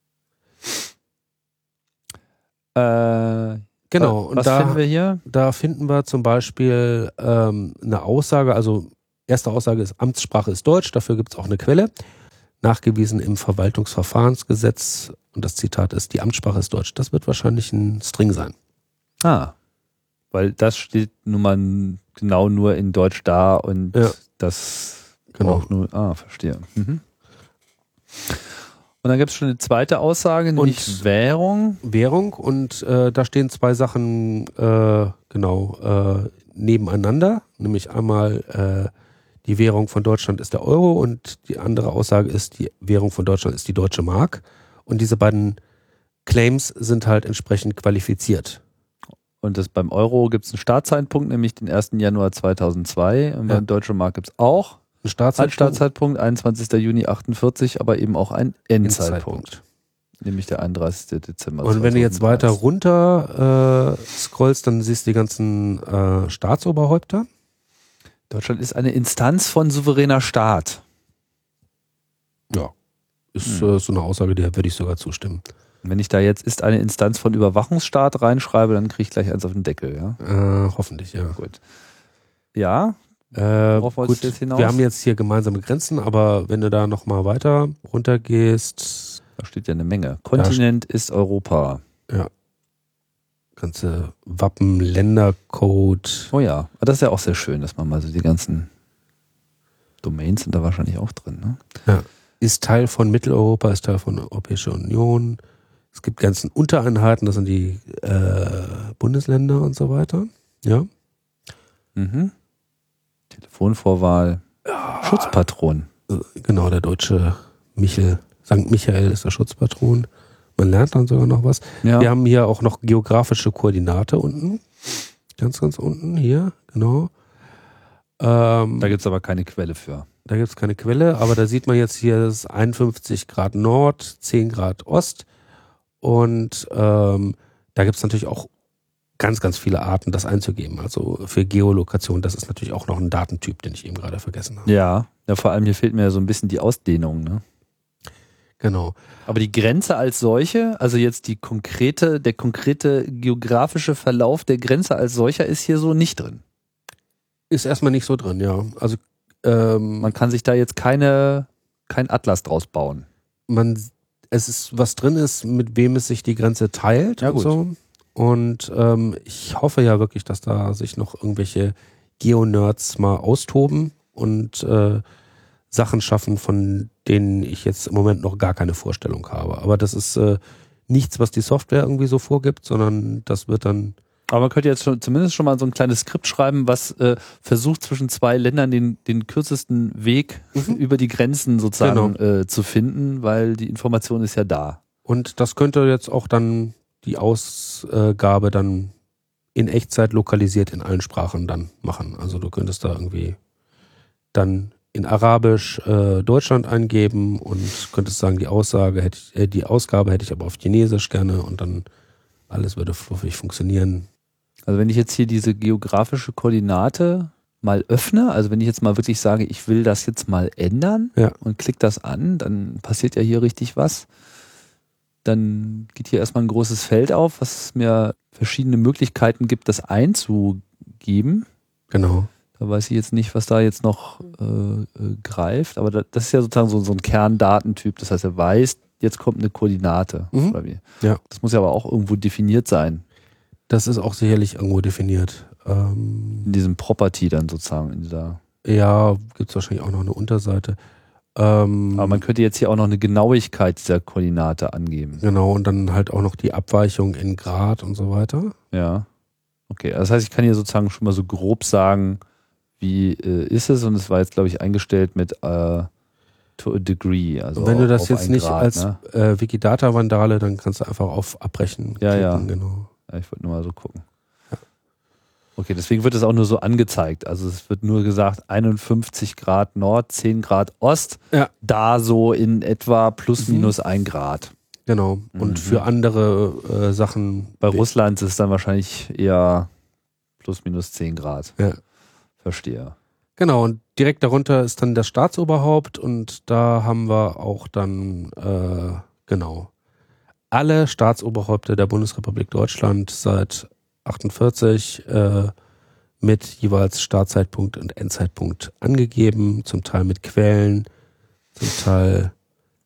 Äh, Genau. Und was da, finden wir hier? da finden wir zum Beispiel ähm, eine Aussage, also erste Aussage ist, Amtssprache ist Deutsch, dafür gibt es auch eine Quelle. nachgewiesen im Verwaltungsverfahrensgesetz, und das Zitat ist, die Amtssprache ist Deutsch. Das wird wahrscheinlich ein String sein. Ah, weil das steht nun mal genau nur in Deutsch da und Ja. das Genau. auch nur, ah, verstehe. Mhm. Und dann gibt es schon eine zweite Aussage, nämlich Und- Währung. Währung, und äh, da stehen zwei Sachen äh, genau äh, nebeneinander, nämlich einmal äh, die Währung von Deutschland ist der Euro und die andere Aussage ist, die Währung von Deutschland ist die deutsche Mark, und diese beiden Claims sind halt entsprechend qualifiziert. Und das beim Euro gibt es einen Startzeitpunkt, nämlich den ersten Januar zweitausendzwei. Und Ja. beim Deutschen Mark gibt es auch Ein Startzeitpunkt, einen Startzeitpunkt, einundzwanzigster Juni achtundvierzig, aber eben auch einen Endzeitpunkt, Endzeitpunkt. nämlich der einunddreißigster Dezember Und wenn du jetzt weiter zweitausendeins. runter äh, scrollst, dann siehst du die ganzen äh, Staatsoberhäupter. Deutschland ist eine Instanz von souveräner Staat. Ja. Ist Hm. äh, so eine Aussage, der würde ich sogar zustimmen. Wenn ich da jetzt ist eine Instanz von Überwachungsstaat reinschreibe, dann kriege ich gleich eins auf den Deckel, ja? Äh, hoffentlich, ja. Gut. Ja, Äh, Worauf wolltest gut, du jetzt hinaus? wir haben jetzt hier gemeinsame Grenzen, aber wenn du da nochmal weiter runtergehst, da steht ja eine Menge. Kontinent ist Europa. ganze Wappen, Ländercode, Oh ja, aber das ist ja auch sehr schön, dass man mal so die ganzen Domains sind da wahrscheinlich auch drin, ne? ist Teil von Mitteleuropa, ist Teil von der Europäischen Union. Es gibt ganzen Untereinheiten, das sind die äh, Bundesländer und so weiter. Ja. Mhm. Telefonvorwahl. Schutzpatron. Genau, der deutsche Michel, Sankt Michael ist der Schutzpatron. Man lernt dann sogar noch was. Ja. Wir haben hier auch noch geografische Koordinate unten. Ganz, ganz unten hier, genau. Ähm, Da gibt es aber keine Quelle für. da gibt es keine Quelle, aber da sieht man jetzt hier, das ist einundfünfzig Grad Nord, zehn Grad Ost. Und ähm, da gibt es natürlich auch ganz, ganz viele Arten, das einzugeben. Also für Geolokation, das ist natürlich auch noch ein Datentyp, den ich eben gerade vergessen habe. Ja, ja, vor allem hier fehlt mir so ein bisschen die Ausdehnung, ne? Genau. Aber die Grenze als solche, also jetzt die konkrete, der konkrete geografische Verlauf der Grenze als solcher ist hier so nicht drin. Ist erstmal nicht so drin, ja. Also ähm, Man kann sich da jetzt keine, kein Atlas draus bauen. man, es ist, was drin ist, mit wem es sich die Grenze teilt Ja, und gut. so. Und ähm, ich hoffe ja wirklich, dass da sich noch irgendwelche Geo-Nerds mal austoben und äh, Sachen schaffen, von denen ich jetzt im Moment noch gar keine Vorstellung habe. Aber das ist äh, nichts, was die Software irgendwie so vorgibt, sondern das wird dann Aber man könnte jetzt schon, zumindest schon mal so ein kleines Skript schreiben, was äh, versucht zwischen zwei Ländern den, den kürzesten Weg Mhm. über die Grenzen sozusagen äh, zu finden, weil die Information ist ja da. Und das könnte jetzt auch dann die Ausgabe dann in Echtzeit lokalisiert in allen Sprachen dann machen. Also du könntest da irgendwie dann in Arabisch äh, Deutschland eingeben und könntest sagen, die Aussage hätte ich, äh, die Ausgabe hätte ich aber auf Chinesisch gerne, und dann alles würde fluffig funktionieren. Also wenn ich jetzt hier diese geografische Koordinate mal öffne, also wenn ich jetzt mal wirklich sage, ich will das jetzt mal ändern Ja. und klick das an, dann passiert ja hier richtig was. Dann geht hier erstmal ein großes Feld auf, was mir verschiedene Möglichkeiten gibt, das einzugeben. Genau. Da weiß ich jetzt nicht, was da jetzt noch äh, äh, greift, aber da, das ist ja sozusagen so, so ein Kerndatentyp. Das heißt, er weiß, jetzt kommt eine Koordinate. Mhm. Oder wie? Ja. Das muss ja aber auch irgendwo definiert sein, Das ist auch sicherlich irgendwo definiert. Ähm, in diesem Property dann sozusagen, in dieser. ja, gibt es wahrscheinlich auch noch eine Unterseite. Ähm, Aber man könnte jetzt hier auch noch eine Genauigkeit dieser Koordinate angeben. genau, und dann halt auch noch die Abweichung in Grad und so weiter. Ja. Okay, das heißt, ich kann hier sozusagen schon mal so grob sagen, wie äh, ist es, und es war jetzt, glaube ich, eingestellt mit äh, to a degree. Also Und wenn du das auf jetzt einen nicht Grad, als ne? äh, Wikidata-Vandale, dann kannst du einfach auf Abbrechen Ja, ja. Genau. Ja, ich wollte nur mal so gucken. Okay, deswegen wird es auch nur so angezeigt. Also es wird nur gesagt, einundfünfzig Grad Nord, zehn Grad Ost, Ja. da so in etwa plus Mhm. minus ein Grad. Genau. Mhm. Und für andere äh, Sachen. Bei Russland ist es dann wahrscheinlich eher plus minus zehn Grad. Ja. Verstehe. Genau, und direkt darunter ist dann das Staatsoberhaupt, und da haben wir auch dann, äh, genau, alle Staatsoberhäupter der Bundesrepublik Deutschland seit achtundvierzig äh, mit jeweils Startzeitpunkt und Endzeitpunkt angegeben, zum Teil mit Quellen, zum Teil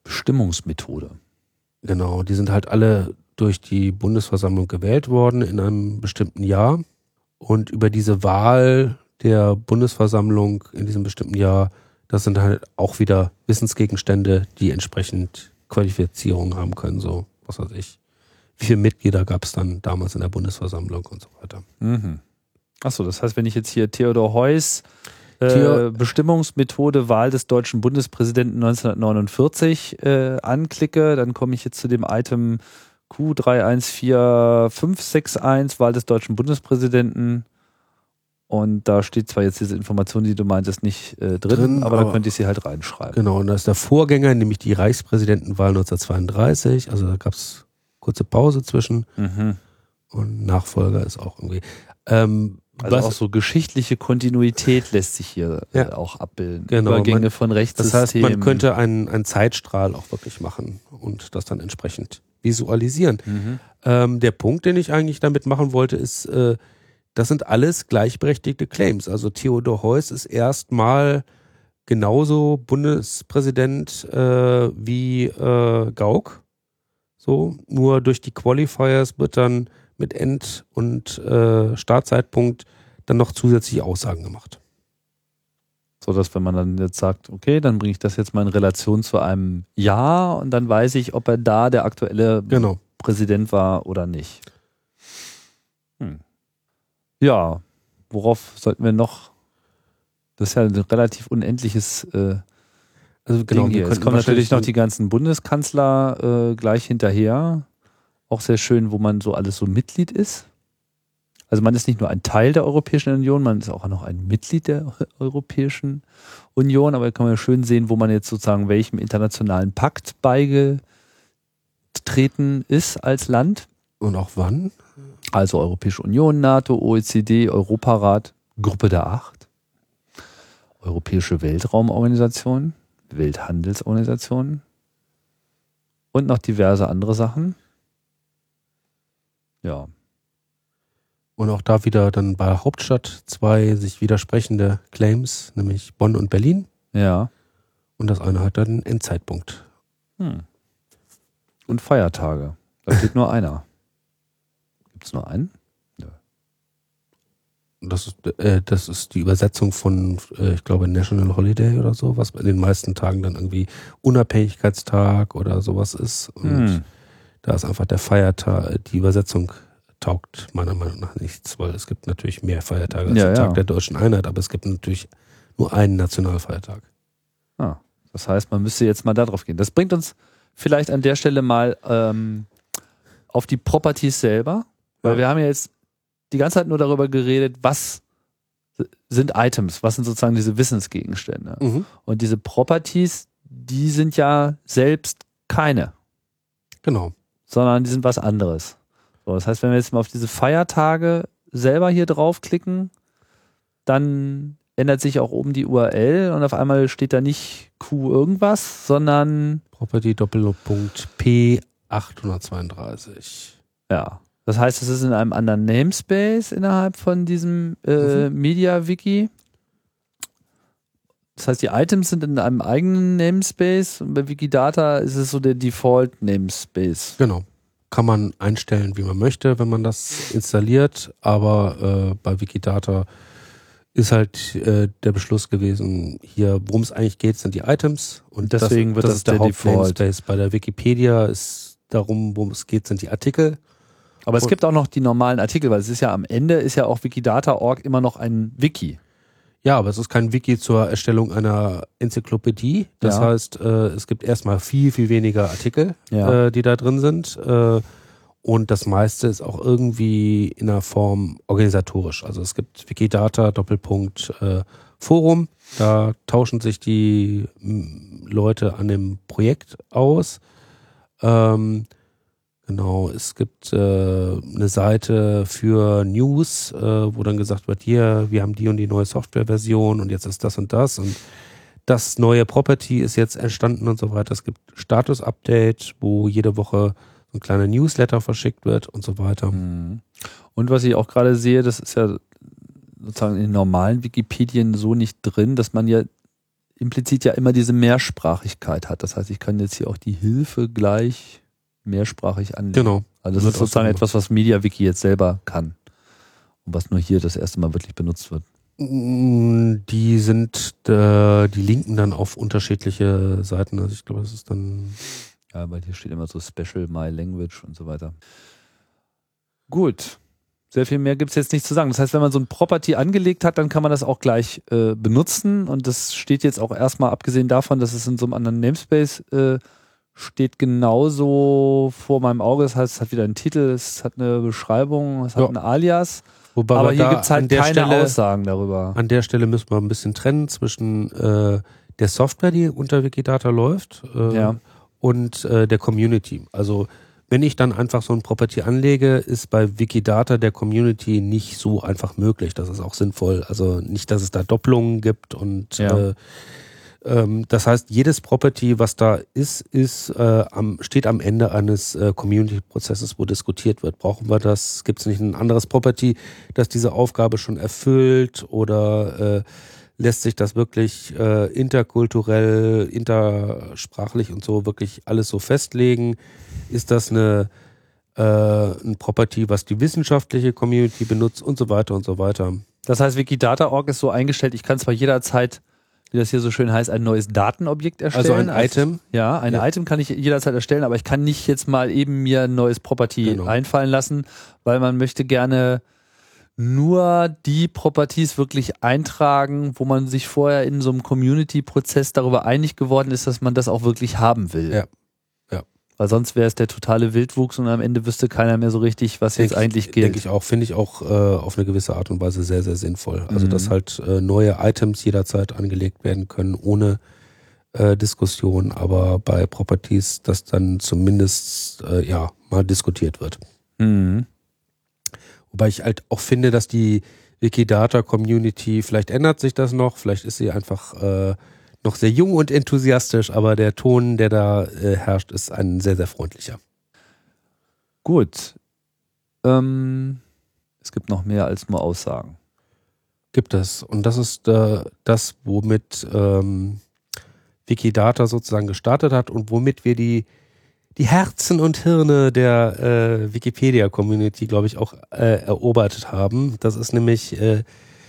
Bestimmungsmethode. Genau, die sind halt alle durch die Bundesversammlung gewählt worden in einem bestimmten Jahr. Und über diese Wahl der Bundesversammlung in diesem bestimmten Jahr, das sind halt auch wieder Wissensgegenstände, die entsprechend Qualifizierung haben können, so, was weiß ich. Wie viele Mitglieder gab es dann damals in der Bundesversammlung und so weiter. Mhm. Achso, das heißt, wenn ich jetzt hier Theodor Heuss äh, Theo- Bestimmungsmethode Wahl des deutschen Bundespräsidenten neunzehnhundertneunundvierzig äh, anklicke, dann komme ich jetzt zu dem Item Q drei eins vier fünf sechs eins, Wahl des deutschen Bundespräsidenten. Und da steht zwar jetzt diese Information, die du meintest, nicht äh, drin, Drin, aber, da aber- könnte ich sie halt reinschreiben. Genau, und da ist der Vorgänger, nämlich die Reichspräsidentenwahl neunzehnhundertzweiunddreißig, also da gab es kurze Pause zwischen Mhm. und Nachfolger ist auch irgendwie. Ähm, Also was, auch so geschichtliche Kontinuität lässt sich hier äh, Ja. auch abbilden. Genau, Übergänge man- von das Rechtssystemen. heißt, man könnte einen, einen Zeitstrahl auch wirklich machen und das dann entsprechend visualisieren. Mhm. Ähm, der Punkt, den ich eigentlich damit machen wollte, ist, äh, das sind alles gleichberechtigte Claims. Also Theodor Heuss ist erstmal genauso Bundespräsident äh, wie äh, Gauck. So, nur durch die Qualifiers wird dann mit End- und äh, Startzeitpunkt dann noch zusätzliche Aussagen gemacht. So dass wenn man dann jetzt sagt, okay, dann bringe ich das jetzt mal in Relation zu einem Jahr und dann weiß ich, ob er da der aktuelle Genau. Präsident war oder nicht. Hm. Ja, worauf sollten wir noch? Das ist ja ein relativ unendliches äh, Also genau, Ding wir hier. Es könnten kommen natürlich noch wahrscheinlich die ganzen Bundeskanzler äh, gleich hinterher. Auch sehr schön, wo man so alles so Mitglied ist. Also man ist nicht nur ein Teil der Europäischen Union, man ist auch noch ein Mitglied der Europäischen Union, aber da kann man ja schön sehen, wo man jetzt sozusagen welchem internationalen Pakt beigetreten ist als Land. Und auch wann? Also Europäische Union, NATO, O E C D, Europarat, Gruppe der Acht, Europäische Weltraumorganisation, Welthandelsorganisation und noch diverse andere Sachen. Ja. Und auch da wieder dann bei Hauptstadt zwei sich widersprechende Claims, nämlich Bonn und Berlin. Ja. Und das eine hat dann einen Endzeitpunkt. Hm. Und Feiertage. Da steht nur einer. Gibt es nur einen? Und das ist, äh, das ist die Übersetzung von, äh, ich glaube, National Holiday oder so, was in den meisten Tagen dann irgendwie Unabhängigkeitstag oder sowas ist. Und Hm. da ist einfach der Feiertag, die Übersetzung taugt meiner Meinung nach nichts, weil es gibt natürlich mehr Feiertage als Ja, den ja. Tag der deutschen Einheit, aber es gibt natürlich nur einen Nationalfeiertag. Ah, das heißt, man müsste jetzt mal da drauf gehen. Das bringt uns vielleicht an der Stelle mal ähm, auf die Properties selber, weil Ja. wir haben ja jetzt die ganze Zeit nur darüber geredet, was sind Items, was sind sozusagen diese Wissensgegenstände. Mhm. Und diese Properties, die sind ja selbst keine, Genau. sondern die sind was anderes. So, das heißt, wenn wir jetzt mal auf diese Feiertage selber hier draufklicken, dann ändert sich auch oben die U R L und auf einmal steht da nicht Q irgendwas, sondern Property Doppelpunkt P achthundertzweiunddreißig. ja. Das heißt, es ist in einem anderen Namespace innerhalb von diesem äh, Media-Wiki. Das heißt, die Items sind in einem eigenen Namespace und bei Wikidata ist es so der Default-Namespace. Genau. Kann man einstellen, wie man möchte, wenn man das installiert, aber äh, bei Wikidata ist halt äh, der Beschluss gewesen, hier, worum es eigentlich geht, sind die Items und Deswegen das, wird das das ist der, der Default. Haupt-Namespace. Bei der Wikipedia ist darum, worum es geht, sind die Artikel. Aber es Und- gibt auch noch die normalen Artikel, weil es ist ja am Ende ist ja auch Wikidata Punkt org immer noch ein Wiki. Ja, aber es ist kein Wiki zur Erstellung einer Enzyklopädie. Das Ja. heißt, äh, es gibt erstmal viel, viel weniger Artikel, Ja. äh, die da drin sind. Äh, und das meiste ist auch irgendwie in einer Form organisatorisch. Also es gibt Wikidata Doppelpunkt äh, Forum. Da tauschen sich die m, Leute an dem Projekt aus. Ähm, Genau, es gibt äh, eine Seite für News, äh, wo dann gesagt wird, hier, wir haben die und die neue Softwareversion und jetzt ist das und das und das neue Property ist jetzt entstanden und so weiter. Es gibt Status-Update, wo jede Woche so ein kleiner Newsletter verschickt wird und so weiter. Mhm. Und was ich auch gerade sehe, das ist ja sozusagen in den normalen Wikipedien so nicht drin, dass man ja implizit ja immer diese Mehrsprachigkeit hat. Das heißt, ich kann jetzt hier auch die Hilfe gleich mehrsprachig anlegen. Genau. Also das Wird ist sozusagen auch so etwas, was MediaWiki jetzt selber kann und was nur hier das erste Mal wirklich benutzt wird. Die sind, äh, die linken dann auf unterschiedliche Seiten. Also ich glaube, das ist dann... Ja, weil hier steht immer so Special My Language und so weiter. Gut. Sehr viel mehr gibt es jetzt nicht zu sagen. Das heißt, wenn man so ein Property angelegt hat, dann kann man das auch gleich äh, benutzen. Und das steht jetzt auch erstmal, abgesehen davon, dass es in so einem anderen Namespace äh, steht, genauso vor meinem Auge. Das heißt, es hat wieder einen Titel, es hat eine Beschreibung, es hat ja. ein Alias. Wobei aber hier da gibt es halt keine Stelle, Aussagen darüber. An der Stelle müssen wir ein bisschen trennen zwischen äh, der Software, die unter Wikidata läuft, äh, ja. und äh, der Community. Also wenn ich dann einfach so ein Property anlege, ist bei Wikidata der Community nicht so einfach möglich. Das ist auch sinnvoll. Also nicht, dass es da Doppelungen gibt und ja. äh, ähm, das heißt, jedes Property, was da ist, ist äh, am, steht am Ende eines äh, Community-Prozesses, wo diskutiert wird. Brauchen wir das? Gibt es nicht ein anderes Property, das diese Aufgabe schon erfüllt oder äh, lässt sich das wirklich äh, interkulturell, intersprachlich und so wirklich alles so festlegen? Ist das eine, äh, ein Property, was die wissenschaftliche Community benutzt und so weiter und so weiter? Das heißt, Wikidata Punkt org ist so eingestellt, ich kann zwar jederzeit, wie das hier so schön heißt, ein neues Datenobjekt erstellen. Also ein Item? Ja, ein ja. Item kann ich jederzeit erstellen, aber ich kann nicht jetzt mal eben mir ein neues Property genau. einfallen lassen, weil man möchte gerne nur die Properties wirklich eintragen, wo man sich vorher in so einem Community-Prozess darüber einig geworden ist, dass man das auch wirklich haben will. Ja. ja. Weil sonst wäre es der totale Wildwuchs und am Ende wüsste keiner mehr so richtig, was denk jetzt eigentlich gilt. Denke ich auch, finde ich auch äh, auf eine gewisse Art und Weise sehr, sehr sinnvoll. Also mhm. dass halt äh, neue Items jederzeit angelegt werden können, ohne äh, Diskussion, aber bei Properties, dass dann zumindest äh, ja mal diskutiert wird. Mhm. Wobei ich halt auch finde, dass die Wikidata-Community, vielleicht ändert sich das noch, vielleicht ist sie einfach äh, noch sehr jung und enthusiastisch, aber der Ton, der da äh, herrscht, ist ein sehr, sehr freundlicher. Gut. Ähm, es gibt noch mehr als nur Aussagen. Gibt es. Und das ist äh, das, womit ähm, Wikidata sozusagen gestartet hat und womit wir die die Herzen und Hirne der äh, Wikipedia-Community, glaube ich, auch äh, erobert haben. Das ist nämlich äh,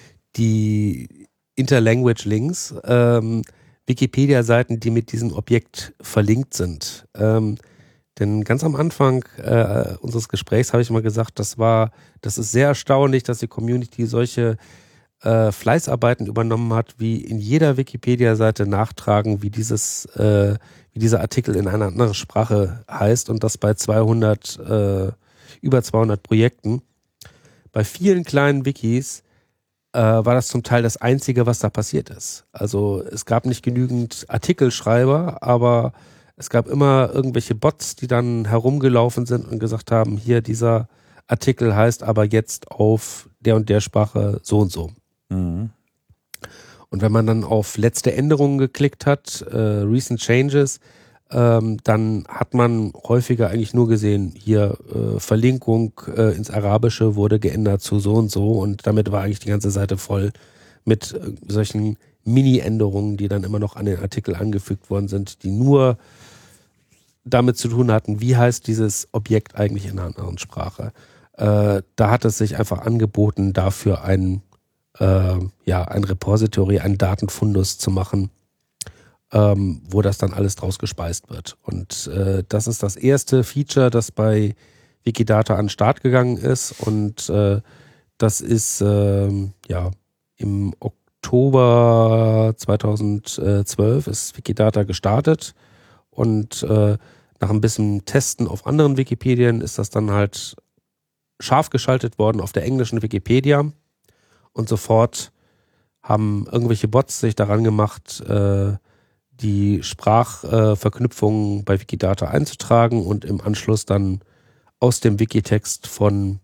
die Interlanguage-Links, ähm, Wikipedia-Seiten, die mit diesem Objekt verlinkt sind. Ähm, denn ganz am Anfang äh, unseres Gesprächs habe ich mal gesagt, das war, das ist sehr erstaunlich, dass die Community solche äh, Fleißarbeiten übernommen hat, wie in jeder Wikipedia-Seite nachtragen, wie dieses äh, wie dieser Artikel in einer anderen Sprache heißt und das bei zweihundert, äh, über zweihundert Projekten. Bei vielen kleinen Wikis äh, war das zum Teil das Einzige, was da passiert ist. Also es gab nicht genügend Artikelschreiber, aber es gab immer irgendwelche Bots, die dann herumgelaufen sind und gesagt haben, hier dieser Artikel heißt aber jetzt auf der und der Sprache so und so. Mhm. Und wenn man dann auf letzte Änderungen geklickt hat, äh, Recent Changes, ähm, dann hat man häufiger eigentlich nur gesehen, hier äh, Verlinkung äh, ins Arabische wurde geändert zu so und so und damit war eigentlich die ganze Seite voll mit äh, solchen Mini-Änderungen, die dann immer noch an den Artikel angefügt worden sind, die nur damit zu tun hatten, wie heißt dieses Objekt eigentlich in einer anderen Sprache. Äh, da hat es sich einfach angeboten, dafür einen Äh, ja, ein Repository, einen Datenfundus zu machen, ähm, wo das dann alles draus gespeist wird. Und äh, das ist das erste Feature, das bei Wikidata an den Start gegangen ist. Und äh, das ist äh, ja im Oktober zweitausendzwölf ist Wikidata gestartet. Und äh, nach ein bisschen Testen auf anderen Wikipedien ist das dann halt scharf geschaltet worden auf der englischen Wikipedia. Und sofort haben irgendwelche Bots sich daran gemacht, äh, die Sprachverknüpfungen äh, bei Wikidata einzutragen und im Anschluss dann aus dem Wikitext von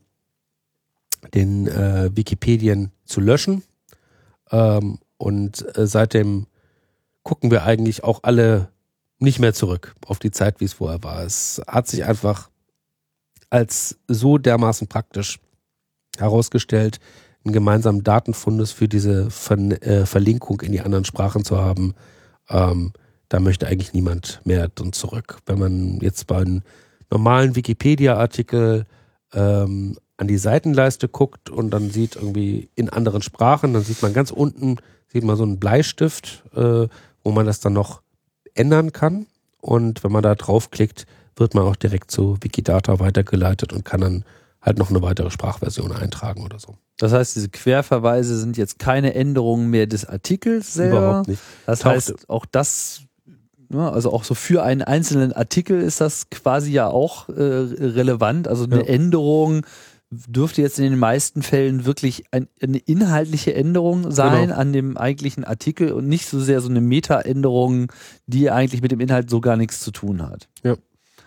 den äh, Wikipedien zu löschen. Ähm, und äh, seitdem gucken wir eigentlich auch alle nicht mehr zurück auf die Zeit, wie es vorher war. Es hat sich einfach als so dermaßen praktisch herausgestellt, einen gemeinsamen Datenfundus für diese Ver- äh, Verlinkung in die anderen Sprachen zu haben, Ähm, da möchte eigentlich niemand mehr drin zurück. Wenn man jetzt bei einem normalen Wikipedia-Artikel ähm, an die Seitenleiste guckt und dann sieht irgendwie in anderen Sprachen, dann sieht man ganz unten, sieht man so einen Bleistift, äh, wo man das dann noch ändern kann. Und wenn man da draufklickt, wird man auch direkt zu Wikidata weitergeleitet und kann dann halt noch eine weitere Sprachversion eintragen oder so. Das heißt, diese Querverweise sind jetzt keine Änderungen mehr des Artikels selber. Überhaupt nicht. Das Taucht- heißt, auch das, ja, also auch so für einen einzelnen Artikel ist das quasi ja auch äh, relevant. Also eine Ja. Änderung dürfte jetzt in den meisten Fällen wirklich ein, eine inhaltliche Änderung sein Genau. an dem eigentlichen Artikel und nicht so sehr so eine Meta-Änderung, die eigentlich mit dem Inhalt so gar nichts zu tun hat. Ja.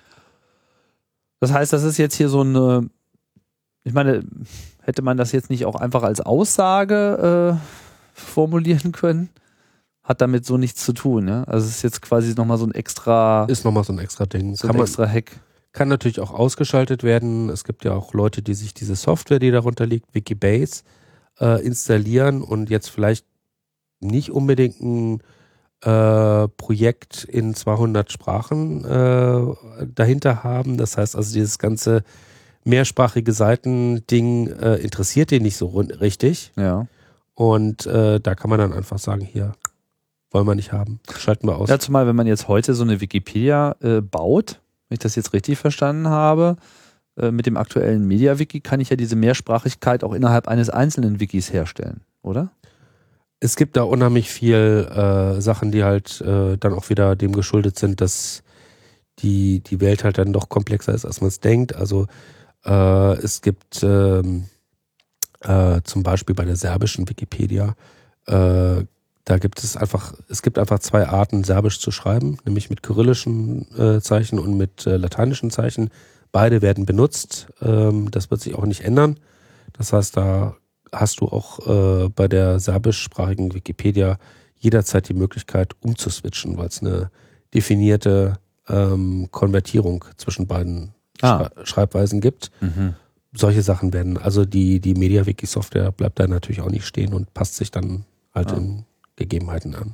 Das heißt, das ist jetzt hier so eine, ich meine, hätte man das jetzt nicht auch einfach als Aussage äh, formulieren können? Hat damit so nichts zu tun, ja? Also es ist jetzt quasi nochmal so ein extra, Ist nochmal so ein extra Ding. so Kann ein man, extra Hack. kann natürlich auch ausgeschaltet werden. Es gibt ja auch Leute, die sich diese Software, die darunter liegt, Wikibase, äh, installieren und jetzt vielleicht nicht unbedingt ein äh, Projekt in zweihundert Sprachen äh, dahinter haben. Das heißt also, dieses ganze mehrsprachige Seiten-Ding äh, interessiert den nicht so rund, richtig. Ja. Und äh, da kann man dann einfach sagen, hier, wollen wir nicht haben. Schalten wir aus. Ja, zumal wenn man jetzt heute so eine Wikipedia äh, baut, wenn ich das jetzt richtig verstanden habe, äh, mit dem aktuellen MediaWiki kann ich ja diese Mehrsprachigkeit auch innerhalb eines einzelnen Wikis herstellen, oder? Es gibt da unheimlich viel äh, Sachen, die halt äh, dann auch wieder dem geschuldet sind, dass die, die Welt halt dann doch komplexer ist, als man es denkt. Also äh, es gibt ähm, äh, zum Beispiel bei der serbischen Wikipedia, äh, da gibt es einfach, es gibt einfach zwei Arten, Serbisch zu schreiben, nämlich mit kyrillischen äh, Zeichen und mit äh, lateinischen Zeichen. Beide werden benutzt. Ähm, das wird sich auch nicht ändern. Das heißt, da hast du auch äh, bei der serbischsprachigen Wikipedia jederzeit die Möglichkeit umzuswitchen, weil es eine definierte ähm, Konvertierung zwischen beiden Ah. Schrei- Schreibweisen gibt. Mhm. Solche Sachen werden, also die, die MediaWiki-Software bleibt da natürlich auch nicht stehen und passt sich dann halt Ah. in Gegebenheiten an.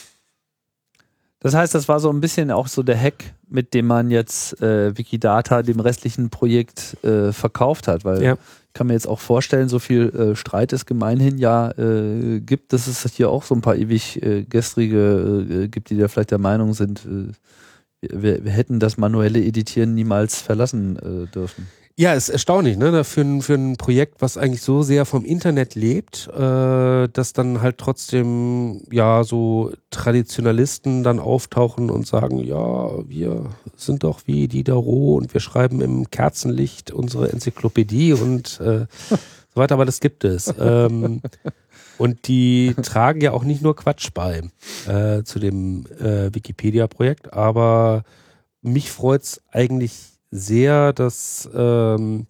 Das heißt, das war so ein bisschen auch so der Hack, mit dem man jetzt äh, Wikidata dem restlichen Projekt äh, verkauft hat, weil Ja. ich kann mir jetzt auch vorstellen, so viel äh, Streit es gemeinhin ja äh, gibt, dass es hier auch so ein paar ewig äh, gestrige äh, gibt, die da vielleicht der Meinung sind, äh, wir, wir hätten das manuelle Editieren niemals verlassen äh, dürfen. Ja, ist erstaunlich, ne? Für ein, für ein Projekt, was eigentlich so sehr vom Internet lebt, äh, dass dann halt trotzdem ja so Traditionalisten dann auftauchen und sagen, ja, wir sind doch wie Diderot und wir schreiben im Kerzenlicht unsere Enzyklopädie und äh, so weiter, aber das gibt es. Ähm, und die tragen ja auch nicht nur Quatsch bei äh, zu dem äh, Wikipedia-Projekt, aber mich freut's eigentlich sehr, dass ähm,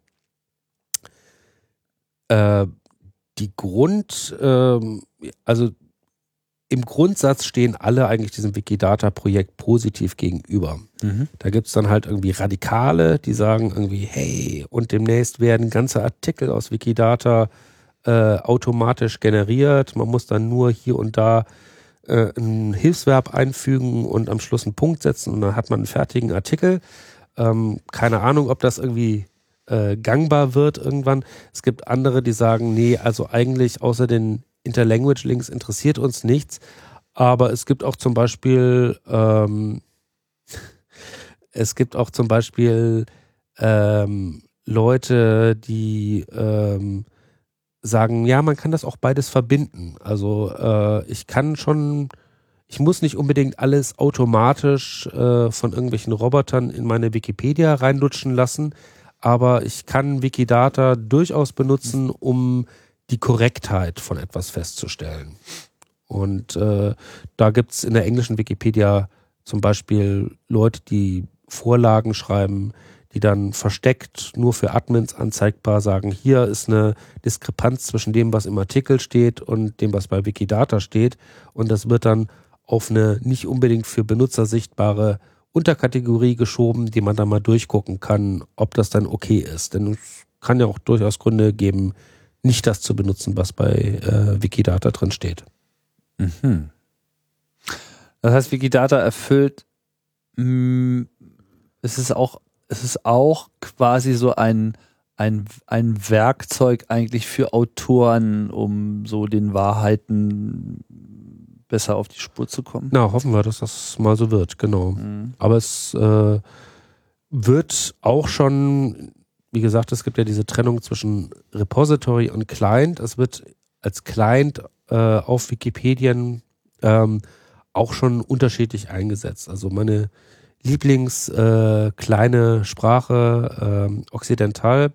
äh, die Grund, ähm, also im Grundsatz stehen alle eigentlich diesem Wikidata-Projekt positiv gegenüber. Mhm. Da gibt's dann halt irgendwie Radikale, die sagen irgendwie, hey, und demnächst werden ganze Artikel aus Wikidata äh, automatisch generiert. Man muss dann nur hier und da äh, ein Hilfsverb einfügen und am Schluss einen Punkt setzen und dann hat man einen fertigen Artikel. Ähm, keine Ahnung, ob das irgendwie äh, gangbar wird irgendwann. Es gibt andere, die sagen, nee, also eigentlich außer den Interlanguage-Links interessiert uns nichts. Aber es gibt auch zum Beispiel ähm, es gibt auch zum Beispiel ähm, Leute, die ähm, sagen, ja, man kann das auch beides verbinden. Also äh, ich kann schon Ich muss nicht unbedingt alles automatisch äh, von irgendwelchen Robotern in meine Wikipedia reinlutschen lassen, aber ich kann Wikidata durchaus benutzen, um die Korrektheit von etwas festzustellen. Und äh, da gibt es in der englischen Wikipedia zum Beispiel Leute, die Vorlagen schreiben, die dann versteckt nur für Admins anzeigbar sagen, hier ist eine Diskrepanz zwischen dem, was im Artikel steht und dem, was bei Wikidata steht. Und das wird dann auf eine nicht unbedingt für Benutzer sichtbare Unterkategorie geschoben, die man dann mal durchgucken kann, ob das dann okay ist. Denn es kann ja auch durchaus Gründe geben, nicht das zu benutzen, was bei äh, Wikidata drin steht. Mhm. Das heißt, Wikidata erfüllt, mh, es ist auch, es ist auch quasi so ein, ein, ein Werkzeug eigentlich für Autoren, um so den Wahrheiten besser auf die Spur zu kommen. Na, hoffen wir, dass das mal so wird, genau. Mhm. Aber es äh, wird auch schon, wie gesagt, es gibt ja diese Trennung zwischen Repository und Client. Es wird als Client äh, auf Wikipedien ähm, auch schon unterschiedlich eingesetzt. Also meine Lieblings äh, kleine Sprache, äh, Occidental,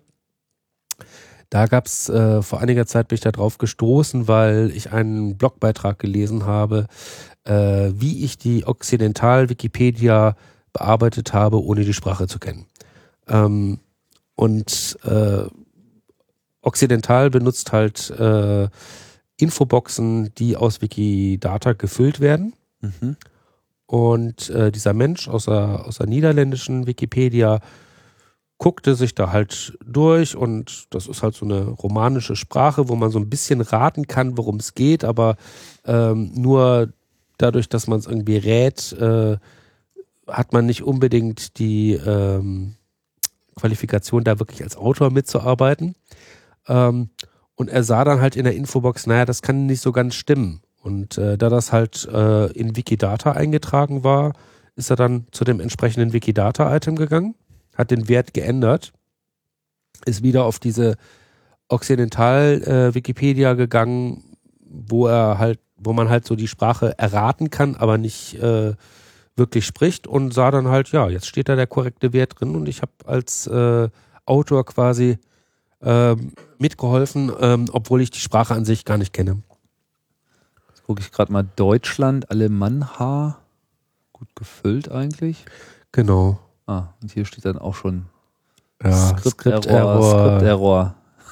da gab es äh, vor einiger Zeit bin ich da drauf gestoßen, weil ich einen Blogbeitrag gelesen habe, äh, wie ich die Occidental Wikipedia bearbeitet habe, ohne die Sprache zu kennen. Ähm, und äh, Occidental benutzt halt äh, Infoboxen, die aus Wikidata gefüllt werden. Mhm. Und äh, dieser Mensch aus der, aus der niederländischen Wikipedia guckte sich da halt durch und das ist halt so eine romanische Sprache, wo man so ein bisschen raten kann, worum es geht, aber ähm, nur dadurch, dass man es irgendwie rät, äh, hat man nicht unbedingt die ähm, Qualifikation, da wirklich als Autor mitzuarbeiten. Ähm, und er sah dann halt in der Infobox, naja, das kann nicht so ganz stimmen. Und äh, da das halt äh, in Wikidata eingetragen war, ist er dann zu dem entsprechenden Wikidata-Item gegangen, hat den Wert geändert, ist wieder auf diese Occidental-Wikipedia äh, gegangen, wo er halt, wo man halt so die Sprache erraten kann, aber nicht äh, wirklich spricht und sah dann halt, ja, jetzt steht da der korrekte Wert drin und ich habe als äh, Autor quasi äh, mitgeholfen, ähm, obwohl ich die Sprache an sich gar nicht kenne. Gucke ich gerade mal Deutschland, Alemanha. Gut gefüllt eigentlich. Genau. Ah, und hier steht dann auch schon Ja, Skript-Error. Skript-Error.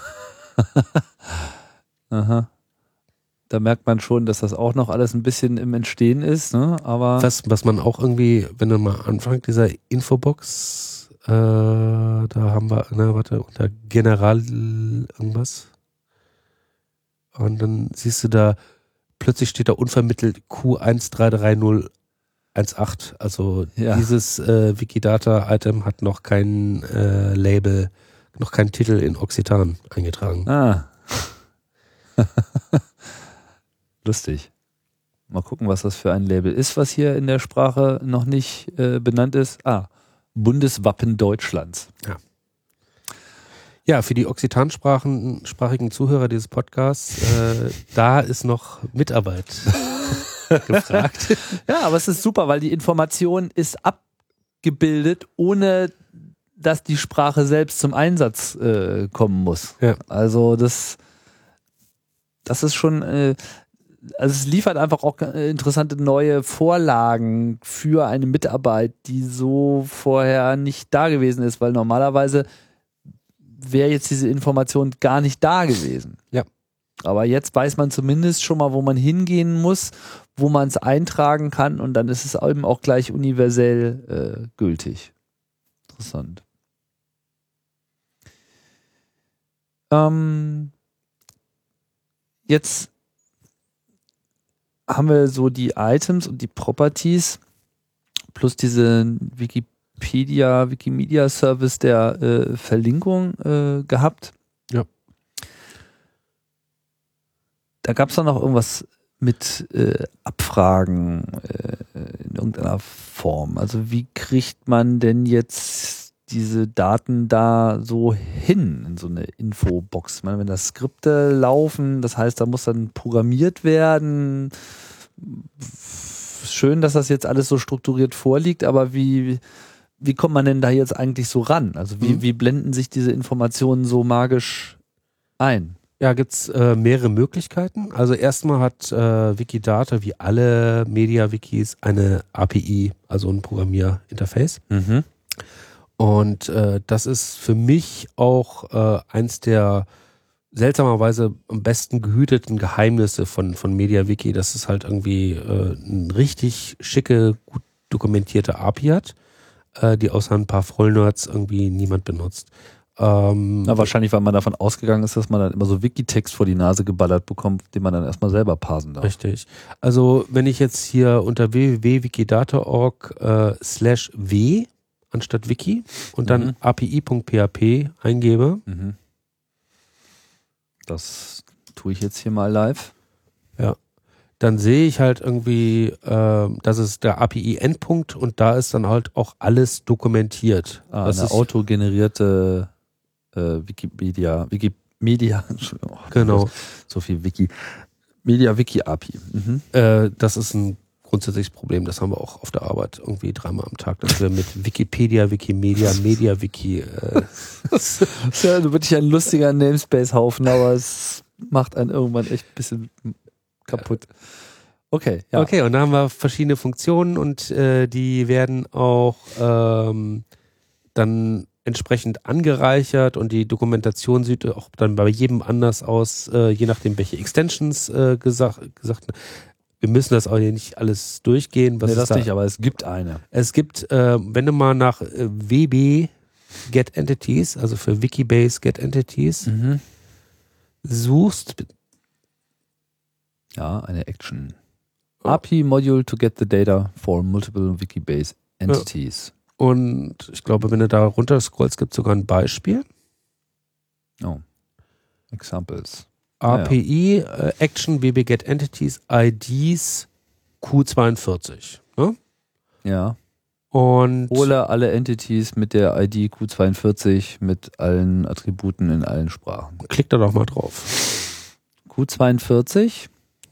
Aha. Da merkt man schon, dass das auch noch alles ein bisschen im Entstehen ist, ne? Aber was, was man auch irgendwie, wenn du mal anfängst, dieser Infobox, äh, da haben wir, na, warte, unter General irgendwas. Und dann siehst du da, plötzlich steht da unvermittelt Q eins drei drei null eins acht. Also ja. Dieses äh, Wikidata-Item hat noch kein äh, Label, noch keinen Titel in Occitan eingetragen. Ah. Lustig. Mal gucken, was das für ein Label ist, was hier in der Sprache noch nicht äh, benannt ist. Ah, Bundeswappen Deutschlands. Ja. Ja, für die Occitan-sprachigen Zuhörer dieses Podcasts, äh, da ist noch Mitarbeit gefragt. Ja, aber es ist super, weil die Information ist abgebildet, ohne dass die Sprache selbst zum Einsatz äh, kommen muss. Ja. Also das, das ist schon, äh, also es liefert einfach auch interessante neue Vorlagen für eine Mitarbeit, die so vorher nicht da gewesen ist, weil normalerweise wäre jetzt diese Information gar nicht da gewesen. Ja. Aber jetzt weiß man zumindest schon mal, wo man hingehen muss, wo man es eintragen kann und dann ist es eben auch gleich universell äh, gültig. Interessant. Ähm, jetzt haben wir so die Items und die Properties plus diese Wikipedia, Wikimedia-Service der äh, Verlinkung äh, gehabt. Ja. Da gab es doch noch irgendwas mit äh, Abfragen äh, in irgendeiner Form. Also wie kriegt man denn jetzt diese Daten da so hin in so eine Infobox? Ich meine, wenn da Skripte laufen, das heißt, da muss dann programmiert werden. Schön, dass das jetzt alles so strukturiert vorliegt, aber wie, wie kommt man denn da jetzt eigentlich so ran? Also wie, Mhm. wie blenden sich diese Informationen so magisch ein? Ja, gibt's äh, mehrere Möglichkeiten. Also erstmal hat äh, Wikidata wie alle Media-Wikis eine A P I, also ein Programmierinterface. Mhm. Und äh, das ist für mich auch äh, eins der seltsamerweise am besten gehüteten Geheimnisse von, von MediaWiki, dass es halt irgendwie äh, eine richtig schicke, gut dokumentierte A P I hat, äh, die außer ein paar Vollnerds irgendwie niemand benutzt. Ähm, Na, wahrscheinlich, weil man davon ausgegangen ist, dass man dann immer so Wikitext vor die Nase geballert bekommt, den man dann erstmal selber parsen darf. Richtig. Also wenn ich jetzt hier unter w w w punkt wikidata punkt org äh, slash w anstatt wiki und dann Mhm. a p i punkt p h p eingebe, Mhm. Das tue ich jetzt hier mal live. dann sehe ich halt irgendwie, äh, das ist der A P I-Endpunkt und da ist dann halt auch alles dokumentiert. Ah, das eine ist, autogenerierte äh, Wikipedia, Wikimedia, Entschuldigung, oh, Genau. so viel Wiki, Media Wiki A P I. Mhm. äh, das ist ein grundsätzliches Problem, das haben wir auch auf der Arbeit irgendwie dreimal am Tag, dass wir mit Wikipedia, Wikimedia, Media Wiki äh, Das ist ja wirklich ein lustiger Namespace-Haufen, aber es macht einen irgendwann echt ein bisschen kaputt. Okay, ja. Okay, und da haben wir verschiedene Funktionen und äh, die werden auch ähm, dann entsprechend angereichert und die Dokumentation sieht auch dann bei jedem anders aus, äh, je nachdem welche Extensions äh, gesagt, gesagt. Wir müssen das auch hier nicht alles durchgehen. Was Nee, ist das da? nicht, aber es gibt eine. Es gibt, äh, wenn du mal nach äh, W B Get Entities, also für Wikibase Get Entities, Mhm. suchst, Ja, eine Action. A P I Module to get the data for multiple Wikibase entities. und ich glaube, wenn du da runter scrollst, gibt es sogar ein Beispiel. Oh. Examples. A P I, äh, Action, W B Get Entities, I Ds, Q zweiundvierzig. Ne? Ja. Und Hole alle Entities mit der I D Q zweiundvierzig mit allen Attributen in allen Sprachen. klick da doch mal drauf. Q zweiundvierzig,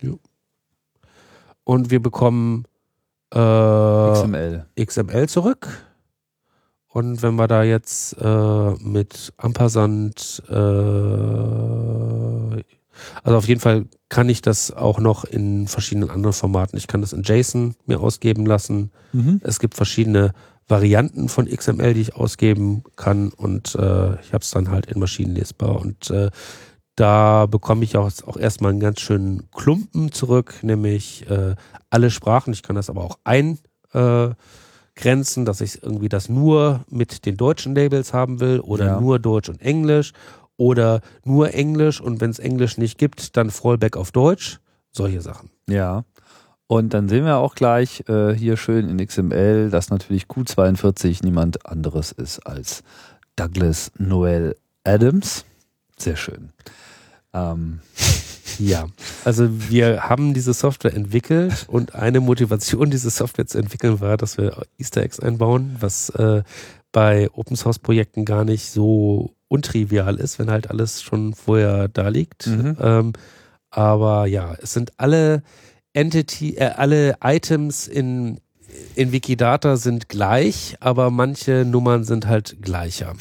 Und wir bekommen äh, X M L. X M L zurück. Und wenn wir da jetzt äh, mit Ampersand, äh, also auf jeden Fall kann ich das auch noch in verschiedenen anderen Formaten. Ich kann das in JSON mir ausgeben lassen. Mhm. Es gibt verschiedene Varianten von X M L, die ich ausgeben kann und äh, ich habe es dann halt in maschinenlesbar und äh, da bekomme ich auch, auch erstmal einen ganz schönen Klumpen zurück, nämlich äh, alle Sprachen. Ich kann das aber auch eingrenzen, dass ich irgendwie das nur mit den deutschen Labels haben will oder Ja. nur Deutsch und Englisch oder nur Englisch und wenn es Englisch nicht gibt, dann Fallback auf Deutsch. Solche Sachen. Ja. Und dann sehen wir auch gleich äh, hier schön in X M L, dass natürlich Q zweiundvierzig niemand anderes ist als Douglas Noel Adams. Sehr schön. Ähm, Ja, also wir haben diese Software entwickelt und eine Motivation, diese Software zu entwickeln, war, dass wir Easter Eggs einbauen, was äh, bei Open Source Projekten gar nicht so untrivial ist, wenn halt alles schon vorher da liegt. Mhm. Ähm, aber ja, es sind alle Entity, äh, alle Items in in Wikidata sind gleich, aber manche Nummern sind halt gleicher.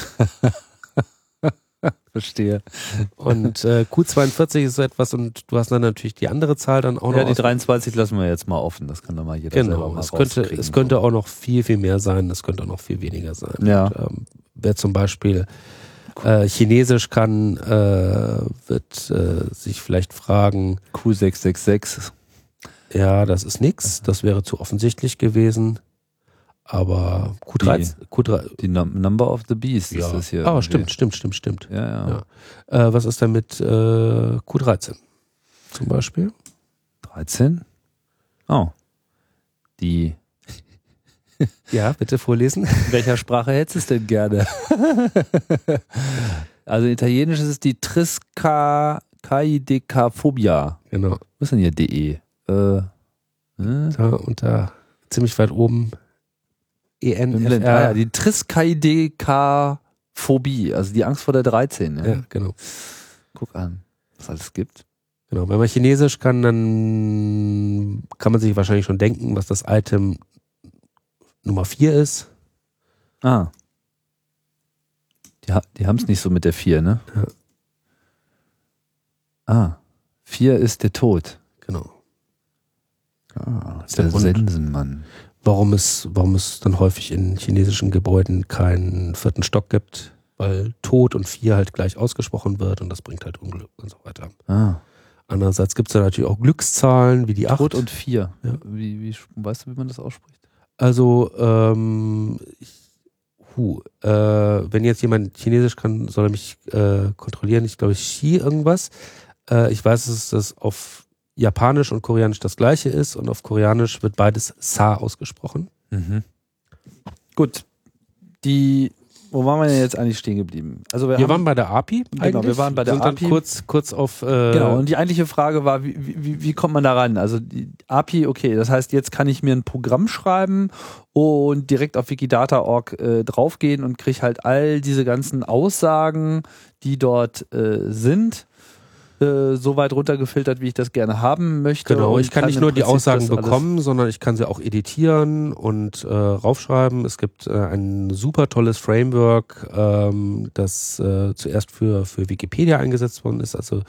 verstehe. Und äh, Q zweiundvierzig ist so etwas und du hast dann natürlich die andere Zahl dann auch Ja, noch. die aus- dreiundzwanzig lassen wir jetzt mal offen. Das kann doch mal jeder selber Genau, mal es könnte, rauskriegen. es könnte auch noch viel, viel mehr sein, es könnte auch noch viel weniger sein. Ja. Und, ähm, wer zum Beispiel äh, Chinesisch kann, äh, wird äh, sich vielleicht fragen, Q sechs sechs sechs. ja, das ist nix, das wäre zu offensichtlich gewesen, aber Q dreizehn, Q drei, Die Num Number of the Beast ja. ist das hier. Ah, irgendwie. stimmt, stimmt, stimmt, stimmt. Ja, ja. Ja. Äh, was ist denn mit äh, Q dreizehn zum Beispiel? dreizehn? Oh. Die. Ja, bitte vorlesen. In welcher Sprache hättest du es denn gerne? Also Italienisch ist es die Triskaidekaphobia. Genau. Was ist denn hier D E? Äh, ne? Da unter ziemlich weit oben E N Im F Blend. R. Ah, ja, die Triskaidekaphobie, also die Angst vor der dreizehn. Ja. Ja, genau. Guck an, was alles gibt. Genau. Wenn man Chinesisch kann, dann kann man sich wahrscheinlich schon denken, was das Item Nummer vier ist. Ah. Die, ha die haben es nicht so mit der vier, ne? Ja. Ah. vier ist der Tod. Genau. Ah, ist der der Grund. Sensenmann. Warum es, warum es dann häufig in chinesischen Gebäuden keinen vierten Stock gibt, weil Tod und vier halt gleich ausgesprochen wird und das bringt halt Unglück und so weiter. Ah. Andererseits gibt es da natürlich auch Glückszahlen wie die acht. Tod und vier. Ja. Wie, wie, weißt du, wie man das ausspricht? Also ähm, ich, Huh, äh, wenn jetzt jemand Chinesisch kann, soll er mich äh, kontrollieren. Ich glaube, Xi irgendwas. Äh, ich weiß, dass das auf Japanisch und Koreanisch das gleiche ist und auf Koreanisch wird beides Sa ausgesprochen. Mhm. Gut. Die, wo waren wir denn jetzt eigentlich stehen geblieben? Also wir Wir haben, waren bei der A P I eigentlich. Genau, wir waren bei der Sind dann A P I. kurz, kurz auf... Äh, Genau, und die eigentliche Frage war, wie, wie, wie kommt man da ran? Also die A P I, okay, das heißt, jetzt kann ich mir ein Programm schreiben und direkt auf Wikidata Punkt org äh, draufgehen und kriege halt all diese ganzen Aussagen, die dort äh, sind, äh, so weit runtergefiltert, wie ich das gerne haben möchte. Genau, und ich kann, kann nicht nur die Aussagen bekommen, sondern ich kann sie auch editieren und äh, raufschreiben. Es gibt äh, ein super tolles Framework, ähm, das äh, zuerst für, für Wikipedia eingesetzt worden ist, also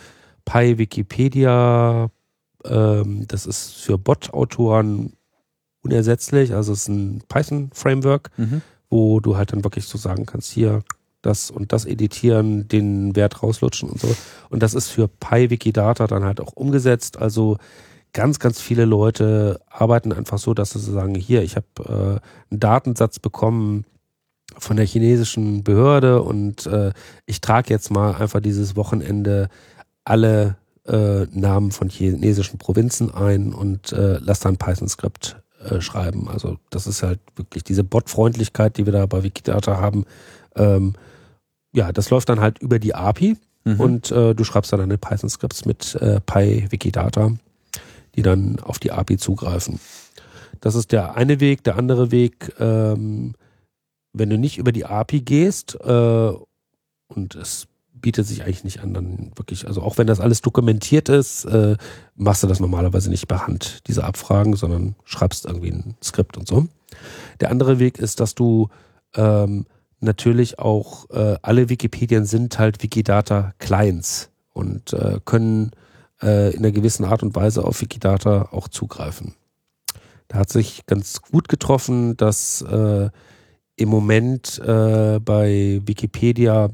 PyWikipedia, ähm, das ist für Bot-Autoren unersetzlich, also es ist ein Python-Framework, Mhm. wo du halt dann wirklich so sagen kannst, hier das und das editieren, den Wert rauslutschen und so. Und das ist für PyWikidata dann halt auch umgesetzt. Also ganz, ganz viele Leute arbeiten einfach so, dass sie sagen, hier, ich habe äh, einen Datensatz bekommen von der chinesischen Behörde und äh, ich trage jetzt mal einfach dieses Wochenende alle äh, Namen von chinesischen Provinzen ein und äh, lass dann Python-Skript äh, schreiben. Also das ist halt wirklich diese Bot-Freundlichkeit, die wir da bei Wikidata haben. Ähm, ja, das läuft dann halt über die A P I Mhm. und äh, du schreibst dann deine Python-Skripts mit äh, PyWikidata, die dann auf die A P I zugreifen. Das ist der eine Weg. Der andere Weg, ähm, wenn du nicht über die A P I gehst, äh, und es bietet sich eigentlich nicht an, dann wirklich, also auch wenn das alles dokumentiert ist, äh, machst du das normalerweise nicht per Hand, diese Abfragen, sondern schreibst irgendwie ein Skript und so. Der andere Weg ist, dass du ähm, natürlich auch, äh, alle Wikipedien sind halt Wikidata-Clients und äh, können äh, in einer gewissen Art und Weise auf Wikidata auch zugreifen. Da hat sich ganz gut getroffen, dass äh, im Moment äh, bei Wikipedia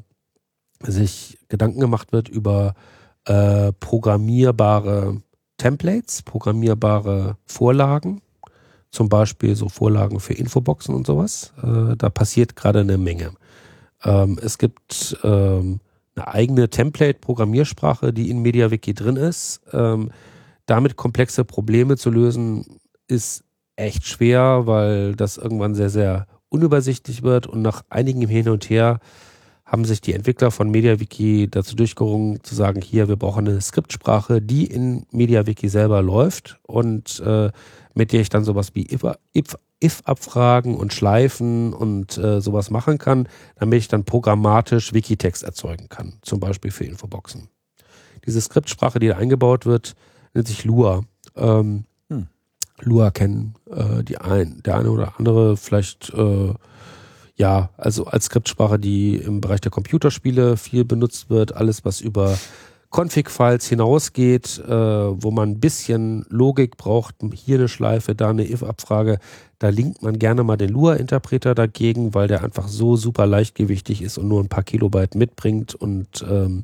sich Gedanken gemacht wird über äh, programmierbare Templates, programmierbare Vorlagen, zum Beispiel so Vorlagen für Infoboxen und sowas. Äh, da passiert gerade eine Menge. Ähm, es gibt ähm, eine eigene Template-Programmiersprache, die in MediaWiki drin ist. Ähm, damit komplexe Probleme zu lösen, ist echt schwer, weil das irgendwann sehr, sehr unübersichtlich wird und nach einigem Hin und Her haben sich die Entwickler von MediaWiki dazu durchgerungen, zu sagen, hier, wir brauchen eine Skriptsprache, die in MediaWiki selber läuft und äh, mit der ich dann sowas wie if, if, if-Abfragen und Schleifen und äh, sowas machen kann, damit ich dann programmatisch Wikitext erzeugen kann, zum Beispiel für Infoboxen. Diese Skriptsprache, die da eingebaut wird, nennt sich Lua. Ähm, hm. Lua kennen äh, die ein, der eine oder andere vielleicht äh, ja, also als Skriptsprache, die im Bereich der Computerspiele viel benutzt wird, alles was über Config-Files hinausgeht, äh, wo man ein bisschen Logik braucht, hier eine Schleife, da eine if-Abfrage, da linkt man gerne mal den Lua-Interpreter dagegen, weil der einfach so super leichtgewichtig ist und nur ein paar Kilobyte mitbringt und ähm,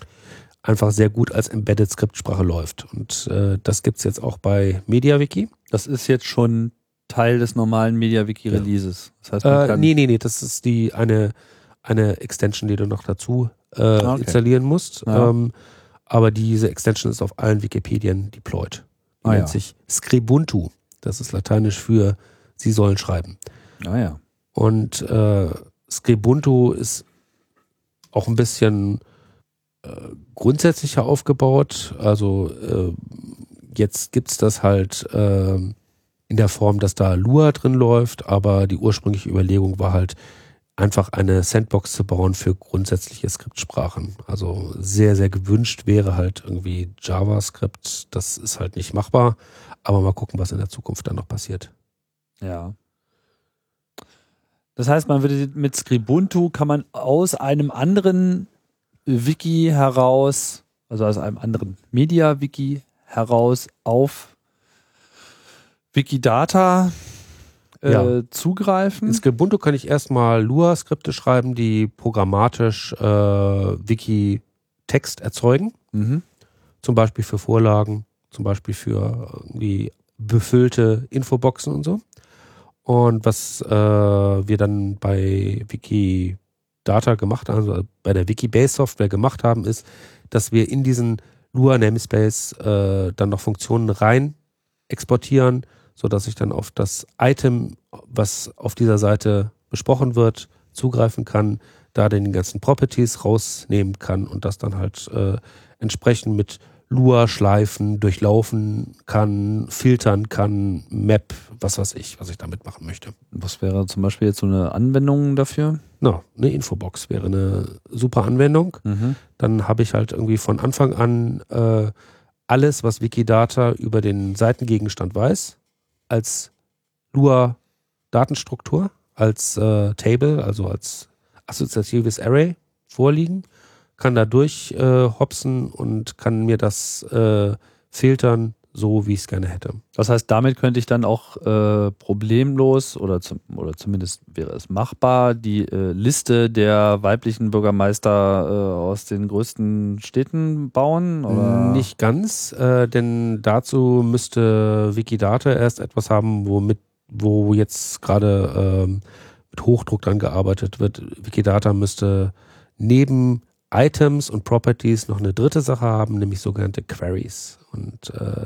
einfach sehr gut als Embedded-Skriptsprache läuft. Und äh, das gibt's jetzt auch bei MediaWiki. Das ist jetzt schon Teil des normalen MediaWiki-Releases. Das heißt, man Äh, kann nee, nee, nee, das ist die eine, eine Extension, die du noch dazu äh, Ah, okay. installieren musst. Ja. Ähm, aber diese Extension ist auf allen Wikipedien deployed. Die Ah, nennt ja. sich Scribuntu. Das ist lateinisch für sie sollen schreiben. Ah ja. Und äh, Scribuntu ist auch ein bisschen äh, grundsätzlicher aufgebaut. Also äh, jetzt gibt's das halt äh, in der Form, dass da Lua drin läuft, aber die ursprüngliche Überlegung war halt, einfach eine Sandbox zu bauen für grundsätzliche Skriptsprachen. Also sehr, sehr gewünscht wäre halt irgendwie JavaScript. Das ist halt nicht machbar, aber mal gucken, was in der Zukunft dann noch passiert. Ja. Das heißt, man würde mit Scribuntu kann man aus einem anderen Wiki heraus, also aus einem anderen Media-Wiki heraus auf Wikidata äh, Ja. zugreifen. In Scribuntu kann ich erstmal Lua-Skripte schreiben, die programmatisch äh, Wiki-Text erzeugen. Mhm. Zum Beispiel für Vorlagen, zum Beispiel für irgendwie befüllte Infoboxen und so. Und was äh, wir dann bei Wikidata gemacht haben, also bei der Wikibase-Software gemacht haben, ist, dass wir in diesen Lua-Namespace äh, dann noch Funktionen rein exportieren, sodass ich dann auf das Item, was auf dieser Seite besprochen wird, zugreifen kann, da den ganzen Properties rausnehmen kann und das dann halt äh, entsprechend mit Lua-Schleifen durchlaufen kann, filtern kann, Map, was weiß ich, was ich damit machen möchte. Was wäre zum Beispiel jetzt so eine Anwendung dafür? No, eine Infobox wäre eine super Anwendung. Mhm. Dann habe ich halt irgendwie von Anfang an äh, alles, was Wikidata über den Seitengegenstand weiß, als Lua-Datenstruktur, als äh, Table, also als assoziatives Array vorliegen, kann da durch äh, hopsen und kann mir das äh, filtern, so wie ich es gerne hätte. Das heißt, damit könnte ich dann auch äh, problemlos oder, zum, oder zumindest wäre es machbar, die äh, Liste der weiblichen Bürgermeister äh, aus den größten Städten bauen? Oder? Nicht ganz, äh, denn dazu müsste Wikidata erst etwas haben, womit, wo jetzt gerade ähm, mit Hochdruck dran gearbeitet wird. Wikidata müsste neben Items und Properties noch eine dritte Sache haben, nämlich sogenannte Queries. Und äh,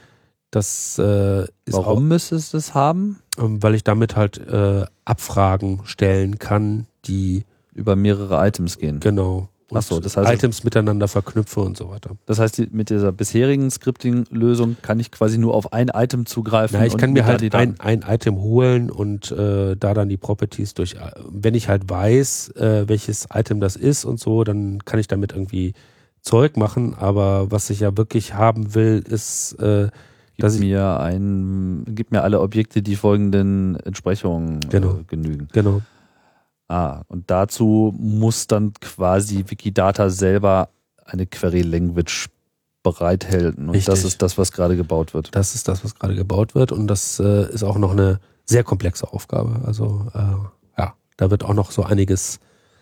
das äh, ist Warum auch, müsste es das haben? ähm, weil ich damit halt äh, Abfragen stellen kann, die Über mehrere Items gehen. genau und Ach so, das heißt, Items miteinander verknüpfe und so weiter. Das heißt, die, mit dieser bisherigen Scripting-Lösung kann ich quasi nur auf ein Item zugreifen. Na, ich und kann mir da halt die ein, Daten- ein Item holen und äh, da dann die Properties durch, wenn ich halt weiß, äh, welches Item das ist und so, dann kann ich damit irgendwie Zeug machen, aber was ich ja wirklich haben will, ist, äh, dass Gib ich, mir ein, gib mir alle Objekte, die folgenden Entsprechungen Genau. äh, genügen. genau, Ah, und dazu muss dann quasi Wikidata selber eine Query Language bereithalten. Und Richtig. das ist das, was gerade gebaut wird. das ist das, was gerade gebaut wird und das äh, ist auch noch eine sehr komplexe Aufgabe, also äh, ja, da wird auch noch so einiges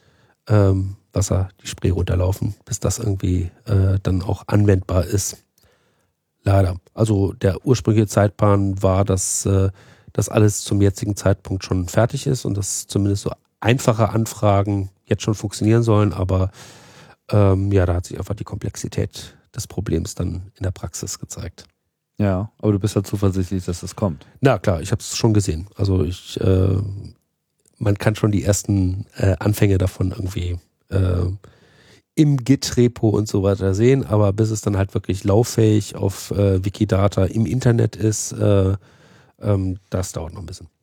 ähm, Wasser die Spree runterlaufen, bis das irgendwie äh, dann auch anwendbar ist. Leider. Also der ursprüngliche Zeitplan war, dass äh, das alles zum jetzigen Zeitpunkt schon fertig ist und dass zumindest so einfache Anfragen jetzt schon funktionieren sollen, aber ähm, ja, da hat sich einfach die Komplexität des Problems dann in der Praxis gezeigt. Ja, aber du bist ja zuversichtlich, dass das kommt. Na klar, ich habe es schon gesehen. Also ich, äh, man kann schon die ersten äh, Anfänge davon irgendwie äh, im Git-Repo und so weiter sehen, aber bis es dann halt wirklich lauffähig auf äh, Wikidata im Internet ist, äh, ähm, das dauert noch ein bisschen.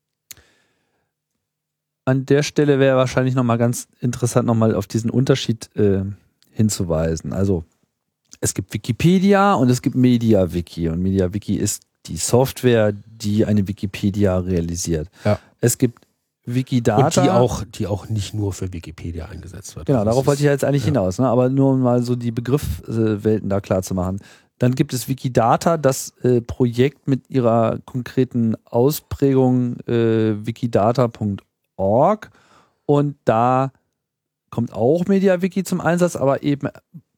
An der Stelle wäre wahrscheinlich nochmal ganz interessant, nochmal auf diesen Unterschied äh, hinzuweisen. Also es gibt Wikipedia und es gibt MediaWiki und MediaWiki ist die Software, die eine Wikipedia realisiert. Ja. Es gibt Wikidata. Und die auch, die auch nicht nur für Wikipedia eingesetzt wird. Genau, Also darauf es wollte ich ja jetzt eigentlich ja. hinaus, ne? Aber nur um mal so die Begriffswelten da klar zu machen. Dann gibt es Wikidata, das äh, Projekt mit ihrer konkreten Ausprägung äh, wikidata Punkt org und da kommt auch MediaWiki zum Einsatz, aber eben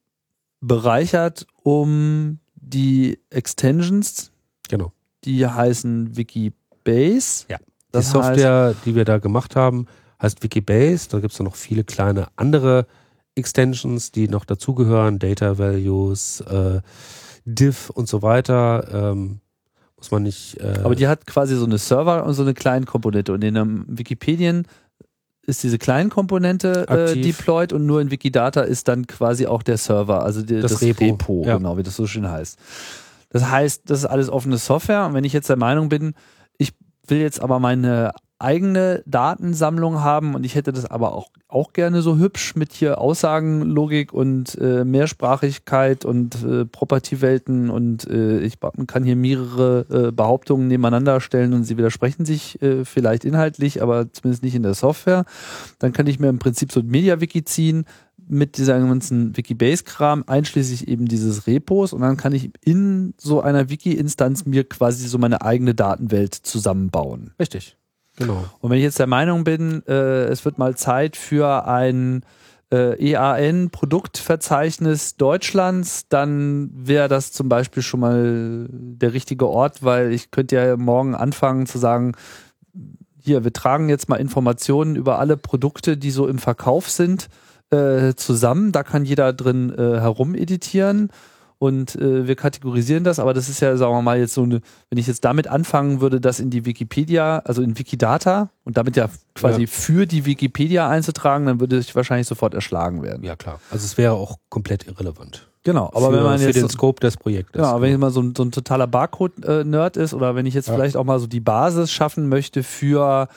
bereichert um die Extensions, Genau. die heißen Wikibase. Ja. Die Das Software, die wir da gemacht haben, heißt Wikibase. Da gibt es noch viele kleine andere Extensions, die noch dazugehören, Data Values, äh, Div und so weiter. Ähm, muss man nicht. Äh, Aber die hat quasi so eine Server- und so eine Client-Komponente. Und in einem Wikipedien ist diese Client-Komponente äh, Aktiv. deployed und nur in Wikidata ist dann quasi auch der Server, also die, Das das, Repo. Repo, Ja. genau, wie das so schön heißt. Das heißt, das ist alles offene Software und wenn ich jetzt der Meinung bin, ich will jetzt aber meine eigene Datensammlung haben und ich hätte das aber auch, auch gerne so hübsch mit hier Aussagenlogik und äh, Mehrsprachigkeit und äh, Property-Welten und äh, ich ba- kann hier mehrere äh, Behauptungen nebeneinander stellen und sie widersprechen sich äh, vielleicht inhaltlich, aber zumindest nicht in der Software. Dann kann ich mir im Prinzip so ein MediaWiki ziehen mit dieser ganzen Wikibase-Kram, einschließlich eben dieses Repos und dann kann ich in so einer Wiki-Instanz mir quasi so meine eigene Datenwelt zusammenbauen. Richtig. Genau. Und wenn ich jetzt der Meinung bin, äh, es wird mal Zeit für ein äh, E A N-Produktverzeichnis Deutschlands, dann wäre das zum Beispiel schon mal der richtige Ort, weil ich könnte ja morgen anfangen zu sagen, hier, wir tragen jetzt mal Informationen über alle Produkte, die so im Verkauf sind, äh, zusammen. Da kann jeder drin äh, herumeditieren. Und äh, wir kategorisieren das, aber das ist ja, sagen wir mal, jetzt so eine, wenn ich jetzt damit anfangen würde, das in die Wikipedia, also in Wikidata und damit ja quasi ja. für die Wikipedia einzutragen, dann würde ich wahrscheinlich sofort erschlagen werden. Ja, klar. Also es wäre auch komplett irrelevant. Genau, aber für, wenn man für jetzt den so, Scope des Projektes. Ja, wenn ich mal so ein, so ein totaler Barcode-Nerd ist oder wenn ich jetzt ja. vielleicht auch mal so die Basis schaffen möchte für,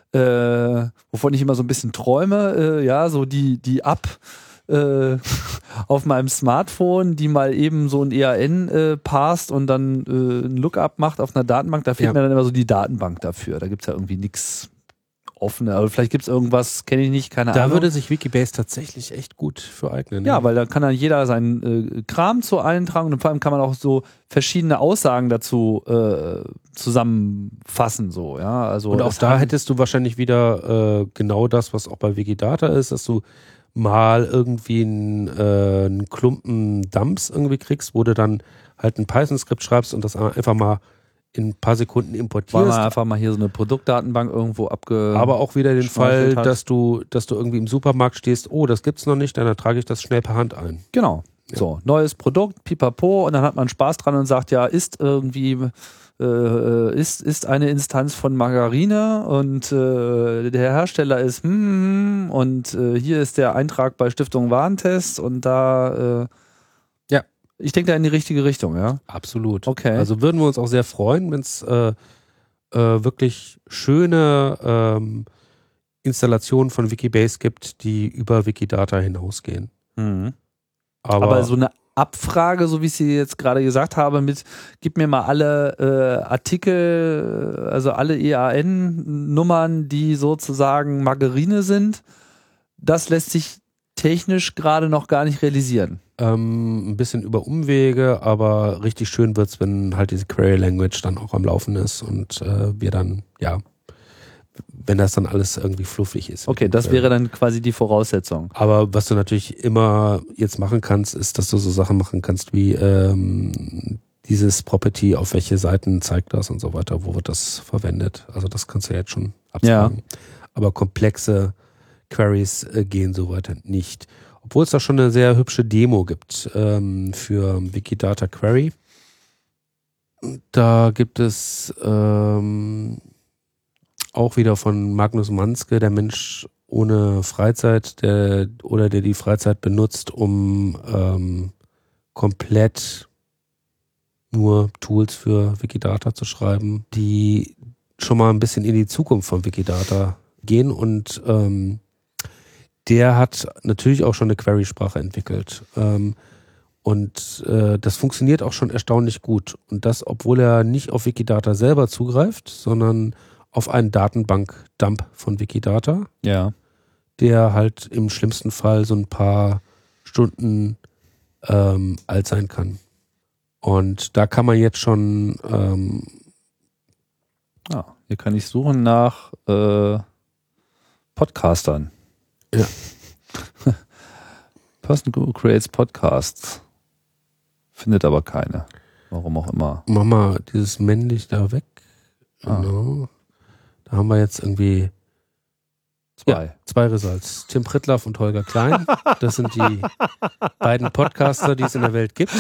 äh, wovon ich immer so ein bisschen träume, äh, ja, so die, die App, Äh, auf meinem Smartphone, die mal eben so ein E A N äh, parst und dann äh, ein Lookup macht auf einer Datenbank, da fehlt ja. mir dann immer so die Datenbank dafür. Da gibt es ja irgendwie nichts Offenes. Aber vielleicht gibt es irgendwas, kenne ich nicht, keine da Ahnung. Da würde sich Wikibase tatsächlich echt gut für eignen. Ne? Ja, weil da kann dann jeder seinen äh, Kram zu eintragen und vor allem kann man auch so verschiedene Aussagen dazu äh, zusammenfassen. So, ja? Also und auch da hättest du wahrscheinlich wieder äh, genau das, was auch bei Wikidata ist, dass du mal irgendwie einen, äh, einen Klumpen Dumps irgendwie kriegst, wo du dann halt ein Python-Skript schreibst und das einfach mal in ein paar Sekunden importierst. Weil man einfach mal hier so eine Produktdatenbank irgendwo abge... Aber auch wieder den Fall, hat. dass du, dass du irgendwie im Supermarkt stehst, oh, das gibt's noch nicht, dann trage ich das schnell per Hand ein. Genau. Ja. So, neues Produkt, pipapo, und dann hat man Spaß dran und sagt, ja, ist irgendwie... Äh, ist, ist eine Instanz von Margarine und äh, der Hersteller ist hm, und äh, hier ist der Eintrag bei Stiftung Warentest und da äh, ja, ich denke da in die richtige Richtung, ja? Absolut. Okay. Also würden wir uns auch sehr freuen, wenn es äh, äh, wirklich schöne ähm, Installationen von Wikibase gibt, die über Wikidata hinausgehen. Mhm. Aber, Aber so eine Abfrage, so wie ich sie jetzt gerade gesagt habe, mit gib mir mal alle äh, Artikel, also alle E A N-Nummern, die sozusagen Margarine sind, das lässt sich technisch gerade noch gar nicht realisieren. Ähm, ein bisschen über Umwege, aber richtig schön wird's, wenn halt diese Query Language dann auch am Laufen ist und äh, wir dann, ja, wenn das dann alles irgendwie fluffig ist. Okay, das wäre dann quasi die Voraussetzung. Aber was du natürlich immer jetzt machen kannst, ist, dass du so Sachen machen kannst wie ähm, dieses Property, auf welche Seiten zeigt das und so weiter, wo wird das verwendet. Also das kannst du jetzt schon abfragen. Ja. Aber komplexe Queries äh, gehen so weiter nicht. Obwohl es da schon eine sehr hübsche Demo gibt ähm, für Wikidata Query. Da gibt es ähm, auch wieder von Magnus Manske, der Mensch ohne Freizeit, der oder der die Freizeit benutzt, um ähm, komplett nur Tools für Wikidata zu schreiben, die schon mal ein bisschen in die Zukunft von Wikidata gehen. Und ähm, der hat natürlich auch schon eine Query-Sprache entwickelt. Ähm, und äh, das funktioniert auch schon erstaunlich gut. Und das, obwohl er nicht auf Wikidata selber zugreift, sondern auf einen Datenbank-Dump von Wikidata, ja, der halt im schlimmsten Fall so ein paar Stunden ähm, alt sein kann. Und da kann man jetzt schon ähm, ah, hier kann ich suchen nach äh, Podcastern. Ja. Person who creates Podcasts. Findet aber keine. Warum auch immer. Mach mal dieses männlich da weg. Ah. Genau. Da haben wir jetzt irgendwie zwei. Ja, zwei Results. Tim Pritlove und Holger Klein. Das sind die beiden Podcaster, die es in der Welt gibt.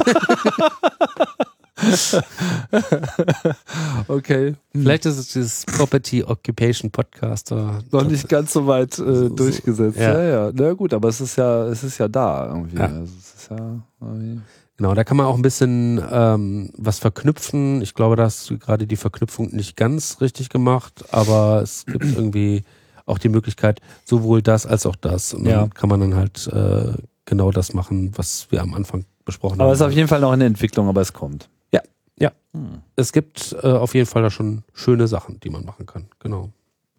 Okay. Vielleicht ist es dieses Property Occupation Podcaster. Noch nicht ganz so weit äh, so, durchgesetzt. Ja. ja, ja. Na gut, aber es ist ja, es ist ja da irgendwie. Ja. Also es ist ja irgendwie Genau, da kann man auch ein bisschen ähm, was verknüpfen. Ich glaube, da hast du gerade die Verknüpfung nicht ganz richtig gemacht, aber es gibt irgendwie auch die Möglichkeit, sowohl das als auch das. Und ja. dann kann man dann halt äh, genau das machen, was wir am Anfang besprochen aber haben. Aber es ist auf jeden Fall noch in der Entwicklung, aber es kommt. Ja, ja. Hm. Es gibt äh, auf jeden Fall da schon schöne Sachen, die man machen kann. Genau.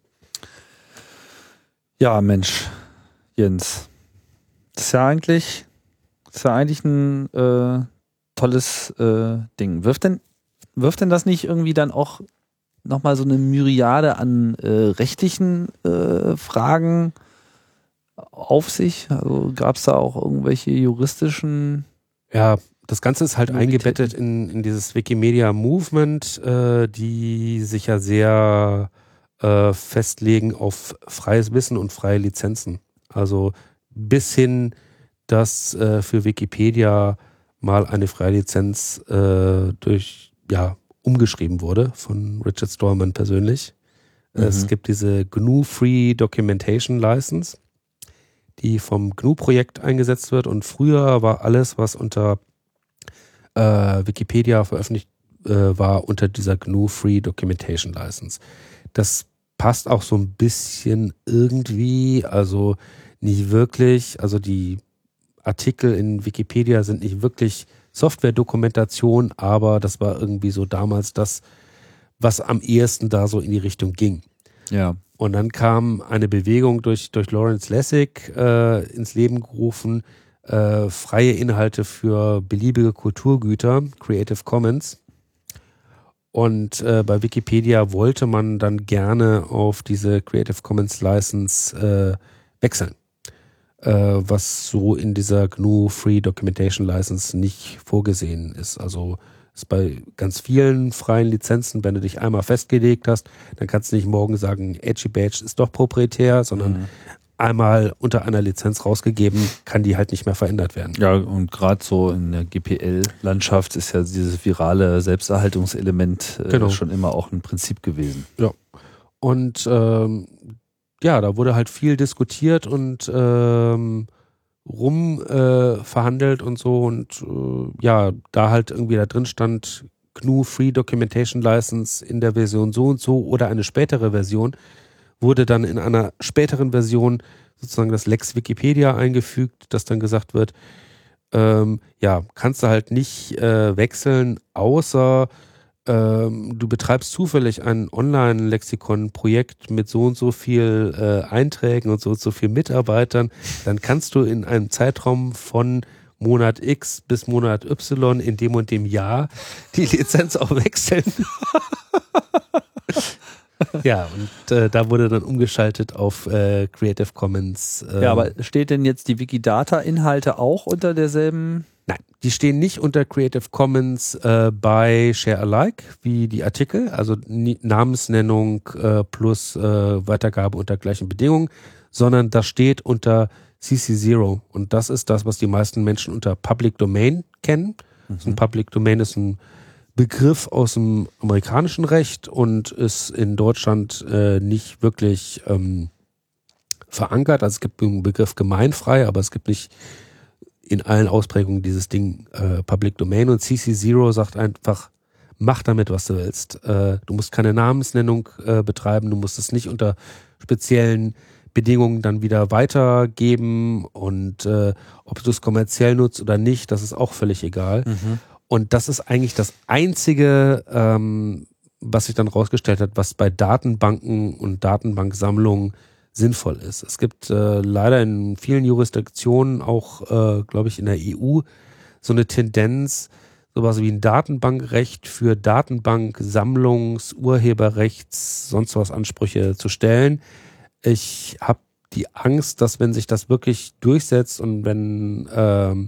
Ja, Mensch, Jens. Das ist ja eigentlich... Das ist ja eigentlich ein äh, tolles äh, Ding. Wirft denn, wirft denn das nicht irgendwie dann auch nochmal so eine Myriade an äh, rechtlichen äh, Fragen auf sich? Also gab es da auch irgendwelche juristischen... Ja, das Ganze ist halt eingebettet in, in dieses Wikimedia Movement, äh, die sich ja sehr äh, festlegen auf freies Wissen und freie Lizenzen. Also bis hin, dass äh, für Wikipedia mal eine freie Lizenz äh, durch, ja, umgeschrieben wurde von Richard Stallman persönlich. Mhm. Es gibt diese G N U Free Documentation License, die vom G N U-Projekt eingesetzt wird, und früher war alles, was unter äh, Wikipedia veröffentlicht äh, war, unter dieser G N U Free Documentation License. Das passt auch so ein bisschen irgendwie, also nicht wirklich, also die Artikel in Wikipedia sind nicht wirklich Software-Dokumentation, aber das war irgendwie so damals das, was am ehesten da so in die Richtung ging. Ja. Und dann kam eine Bewegung durch, durch Lawrence Lessig äh, ins Leben gerufen, äh, freie Inhalte für beliebige Kulturgüter, Creative Commons. Und äh, bei Wikipedia wollte man dann gerne auf diese Creative Commons License äh, wechseln, äh, was so in dieser G N U Free Documentation License nicht vorgesehen ist. Also ist bei ganz vielen freien Lizenzen, wenn du dich einmal festgelegt hast, dann kannst du nicht morgen sagen, Edgy Badge ist doch proprietär, sondern mhm. einmal unter einer Lizenz rausgegeben, kann die halt nicht mehr verändert werden. Ja, und gerade so in der G P L-Landschaft ist ja dieses virale Selbsterhaltungselement äh, genau. schon immer auch ein Prinzip gewesen. Ja. Und ähm, ja, da wurde halt viel diskutiert und ähm, rum äh, verhandelt und so, und äh, ja, da halt irgendwie da drin stand G N U Free Documentation License in der Version so und so oder eine spätere Version, wurde dann in einer späteren Version sozusagen das Lex Wikipedia eingefügt, dass dann gesagt wird, ähm, ja, kannst du halt nicht äh, wechseln, außer ähm, du betreibst zufällig ein Online-Lexikon-Projekt mit so und so viel äh, Einträgen und so und so viel Mitarbeitern, dann kannst du in einem Zeitraum von Monat X bis Monat Y in dem und dem Jahr die Lizenz auch wechseln. Ja, und äh, da wurde dann umgeschaltet auf äh, Creative Commons. Ähm. Ja, aber steht denn jetzt die Wikidata-Inhalte auch unter derselben? Nein, die stehen nicht unter Creative Commons äh, bei Share Alike, wie die Artikel, also N- Namensnennung äh, plus äh, Weitergabe unter gleichen Bedingungen, sondern das steht unter C C zero, und das ist das, was die meisten Menschen unter Public Domain kennen. Mhm. Ein Public Domain ist ein Begriff aus dem amerikanischen Recht und ist in Deutschland äh, nicht wirklich ähm, verankert. Also es gibt den Begriff gemeinfrei, aber es gibt nicht in allen Ausprägungen dieses Ding äh, Public Domain, und C C zero sagt einfach, mach damit, was du willst. Äh, du musst keine Namensnennung äh, betreiben, du musst es nicht unter speziellen Bedingungen dann wieder weitergeben, und äh, ob du es kommerziell nutzt oder nicht, das ist auch völlig egal. Mhm. Und das ist eigentlich das Einzige, ähm, was sich dann rausgestellt hat, was bei Datenbanken und Datenbanksammlungen sinnvoll ist. Es gibt äh, leider in vielen Jurisdiktionen, auch äh, glaube ich in der E U, so eine Tendenz, sowas wie ein Datenbankrecht für Datenbanksammlungs-, Urheberrechts-, sonst was Ansprüche zu stellen. Ich habe die Angst, dass wenn sich das wirklich durchsetzt und wenn ähm,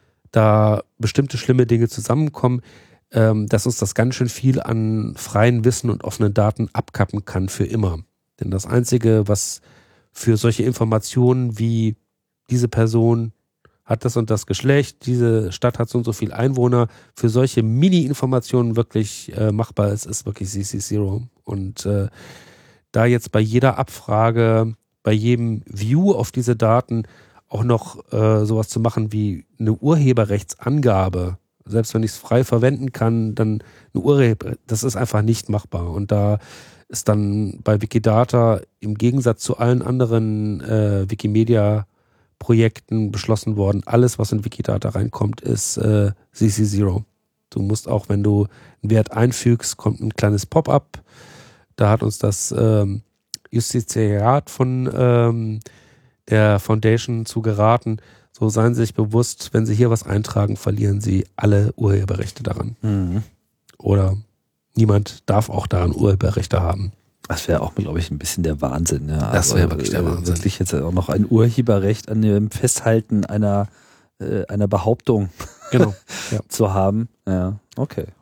da bestimmte schlimme Dinge zusammenkommen, ähm, dass uns das ganz schön viel an freien Wissen und offenen Daten abkappen kann für immer. Denn das Einzige, was für solche Informationen wie diese Person hat das und das Geschlecht, diese Stadt hat so und so viel Einwohner, für solche Mini-Informationen wirklich äh, machbar ist, ist wirklich C C zero. Und äh, da jetzt bei jeder Abfrage, bei jedem View auf diese Daten auch noch äh, sowas zu machen wie eine Urheberrechtsangabe, selbst wenn ich es frei verwenden kann, dann eine Urheber, das ist einfach nicht machbar. Und da ist dann bei Wikidata im Gegensatz zu allen anderen äh, Wikimedia-Projekten beschlossen worden, alles, was in Wikidata reinkommt, ist äh, C C zero. Du musst auch, wenn du einen Wert einfügst, kommt ein kleines Pop-up. Da hat uns das ähm, Justizariat von ähm, der Foundation zu geraten. So, seien Sie sich bewusst, wenn Sie hier was eintragen, verlieren Sie alle Urheberrechte daran. Mhm. Oder niemand darf auch daran Urheberrechte haben. Das wäre auch, glaube ich, ein bisschen der Wahnsinn. Ja. Das wäre wirklich der Wahnsinn. Wirklich jetzt auch noch ein Urheberrecht an dem Festhalten einer, äh, einer Behauptung genau. Ja. zu haben. Ja, okay.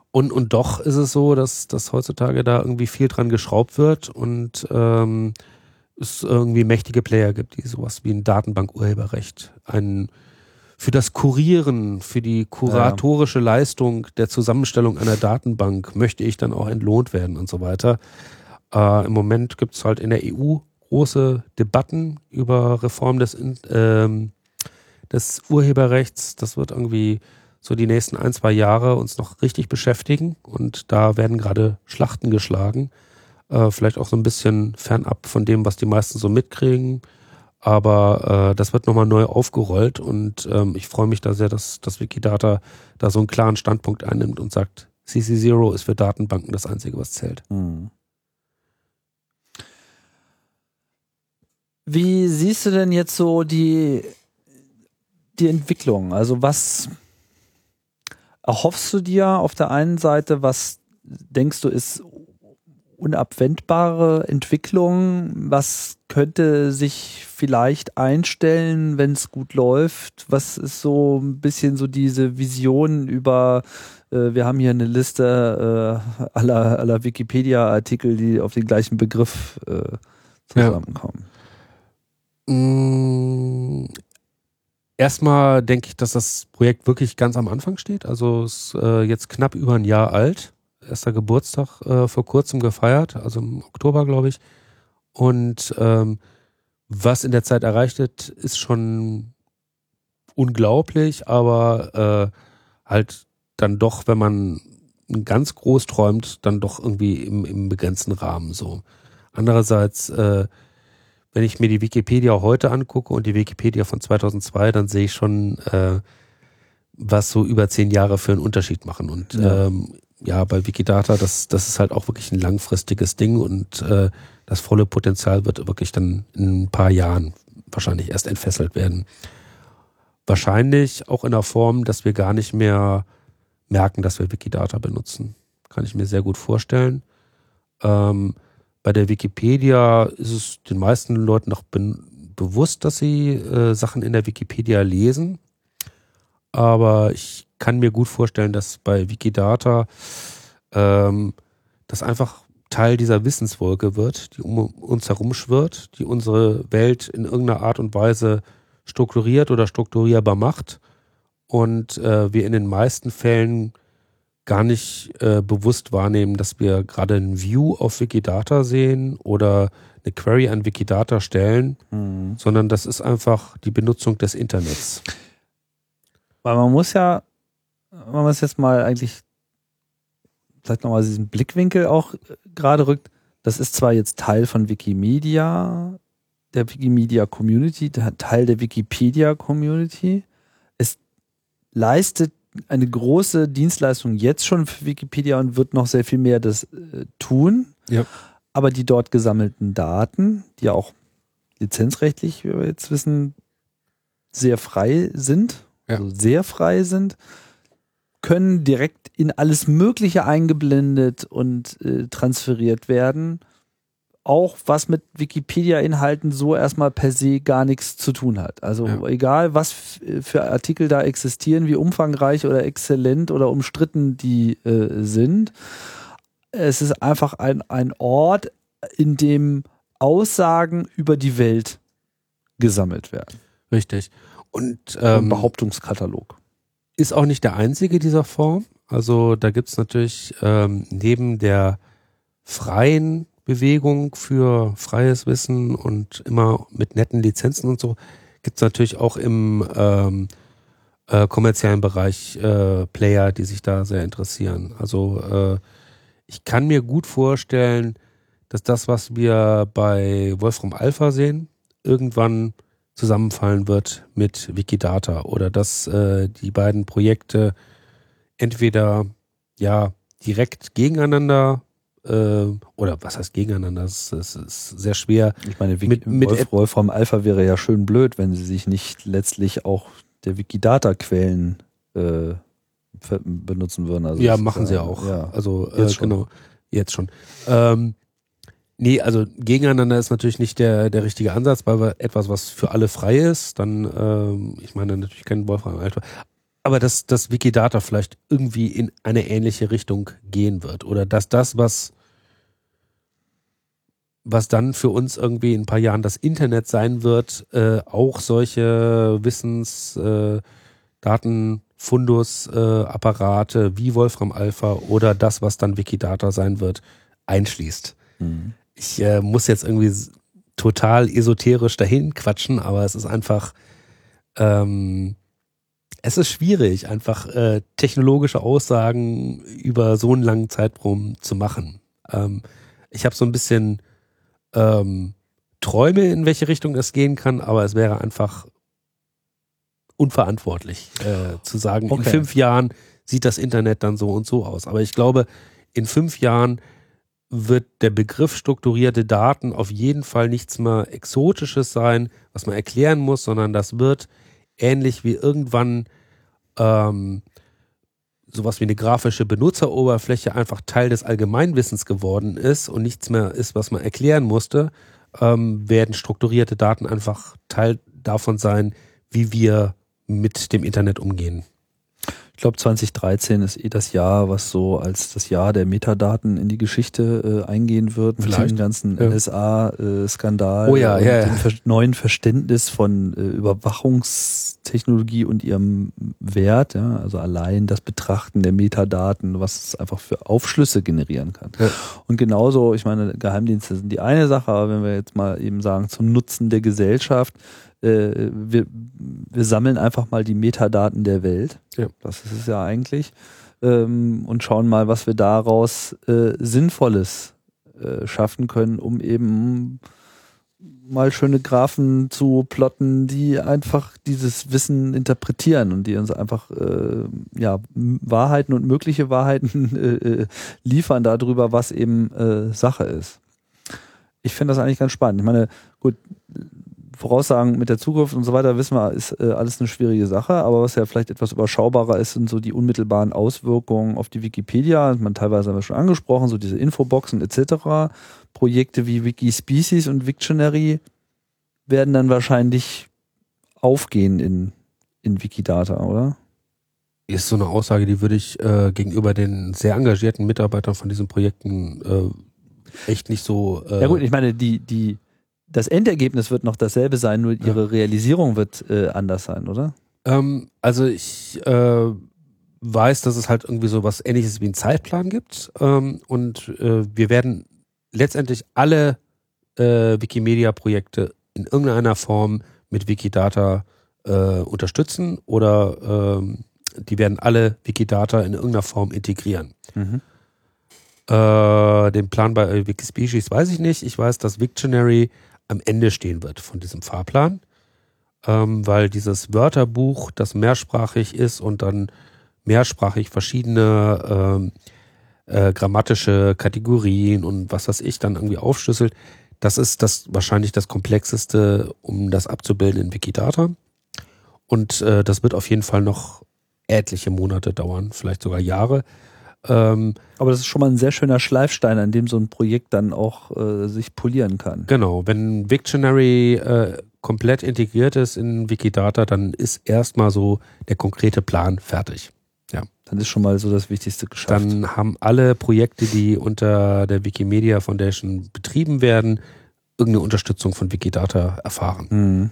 Und, und doch ist es so, dass, dass heutzutage da irgendwie viel dran geschraubt wird und ähm, es irgendwie mächtige Player gibt, die sowas wie ein Datenbank-Urheberrecht, ein für das Kurieren, für die kuratorische Leistung der Zusammenstellung einer Datenbank möchte ich dann auch entlohnt werden und so weiter. Äh, Im Moment gibt es halt in der E U große Debatten über Reform des, ähm, des Urheberrechts. Das wird irgendwie so die nächsten ein, zwei Jahre uns noch richtig beschäftigen und da werden gerade Schlachten geschlagen. Äh, vielleicht auch so ein bisschen fernab von dem, was die meisten so mitkriegen. Aber äh, das wird nochmal neu aufgerollt und ähm, ich freue mich da sehr, dass, dass Wikidata da so einen klaren Standpunkt einnimmt und sagt, C C null ist für Datenbanken das Einzige, was zählt. Hm. Wie siehst du denn jetzt so die, die Entwicklung? Also was erhoffst du dir auf der einen Seite, was denkst du ist unabwendbare Entwicklung? Was könnte sich vielleicht einstellen, wenn es gut läuft? Was ist so ein bisschen so diese Vision über, äh, wir haben hier eine Liste äh, aller, aller Wikipedia-Artikel, die auf den gleichen Begriff äh, zusammenkommen? Ja. Mmh. Erstmal denke ich, dass das Projekt wirklich ganz am Anfang steht. Also es ist äh, jetzt knapp über ein Jahr alt. Erster Geburtstag äh, vor kurzem gefeiert, also im Oktober, glaube ich. Und ähm, was in der Zeit erreicht wird, ist schon unglaublich, aber äh, halt dann doch, wenn man ganz groß träumt, dann doch irgendwie im, im begrenzten Rahmen so. Andererseits, äh, wenn ich mir die Wikipedia heute angucke und die Wikipedia von zweitausendzwei, dann sehe ich schon, äh, was so über zehn Jahre für einen Unterschied machen. Und ja, ähm, ja bei Wikidata, das, das ist halt auch wirklich ein langfristiges Ding und äh, das volle Potenzial wird wirklich dann in ein paar Jahren wahrscheinlich erst entfesselt werden. Wahrscheinlich auch in der Form, dass wir gar nicht mehr merken, dass wir Wikidata benutzen. Kann ich mir sehr gut vorstellen. Ähm, bei der Wikipedia ist es den meisten Leuten noch be- bewusst, dass sie äh, Sachen in der Wikipedia lesen. Aber ich kann mir gut vorstellen, dass bei Wikidata ähm, das einfach Teil dieser Wissenswolke wird, die um uns herum schwirrt, die unsere Welt in irgendeiner Art und Weise strukturiert oder strukturierbar macht und äh, wir in den meisten Fällen gar nicht äh, bewusst wahrnehmen, dass wir gerade ein View auf Wikidata sehen oder eine Query an Wikidata stellen, mhm. sondern das ist einfach die Benutzung des Internets. Weil man muss ja, wenn man es jetzt mal eigentlich vielleicht nochmal diesen Blickwinkel auch gerade rückt, das ist zwar jetzt Teil von Wikimedia, der Wikimedia-Community, Teil der Wikipedia-Community. Es leistet eine große Dienstleistung jetzt schon für Wikipedia und wird noch sehr viel mehr das äh, tun. Ja. Aber die dort gesammelten Daten, die ja auch lizenzrechtlich, wie wir jetzt wissen, sehr frei sind, ja. also sehr frei sind, können direkt in alles Mögliche eingeblendet und äh, transferiert werden. Auch was mit Wikipedia-Inhalten so erstmal per se gar nichts zu tun hat. Also ja. egal, was f- für Artikel da existieren, wie umfangreich oder exzellent oder umstritten die äh, sind. Es ist einfach ein, ein Ort, in dem Aussagen über die Welt gesammelt werden. Richtig. Und ähm, ein Behauptungskatalog. Ist auch nicht der einzige dieser Form. Also da gibt es natürlich ähm, neben der freien Bewegung für freies Wissen und immer mit netten Lizenzen und so, gibt es natürlich auch im ähm, äh, kommerziellen Bereich äh, Player, die sich da sehr interessieren. Also äh, ich kann mir gut vorstellen, dass das, was wir bei Wolfram Alpha sehen, irgendwann zusammenfallen wird mit Wikidata oder dass äh, die beiden Projekte entweder ja direkt gegeneinander oder was heißt gegeneinander, das ist, das ist sehr schwer. Ich meine, mit, mit Wolf, Wolfram Alpha wäre ja schön blöd, wenn sie sich nicht letztlich auch der Wikidata-Quellen äh, benutzen würden. Also ja, machen sie ja, auch. Ja, also äh, genau, jetzt schon. Ähm, nee, also gegeneinander ist natürlich nicht der, der richtige Ansatz, weil wir etwas, was für alle frei ist, dann, ähm, ich meine natürlich kein Wolfram Alpha, aber dass das Wikidata vielleicht irgendwie in eine ähnliche Richtung gehen wird oder dass das, was was dann für uns irgendwie in ein paar Jahren das Internet sein wird, äh, auch solche Wissens, äh, Daten, Fundus, äh, Apparate wie Wolfram Alpha oder das, was dann Wikidata sein wird, einschließt. Mhm. Ich äh, muss jetzt irgendwie total esoterisch dahin quatschen, aber es ist einfach ähm, es ist schwierig, einfach äh, technologische Aussagen über so einen langen Zeitraum zu machen. Ähm, ich habe so ein bisschen ähm, Träume, in welche Richtung das gehen kann, aber es wäre einfach unverantwortlich äh, zu sagen, okay. In fünf Jahren sieht das Internet dann so und so aus. Aber ich glaube, in fünf Jahren wird der Begriff strukturierte Daten auf jeden Fall nichts mehr Exotisches sein, was man erklären muss, sondern das wird ähnlich wie irgendwann ähm, sowas wie eine grafische Benutzeroberfläche einfach Teil des Allgemeinwissens geworden ist und nichts mehr ist, was man erklären musste, ähm, werden strukturierte Daten einfach Teil davon sein, wie wir mit dem Internet umgehen. Ich glaube, zwanzig dreizehn ist eh das Jahr, was so als das Jahr der Metadaten in die Geschichte äh, eingehen wird, mit Vielleicht. dem ganzen ja. N S A-Skandal oh ja, und ja, dem ja. ver- neuen Verständnis von äh, Überwachungstechnologie und ihrem Wert. Ja? Also allein das Betrachten der Metadaten, was es einfach für Aufschlüsse generieren kann. Ja. Und genauso, ich meine, Geheimdienste sind die eine Sache, aber wenn wir jetzt mal eben sagen, zum Nutzen der Gesellschaft, äh, wir, wir sammeln einfach mal die Metadaten der Welt. Ja. Das ist es ja eigentlich. Ähm, und schauen mal, was wir daraus äh, Sinnvolles äh, schaffen können, um eben mal schöne Graphen zu plotten, die einfach dieses Wissen interpretieren und die uns einfach äh, ja, Wahrheiten und mögliche Wahrheiten äh, liefern darüber, was eben äh, Sache ist. Ich finde das eigentlich ganz spannend. Ich meine, gut, Voraussagen mit der Zukunft und so weiter, wissen wir, ist äh, alles eine schwierige Sache, aber was ja vielleicht etwas überschaubarer ist, sind so die unmittelbaren Auswirkungen auf die Wikipedia. Man teilweise haben wir schon angesprochen, so diese Infoboxen et cetera. Projekte wie Wikispecies und Wiktionary werden dann wahrscheinlich aufgehen in, in Wikidata, oder? Ist so eine Aussage, die würde ich äh, gegenüber den sehr engagierten Mitarbeitern von diesen Projekten äh, echt nicht so... Äh, ja gut, ich meine, die, die das Endergebnis wird noch dasselbe sein, nur ihre ja. Realisierung wird äh, anders sein, oder? Ähm, also ich äh, weiß, dass es halt irgendwie so was Ähnliches wie einen Zeitplan gibt ähm, und äh, wir werden letztendlich alle äh, Wikimedia-Projekte in irgendeiner Form mit Wikidata äh, unterstützen oder ähm, die werden alle Wikidata in irgendeiner Form integrieren. Mhm. Äh, den Plan bei Wikispecies weiß ich nicht. Ich weiß, dass Wiktionary am Ende stehen wird von diesem Fahrplan, ähm, weil dieses Wörterbuch, das mehrsprachig ist und dann mehrsprachig verschiedene ähm, äh, grammatische Kategorien und was weiß ich dann irgendwie aufschlüsselt, das ist das wahrscheinlich das Komplexeste, um das abzubilden in Wikidata. Und äh, das wird auf jeden Fall noch etliche Monate dauern, vielleicht sogar Jahre. Ähm, Aber das ist schon mal ein sehr schöner Schleifstein, an dem so ein Projekt dann auch äh, sich polieren kann. Genau, wenn Wiktionary äh, komplett integriert ist in Wikidata, dann ist erstmal so der konkrete Plan fertig. Ja. Dann ist schon mal so das Wichtigste geschafft. Dann haben alle Projekte, die unter der Wikimedia Foundation betrieben werden, irgendeine Unterstützung von Wikidata erfahren. Mhm.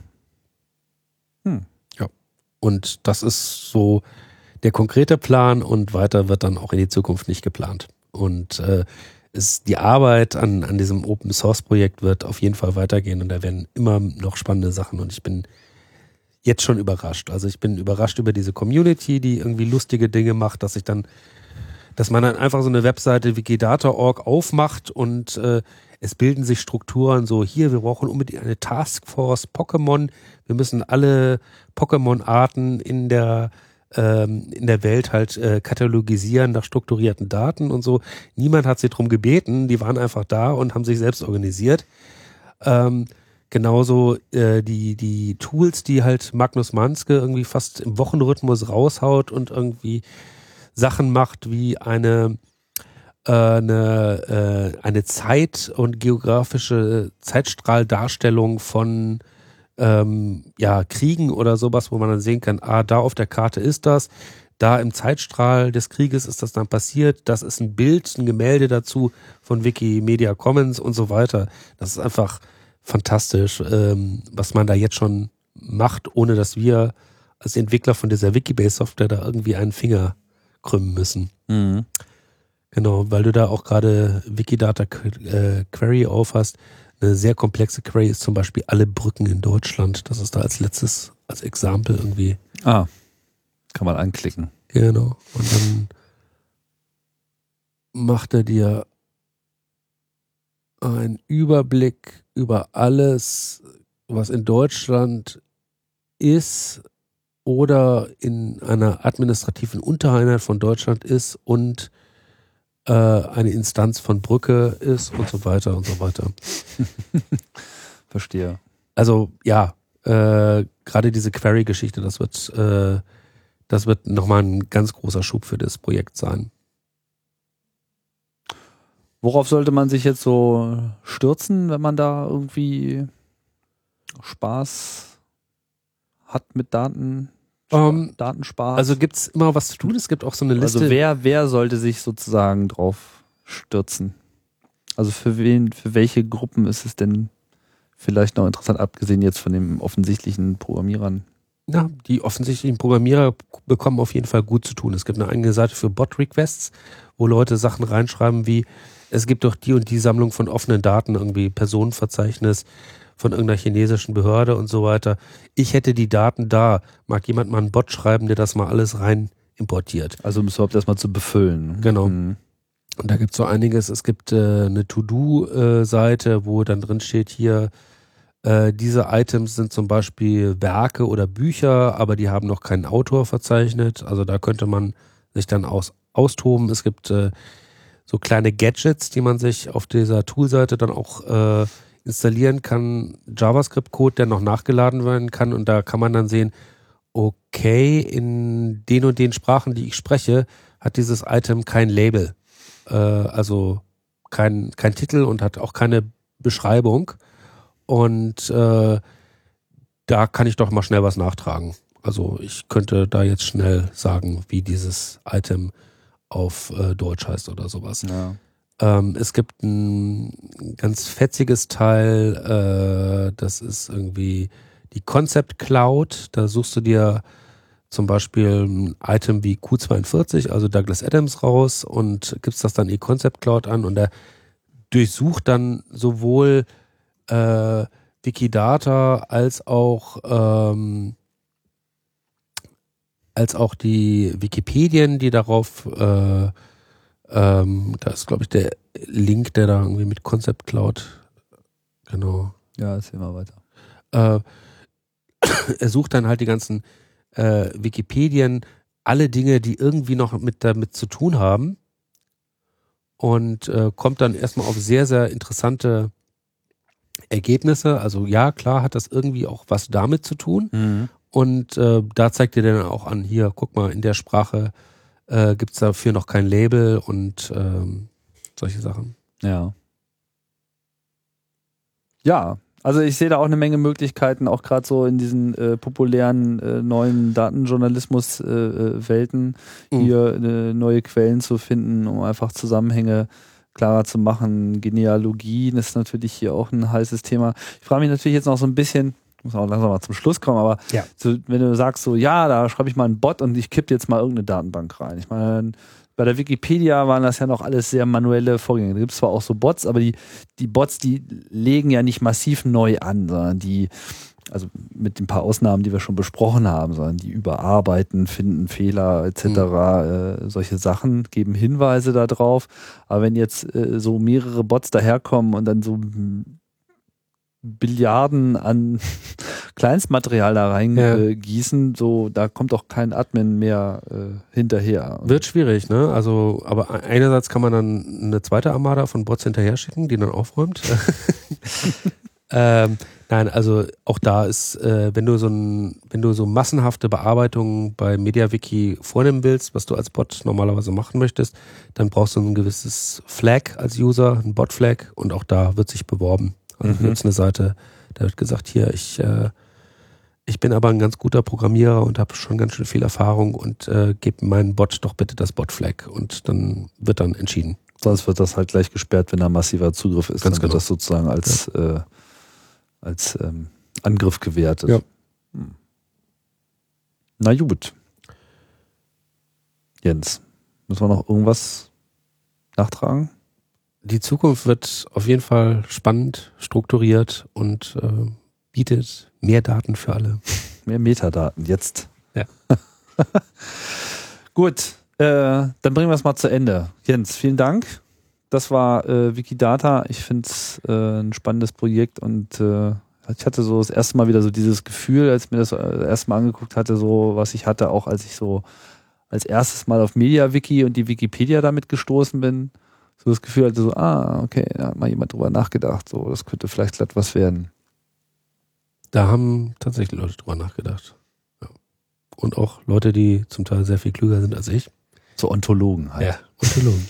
Hm. Ja. Und das ist so der konkrete Plan und weiter wird dann auch in die Zukunft nicht geplant. Und äh, ist die Arbeit an, an diesem Open Source Projekt wird auf jeden Fall weitergehen und da werden immer noch spannende Sachen und ich bin jetzt schon überrascht. Also ich bin überrascht über diese Community, die irgendwie lustige Dinge macht, dass ich dann, dass man dann einfach so eine Webseite Wikidata Punkt org aufmacht und äh, es bilden sich Strukturen so, hier, wir brauchen unbedingt eine Taskforce Pokémon, wir müssen alle Pokémon-Arten in der ähm, in der Welt halt äh, katalogisieren nach strukturierten Daten und so. Niemand hat sie drum gebeten, die waren einfach da und haben sich selbst organisiert. Ähm, Genauso äh, die, die Tools, die halt Magnus Manske irgendwie fast im Wochenrhythmus raushaut und irgendwie Sachen macht wie eine, äh, eine, äh, eine Zeit- und geografische Zeitstrahldarstellung von ähm, ja, Kriegen oder sowas, wo man dann sehen kann, ah, da auf der Karte ist das, da im Zeitstrahl des Krieges ist das dann passiert, das ist ein Bild, ein Gemälde dazu von Wikimedia Commons und so weiter. Das ist einfach fantastisch, ähm, was man da jetzt schon macht, ohne dass wir als Entwickler von dieser Wikibase-Software da irgendwie einen Finger krümmen müssen. Mhm. Genau, weil du da auch gerade Wikidata äh, Query aufhast. Eine sehr komplexe Query ist zum Beispiel alle Brücken in Deutschland. Das ist da als letztes, als Exempel irgendwie. Ah, kann man anklicken. Genau. Und dann macht er dir einen Überblick über alles, was in Deutschland ist oder in einer administrativen Untereinheit von Deutschland ist und äh, eine Instanz von Brücke ist und so weiter und so weiter. Verstehe. Also ja, äh, gerade diese Query-Geschichte, das wird, äh, das wird nochmal ein ganz großer Schub für das Projekt sein. Worauf sollte man sich jetzt so stürzen, wenn man da irgendwie Spaß hat mit Daten, Um, Datenspaß? Also gibt es immer was zu tun? Es gibt auch so eine Liste. Also wer, wer sollte sich sozusagen drauf stürzen? Also für wen, für welche Gruppen ist es denn vielleicht noch interessant, abgesehen jetzt von den offensichtlichen Programmierern? Ja, die offensichtlichen Programmierer bekommen auf jeden Fall gut zu tun. Es gibt eine eigene Seite für Bot-Requests, wo Leute Sachen reinschreiben wie, es gibt doch die und die Sammlung von offenen Daten, irgendwie Personenverzeichnis von irgendeiner chinesischen Behörde und so weiter. Ich hätte die Daten da. Mag jemand mal einen Bot schreiben, der das mal alles rein importiert? Also um es überhaupt erstmal zu befüllen. Genau. Mhm. Und da gibt es so einiges. Es gibt äh, eine To-Do-Seite, wo dann drin steht hier, äh, diese Items sind zum Beispiel Werke oder Bücher, aber die haben noch keinen Autor verzeichnet. Also da könnte man sich dann aus, austoben. Es gibt äh, so kleine Gadgets, die man sich auf dieser Tool-Seite dann auch äh, installieren kann, JavaScript-Code, der noch nachgeladen werden kann, und da kann man dann sehen, okay, in den und den Sprachen, die ich spreche, hat dieses Item kein Label, äh, also kein, kein Titel und hat auch keine Beschreibung, und äh, da kann ich doch mal schnell was nachtragen. Also ich könnte da jetzt schnell sagen, wie dieses Item auf äh, Deutsch heißt oder sowas. Ja. Ähm, es gibt ein ganz fetziges Teil, äh, das ist irgendwie die Concept Cloud. Da suchst du dir zum Beispiel ein Item wie Q zweiundvierzig, also Douglas Adams, raus und gibst das dann in die Concept Cloud an, und er durchsucht dann sowohl äh, Wikidata als auch ähm, als auch die Wikipedien, die darauf äh, Ähm, da ist, glaube ich, der Link, der da irgendwie mit Concept Cloud, genau. Ja, erzähl mal weiter. Äh, er sucht dann halt die ganzen äh, Wikipedien, alle Dinge, die irgendwie noch mit damit zu tun haben, und äh, kommt dann erstmal auf sehr, sehr interessante Ergebnisse. Also ja, klar hat das irgendwie auch was damit zu tun, Mhm. und äh, da zeigt er dann auch an, hier, guck mal, in der Sprache Äh, gibt es dafür noch kein Label und ähm, solche Sachen. Ja. Ja, also ich sehe da auch eine Menge Möglichkeiten, auch gerade so in diesen äh, populären äh, neuen Datenjournalismus-Welten äh, Mhm. hier äh, neue Quellen zu finden, um einfach Zusammenhänge klarer zu machen. Genealogien ist natürlich hier auch ein heißes Thema. Ich frage mich natürlich jetzt noch so ein bisschen, muss auch langsam mal zum Schluss kommen, aber Ja. so, wenn du sagst so, ja, da schreibe ich mal einen Bot und ich kippe jetzt mal irgendeine Datenbank rein. Ich meine, bei der Wikipedia waren das ja noch alles sehr manuelle Vorgänge. Da gibt es zwar auch so Bots, aber die, die Bots, die legen ja nicht massiv neu an, sondern die, also mit ein paar Ausnahmen, die wir schon besprochen haben, sondern die überarbeiten, finden Fehler et cetera, mhm. äh, solche Sachen, geben Hinweise darauf. Aber wenn jetzt äh, so mehrere Bots daherkommen und dann so Billiarden an Kleinstmaterial da reingießen, Ja. so, da kommt doch kein Admin mehr äh, hinterher. Wird schwierig, ne? Also, aber einerseits kann man dann eine zweite Armada von Bots hinterher schicken, die dann aufräumt. ähm, nein, also auch da ist, äh, wenn du so ein, wenn du so massenhafte Bearbeitung bei MediaWiki vornehmen willst, was du als Bot normalerweise machen möchtest, dann brauchst du ein gewisses Flag als User, ein Bot-Flag, und auch da wird sich beworben. Also Mhm. gibt es eine Seite, da wird gesagt, hier, ich äh, Ich bin aber ein ganz guter Programmierer und habe schon ganz schön viel Erfahrung und äh, gebe meinen Bot doch bitte das Bot-Flag und dann wird dann entschieden. Sonst wird das halt gleich gesperrt, wenn da massiver Zugriff ist. Ganz dann wird genau. das sozusagen als, ja. äh, als ähm, Angriff gewertet. Ja. Hm. Na gut. Jens, müssen wir noch irgendwas nachtragen? Die Zukunft wird auf jeden Fall spannend, strukturiert und äh, bietet mehr Daten für alle. Mehr Metadaten, jetzt. Ja. Gut, äh, dann bringen wir es mal zu Ende. Jens, vielen Dank. Das war äh, Wikidata. Ich finde es äh, ein spannendes Projekt und äh, ich hatte so das erste Mal wieder so dieses Gefühl, als ich mir das äh, erste Mal angeguckt hatte, so was ich hatte, auch als ich so als erstes Mal auf MediaWiki und die Wikipedia damit gestoßen bin. So das Gefühl hatte so, ah, okay, da hat mal jemand drüber nachgedacht. So, das könnte vielleicht glatt was werden. Da haben tatsächlich Leute drüber nachgedacht. Ja. Und auch Leute, die zum Teil sehr viel klüger sind als ich. So Ontologen halt. Ja, Ontologen.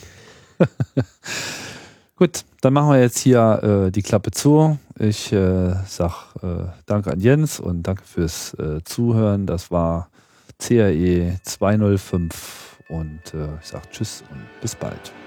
Gut, dann machen wir jetzt hier äh, die Klappe zu. Ich äh, sag äh, danke an Jens und danke fürs äh, Zuhören. Das war C R E zweihundertfünf und äh, ich sag tschüss und bis bald.